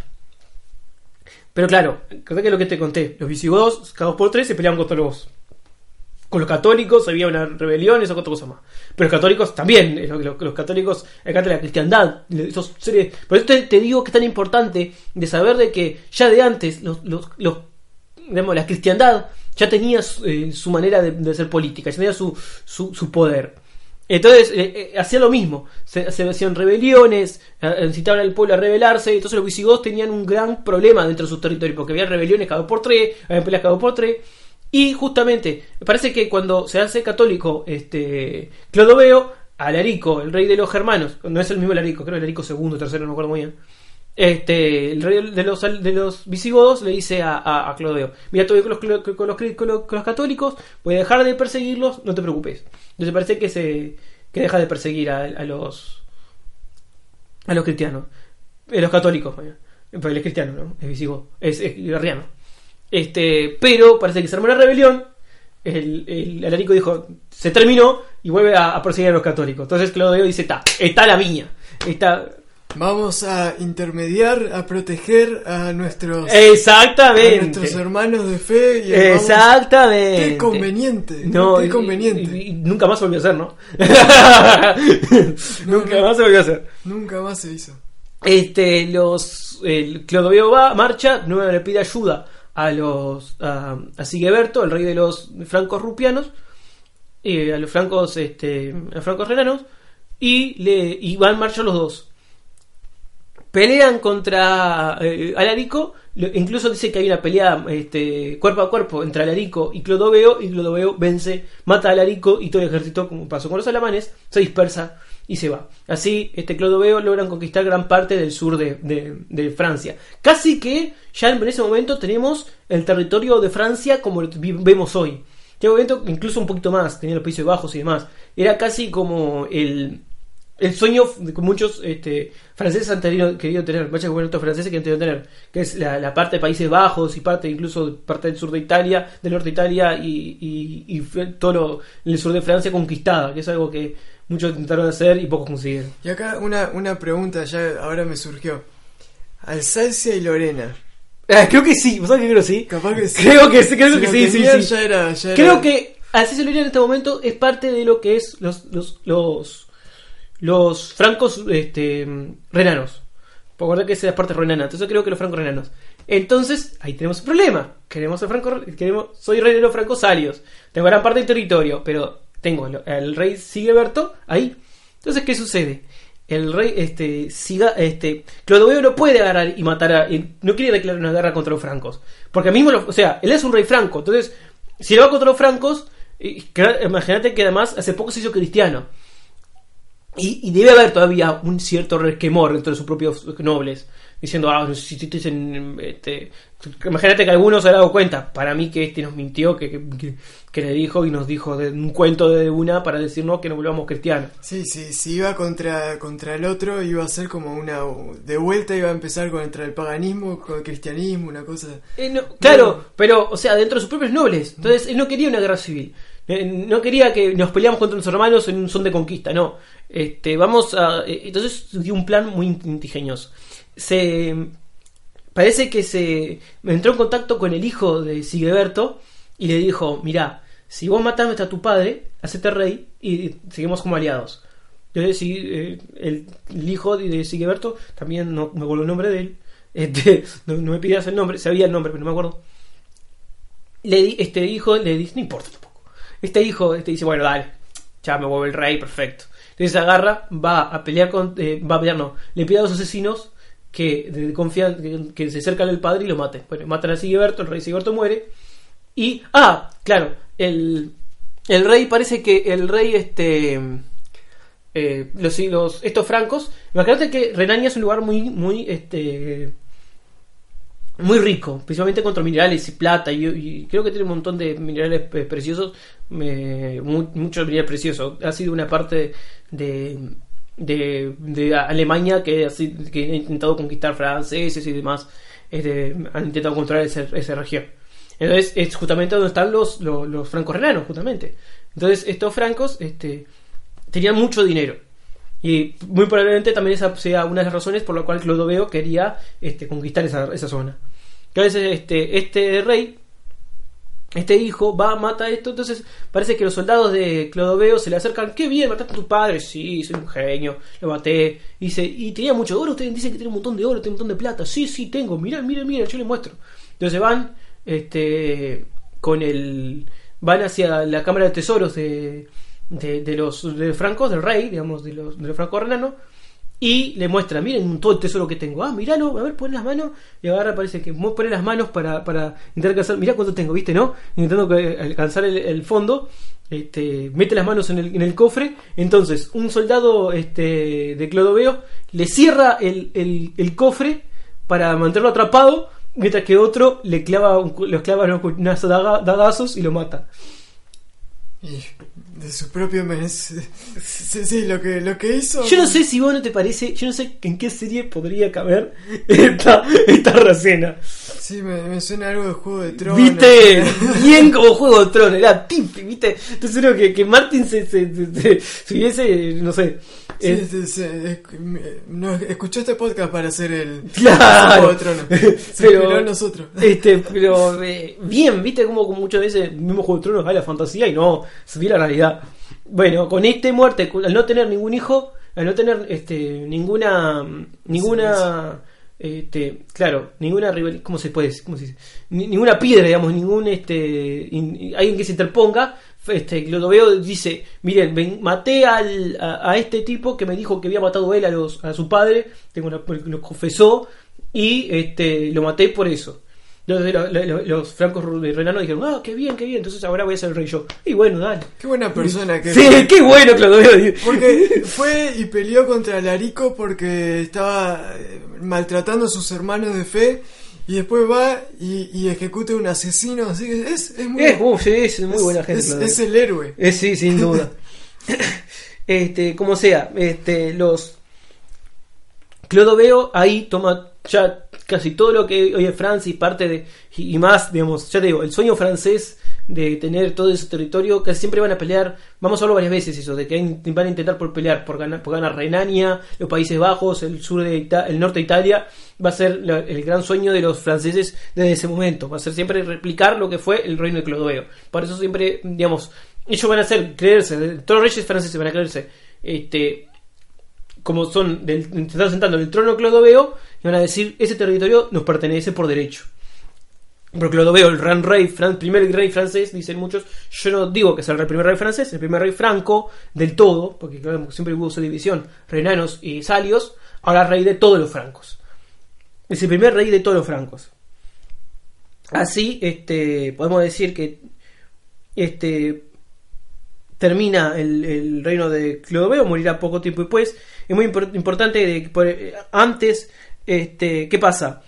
Pero claro, creo que es lo que te conté, los visigodos, cada 2 por 3 se peleaban contra con los católicos, había una rebelión, eso otra cosa más. Pero los católicos también, los católicos, acá de la cristiandad, esos seres. Por eso te digo que es tan importante de saber de que ya de antes digamos, la cristiandad ya tenía su manera de hacer política, ya tenía su poder. Entonces hacía lo mismo, se hacían rebeliones, incitaban al pueblo a rebelarse. Entonces los visigodos tenían un gran problema dentro de sus territorios, porque había rebeliones cada 2 por 3, había peleas cada 2 por 3. Y justamente, parece que cuando se hace católico Clodoveo, Alarico, el rey de los germanos, no es el mismo Alarico, creo que Alarico II, tercero, no me acuerdo muy bien, el rey de los visigodos le dice a Clodoveo, mira, todavía con los católicos voy a dejar de perseguirlos, no te preocupes. Entonces parece que deja de perseguir a los cristianos, los católicos, porque él es cristiano, ¿no? Es visigodo, es arriano. Pero parece que se armó una rebelión. El Alarico dijo, se terminó, y vuelve a perseguir a los católicos. Entonces Clodoveo dice, está la viña, vamos a intermediar, a proteger a nuestros hermanos de fe y exactamente. Qué conveniente. No, qué conveniente. Y nunca más se volvió a hacer, ¿no? Nunca más se volvió a hacer. Nunca más se hizo. Clodoveo marcha, nuevamente le pide ayuda a Sigeberto, el rey de los francos rupianos, a los francos renanos, y van en marcha los dos. Pelean contra Alarico, incluso dice que hay una pelea cuerpo a cuerpo entre Alarico y Clodoveo vence, mata a Alarico, y todo el ejército, como pasó con los alamanes, se dispersa y se va. Así, Clodoveo logran conquistar gran parte del sur de Francia. Casi que ya en ese momento tenemos el territorio de Francia como lo vemos hoy. En ese momento incluso un poquito más, tenía los Países Bajos y demás. Era casi como el sueño que muchos franceses han querido tener, muchos gobiernos franceses que han querido tener, que es la parte de Países Bajos y parte del sur de Italia, del norte de Italia y todo el sur de Francia conquistada, que es algo que muchos intentaron hacer y pocos consiguieron. Y acá una pregunta ya ahora me surgió. Alsacia y Lorena. Creo que sí, ¿vos sabés que creo que sí? Capaz que sí. Creo que sí, sí. Ya era. Creo que Alsacia y Lorena en este momento es parte de lo que es los francos renanos. Por acordar que esa es la parte renana. Entonces creo que los francos renanos. Entonces, ahí tenemos un problema. Soy rey de los francos salios. Tengo gran parte del territorio, pero tengo el rey Sigeberto ahí. Entonces, ¿qué sucede? El rey Clodoveo no puede agarrar y matar no quiere declarar una guerra contra los francos, porque mismo él es un rey franco. Entonces, si él va contra los francos, imagínate que además hace poco se hizo cristiano. Y debe haber todavía un cierto resquemor entre sus propios nobles, diciendo, imagínate que algunos se han dado cuenta, para mí que nos mintió, que le dijo y nos dijo de un cuento de una para decirnos que nos volvamos cristianos. Sí, si iba contra el otro, iba a ser como de vuelta iba a empezar contra el paganismo, con el cristianismo, una cosa. Claro, pero, dentro de sus propios nobles. Entonces, él no quería una guerra civil. No quería que nos peleamos contra nuestros hermanos en un son de conquista, no. Entonces dio un plan muy ingenioso. parece que se entró en contacto con el hijo de Sigeberto y le dijo: mirá, si vos matás a tu padre, hacete rey y seguimos como aliados. Entonces el hijo de Sigeberto, también no me acuerdo el nombre de él, no me pidas el nombre, sabía el nombre pero no me acuerdo. Este hijo le dice, no importa tampoco, este hijo dice: bueno, dale, ya me vuelvo el rey, perfecto. Entonces agarra, va a pelear le pide a los asesinos que confían, que se acercan al padre y lo maten. Bueno, matan a Sigeberto, el rey Sigeberto muere. Y, claro, el rey, parece que el rey, estos francos, imagínate que Renania es un lugar muy rico, principalmente contra minerales y plata, y creo que tiene un montón de minerales preciosos, mucho mineral precioso. Ha sido una parte de Alemania que ha intentado conquistar franceses y demás, han intentado controlar esa región. Entonces es justamente donde están los francos renanos, justamente. Entonces estos francos tenían mucho dinero, y muy probablemente también esa sea una de las razones por la cual Clodoveo quería conquistar esa zona. Entonces este rey, este hijo, mata esto. Entonces parece que los soldados de Clodoveo se le acercan: qué bien, mataste a tu padre. Sí, soy un genio, lo maté. Dice: y tenía mucho oro. Ustedes dicen que tiene un montón de oro, tiene un montón de plata. Sí, tengo, miren, yo les muestro. Entonces van van hacia la cámara de tesoros de los francos, del rey, digamos, de los francos renanos, y le muestra: miren todo el tesoro que tengo. Míralo, a ver, pon las manos. Y agarra, parece que pone las manos para intentar alcanzar. Mirá cuánto tengo, ¿viste? ¿No? Intentando alcanzar el fondo. Mete las manos en el cofre. Entonces un soldado de Clodoveo le cierra el cofre para mantenerlo atrapado, mientras que otro los clava unos dagazos y lo mata. Y de su propio mes. Sí, lo que hizo. Yo no sé si vos no te parece, yo no sé en qué serie podría caber esta recena. Sí, me suena algo de Juego de Tronos. ¿Viste? Bien como Juego de Tronos, era tip, ¿viste? Entonces creo que Martin se hubiese, no sé. No, escuchó este podcast para hacer el Juego de Tronos. Pero nosotros. Pero bien, ¿viste? Como muchas veces el mismo Juego de Tronos va a la fantasía y no se ve la realidad. Bueno, con muerte, al no tener ningún hijo, al no tener ninguna ninguna rivalidad, ¿cómo se dice? Ninguna piedra, digamos, alguien que se interponga. Clodoveo dice: miren, maté a este tipo que me dijo que había matado él a su padre, lo confesó, y lo maté por eso. Los francos renanos dijeron: qué bien, entonces ahora voy a ser el rey yo. Y bueno, dale. Qué buena persona que sí, qué bueno Clodoveo. Porque fue y peleó contra Alarico porque estaba maltratando a sus hermanos de fe, y después va y ejecuta un asesino. Así que es muy buena gente. Es el héroe. Sí, sin duda. Como sea, los Clodoveo ahí toma ya casi todo lo que hoy es Francia, y parte y más, digamos, ya te digo, el sueño francés de tener todo ese territorio. Casi siempre van a pelear, vamos a hablar varias veces eso, de que van a intentar por ganar Renania, los Países Bajos, el norte de Italia. Va a ser el gran sueño de los franceses desde ese momento, va a ser siempre replicar lo que fue el reino de Clodoveo. Por eso siempre, digamos, ellos van a creerse, todos los reyes franceses van a creerse como se están sentando en el trono de Clodoveo, y van a decir: ese territorio nos pertenece por derecho. Pero Clodoveo, el gran rey, primer rey francés, dicen muchos. Yo no digo que sea el primer rey francés, el primer rey franco del todo, porque claro, siempre hubo esa división, renanos y salios. Ahora rey de todos los francos, es el primer rey de todos los francos. Así podemos decir que termina el reino de Clodoveo, morirá poco tiempo después. Es muy importante antes, ¿qué pasa?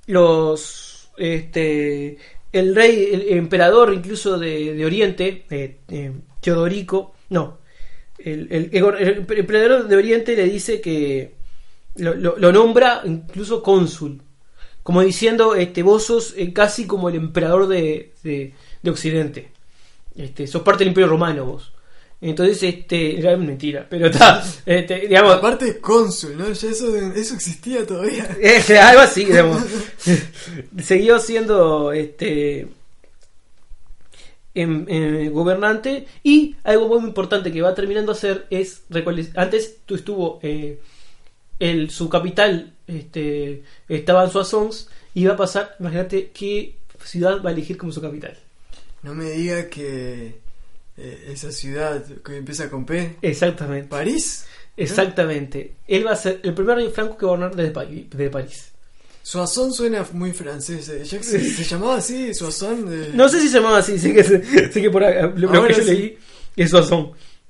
El rey, el emperador incluso de Oriente, Teodorico, no, el emperador de Oriente le dice que lo nombra incluso cónsul, como diciendo: vos sos casi como el emperador de Occidente, sos parte del Imperio Romano vos. Entonces, era mentira, pero está, digamos... Aparte es cónsul, ¿no? Ya eso existía todavía. Algo así, digamos. Siguió siendo, gobernante, y algo muy importante que va terminando a hacer es... Antes estuvo... su capital estaba en Soissons, y va a pasar, imagínate qué ciudad va a elegir como su capital. No me diga que esa ciudad que empieza con P. Exactamente. ¿París? Exactamente. Él va a ser el primer rey franco que va a gobernar desde París. Soissons suena muy francés. ¿Se llamaba así? Soissons. No sé si se llamaba así, sé que por lo que yo leí es Soissons.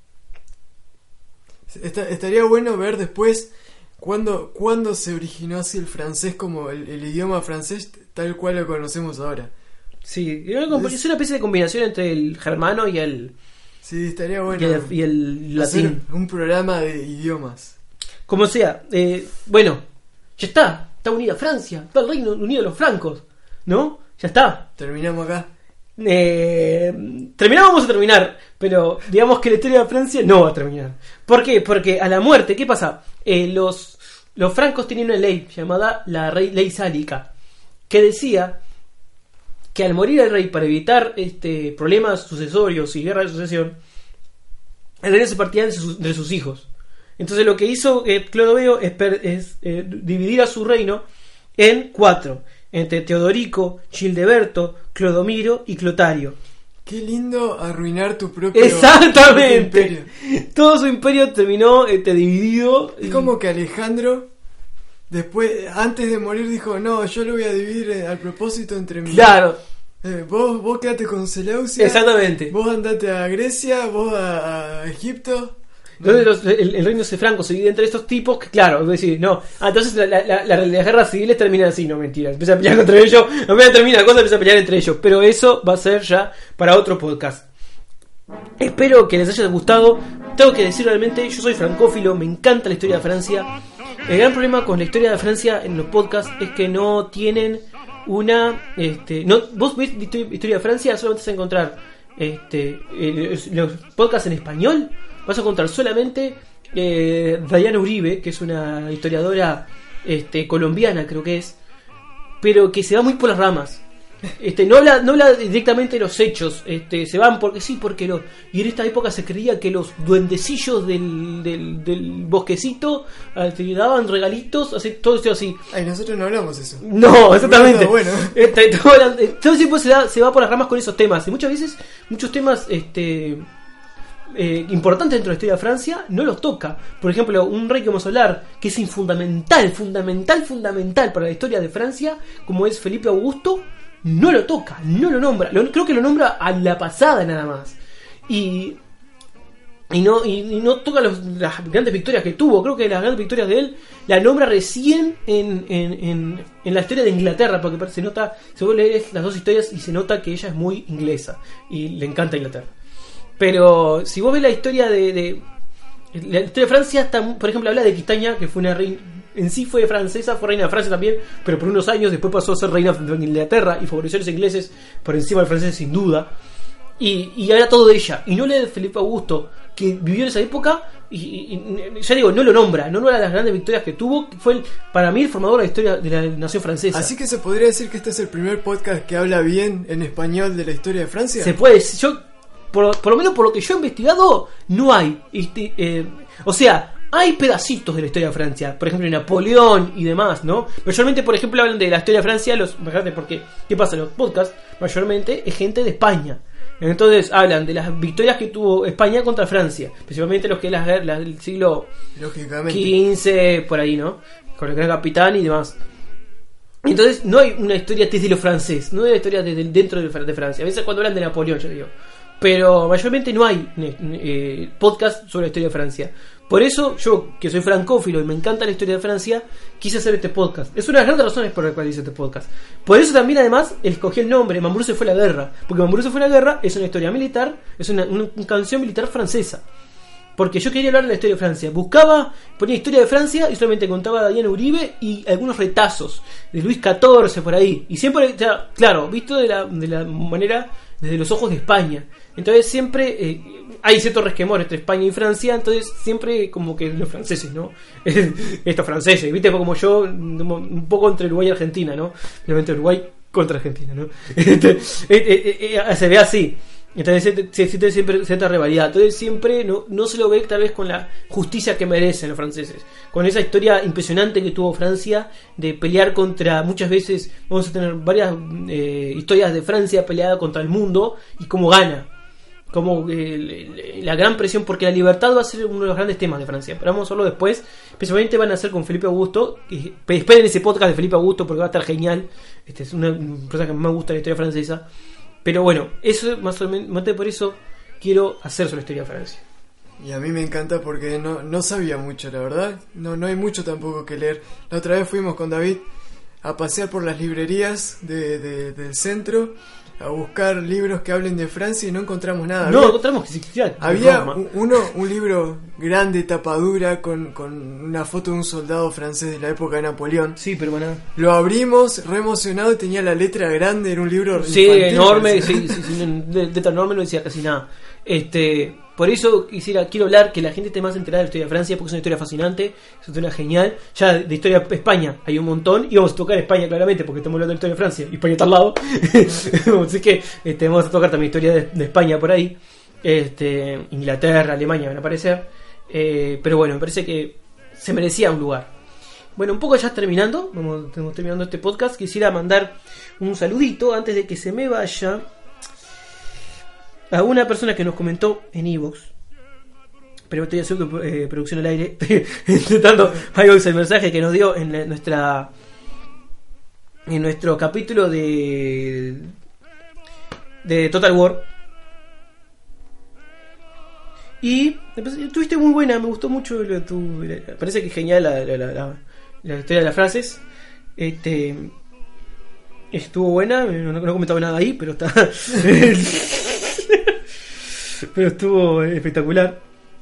Estaría bueno ver después cuándo se originó así el francés como el idioma francés tal cual lo conocemos ahora. Sí, es una especie de combinación entre el germano y el... Sí, estaría bueno. Y el latín. Un programa de idiomas. Como sea, bueno, ya está unida Francia, está el Reino Unido de los francos, ¿no? Ya está. Terminamos acá. Vamos a terminar, pero digamos que la historia de Francia no va a terminar. ¿Por qué? Porque a la muerte, ¿qué pasa? Los francos tenían una ley llamada la ley sálica, que decía que al morir el rey, para evitar problemas sucesorios y guerra de sucesión, el reino se partía entre sus hijos. Entonces lo que hizo Clodoveo es dividir a su reino en 4, entre Teodorico, Childeberto, Clodomiro y Clotario. Qué lindo arruinar tu propio Exactamente. imperio. Todo su imperio terminó dividido. Es como que Alejandro después, antes de morir, dijo: no, yo lo voy a dividir al propósito entre mí. Claro. Vos quedate con Seleucia. Exactamente. Vos andate a Grecia, vos a Egipto. Entonces el reino de Franco se divide entre estos tipos que, claro, es decir, no. Entonces las guerras civiles terminan así, no, mentira. Empieza a pelear contra ellos, apenas termina la cosa, empieza a pelear entre ellos. Pero eso va a ser ya para otro podcast. Espero que les haya gustado. Tengo que decir realmente, yo soy francófilo, me encanta la historia de Francia. El gran problema con la historia de Francia en los podcasts es que no tienen una... vos ves historia de Francia, solamente vas a encontrar los podcasts en español. Vas a encontrar solamente Dayana Uribe, que es una historiadora colombiana, creo que es, pero que se va muy por las ramas. No habla directamente de los hechos, se van porque sí, porque no. Y en esta época se creía que los duendecillos del bosquecito te daban regalitos, todo esto así. Ay, nosotros no hablamos eso. No, exactamente. Bueno. Todo tiempo se va por las ramas con esos temas. Y muchas veces, muchos temas importantes dentro de la historia de Francia no los toca. Por ejemplo, un rey que vamos a hablar que es fundamental para la historia de Francia, como es Felipe Augusto, no lo toca, no lo nombra. Creo que lo nombra a la pasada nada más. Y no toca las grandes victorias que tuvo. Creo que las grandes victorias de él la nombra recién en la historia de Inglaterra, porque se vuelve a leer las dos historias y se nota que ella es muy inglesa y le encanta Inglaterra. Pero si vos ves la historia de Francia, por ejemplo, habla de Quitaña, que fue una reina, en sí fue francesa, fue reina de Francia también, pero por unos años después pasó a ser reina de Inglaterra y favoreció a los ingleses por encima del francés sin duda. Y habla todo de ella, y no lee de Felipe Augusto, que vivió en esa época, y ya digo, no lo nombra las grandes victorias que tuvo. Fue para mí el formador de la historia de la nación francesa. Así que se podría decir que este es el primer podcast que habla bien en español de la historia de Francia. Se puede decir, por lo menos por lo que yo he investigado, no hay. O sea, hay pedacitos de la historia de Francia, por ejemplo, Napoleón y demás, ¿no? Mayormente, por ejemplo, hablan de la historia de Francia, porque, ¿qué pasa? Los podcasts, mayormente, es gente de España. Entonces, hablan de las victorias que tuvo España contra Francia, principalmente los que las del siglo XV, por ahí, ¿no? Con el gran capitán y demás. Entonces, no hay una historia desde lo francés, no hay una historia desde dentro de Francia. A veces cuando hablan de Napoleón, yo digo. Pero mayormente no hay podcast sobre la historia de Francia. Por eso yo, que soy francófilo y me encanta la historia de Francia, quise hacer este podcast. Es una de las grandes razones por las cuales hice este podcast. Por eso también además escogí el nombre Mambrú se fue a la guerra. Porque Mambrú se fue a la guerra es una historia militar, es una canción militar francesa. Porque yo quería hablar de la historia de Francia. Ponía historia de Francia y solamente contaba a Dayana Uribe y algunos retazos de Luis XIV por ahí. Y siempre, claro, visto de la manera desde los ojos de España. Entonces siempre hay cierto resquemor entre España y Francia, entonces siempre como que los franceses, ¿no? Estos franceses, ¿viste? Como yo, un poco entre Uruguay y Argentina, ¿no? Obviamente Uruguay contra Argentina, ¿no? Se ve así. Entonces se existe siempre cierta rivalidad. Entonces siempre no se lo ve tal vez con la justicia que merecen los franceses. Con esa historia impresionante que tuvo Francia de pelear contra, muchas veces vamos a tener varias historias de Francia peleada contra el mundo y cómo gana. Como la gran presión, porque la libertad va a ser uno de los grandes temas de Francia. Pero vamos a verlo después. Principalmente van a ser con Felipe Augusto. Esperen ese podcast de Felipe Augusto porque va a estar genial. Es una persona que más me gusta de la historia francesa. Pero bueno, eso más o menos por eso quiero hacer sobre la historia de Francia. Y a mí me encanta porque no sabía mucho, la verdad. No hay mucho tampoco que leer. La otra vez fuimos con David a pasear por las librerías del centro, a buscar libros que hablen de Francia y no encontramos nada. Encontramos que había un libro grande, tapadura, con una foto de un soldado francés de la época de Napoleón. Sí, pero bueno. Lo abrimos, re emocionado, y tenía la letra grande, era un libro infantil, enorme, sí, de tan enorme no decía casi nada. Por eso quiero hablar, que la gente esté más enterada de la historia de Francia, porque es una historia fascinante, es una historia genial. Ya de historia de España hay un montón, y vamos a tocar España claramente, porque estamos hablando de la historia de Francia, y España está al lado. Así que vamos a tocar también historia de España por ahí. Inglaterra, Alemania van a aparecer. Pero bueno, me parece que se merecía un lugar. Bueno, un poco ya terminando, estamos terminando este podcast. Quisiera mandar un saludito antes de que se me vaya a una persona que nos comentó en iVoox. Pero estoy haciendo producción al aire. Estoy intentando iVoox el mensaje que nos dio en nuestro capítulo de Total War. Y estuviste muy buena, me gustó mucho parece que es genial la historia de las frases. Estuvo buena, no comentaba nada ahí, pero está pero estuvo espectacular.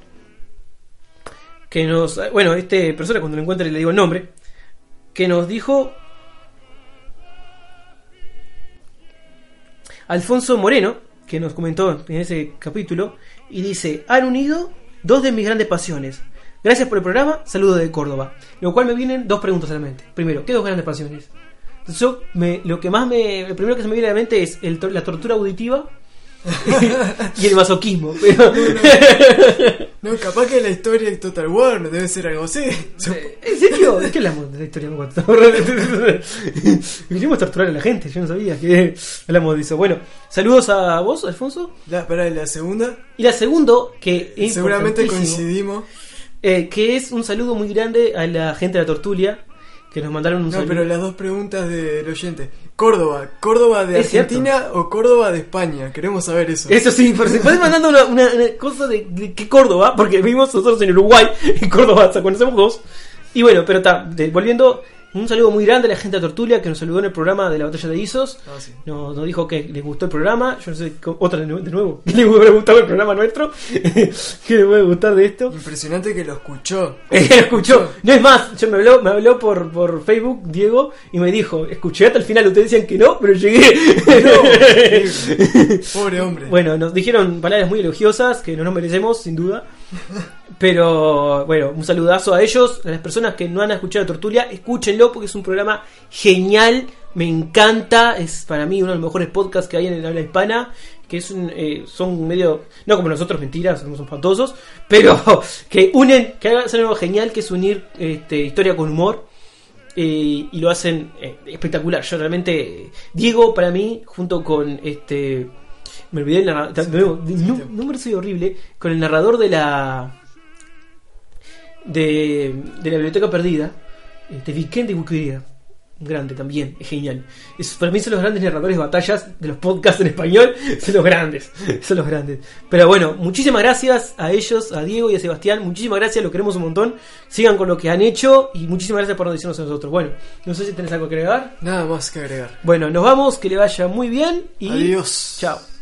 Que persona, cuando lo encuentre le digo el nombre, que nos dijo Alfonso Moreno, que nos comentó en ese capítulo, y dice: han unido dos de mis grandes pasiones. Gracias por el programa, saludos de Córdoba. Lo cual me vienen dos preguntas a la mente. Primero, ¿qué dos grandes pasiones? Lo primero que se me viene a la mente es la tortura auditiva y el masoquismo. Pero no, capaz que la historia de Total War debe ser algo así. ¿En serio? ¿De qué hablamos de la historia de Total War? Vinimos a torturar a la gente, yo no sabía que hablamos de eso. Bueno, saludos a vos, Alfonso. La segunda. Y la segunda, que es seguramente coincidimos, que es un saludo muy grande a la gente de la Tortulia, que nos mandaron un saludo. No, pero las dos preguntas del oyente: ¿Córdoba de Argentina cierto? ¿O Córdoba de España? Queremos saber eso. Eso sí, pero se puede mandando una cosa de qué Córdoba, porque vivimos nosotros en Uruguay, en Córdoba conocemos dos. Y bueno, pero volviendo, un saludo muy grande a la gente de Tortulia que nos saludó en el programa de la Batalla de Isos. Sí. Nos dijo que les gustó el programa. Yo no sé, otra de nuevo, que les hubiera gustado el programa nuestro. Que les puede gustar de esto. Impresionante que lo escuchó. Escuchó. No es más, me habló por Facebook Diego y me dijo: escuché hasta el final, ustedes decían que no, pero llegué. No, pobre hombre. Bueno, nos dijeron palabras muy elogiosas que no nos merecemos, sin duda. Pero bueno, un saludazo a ellos, a las personas que no han escuchado Tortulia, escúchenlo porque es un programa genial, me encanta, es para mí uno de los mejores podcasts que hay en el habla hispana, que son medio, no como nosotros, mentiras, somos espantosos, pero que hacen algo genial, que es unir historia con humor, y lo hacen espectacular. Yo realmente, Diego para mí, junto con me olvidé el narrador, número soy horrible, con el narrador de la biblioteca perdida, Vicente Buquería, grande también, es genial. Para mí son los grandes narradores de batallas de los podcasts en español, son los grandes. Pero bueno, muchísimas gracias a ellos, a Diego y a Sebastián, muchísimas gracias, lo queremos un montón, sigan con lo que han hecho y muchísimas gracias por decirnos a nosotros. Bueno, no sé si tenés algo que agregar. Nada más que agregar. Bueno, nos vamos, que le vaya muy bien y adiós. Chao.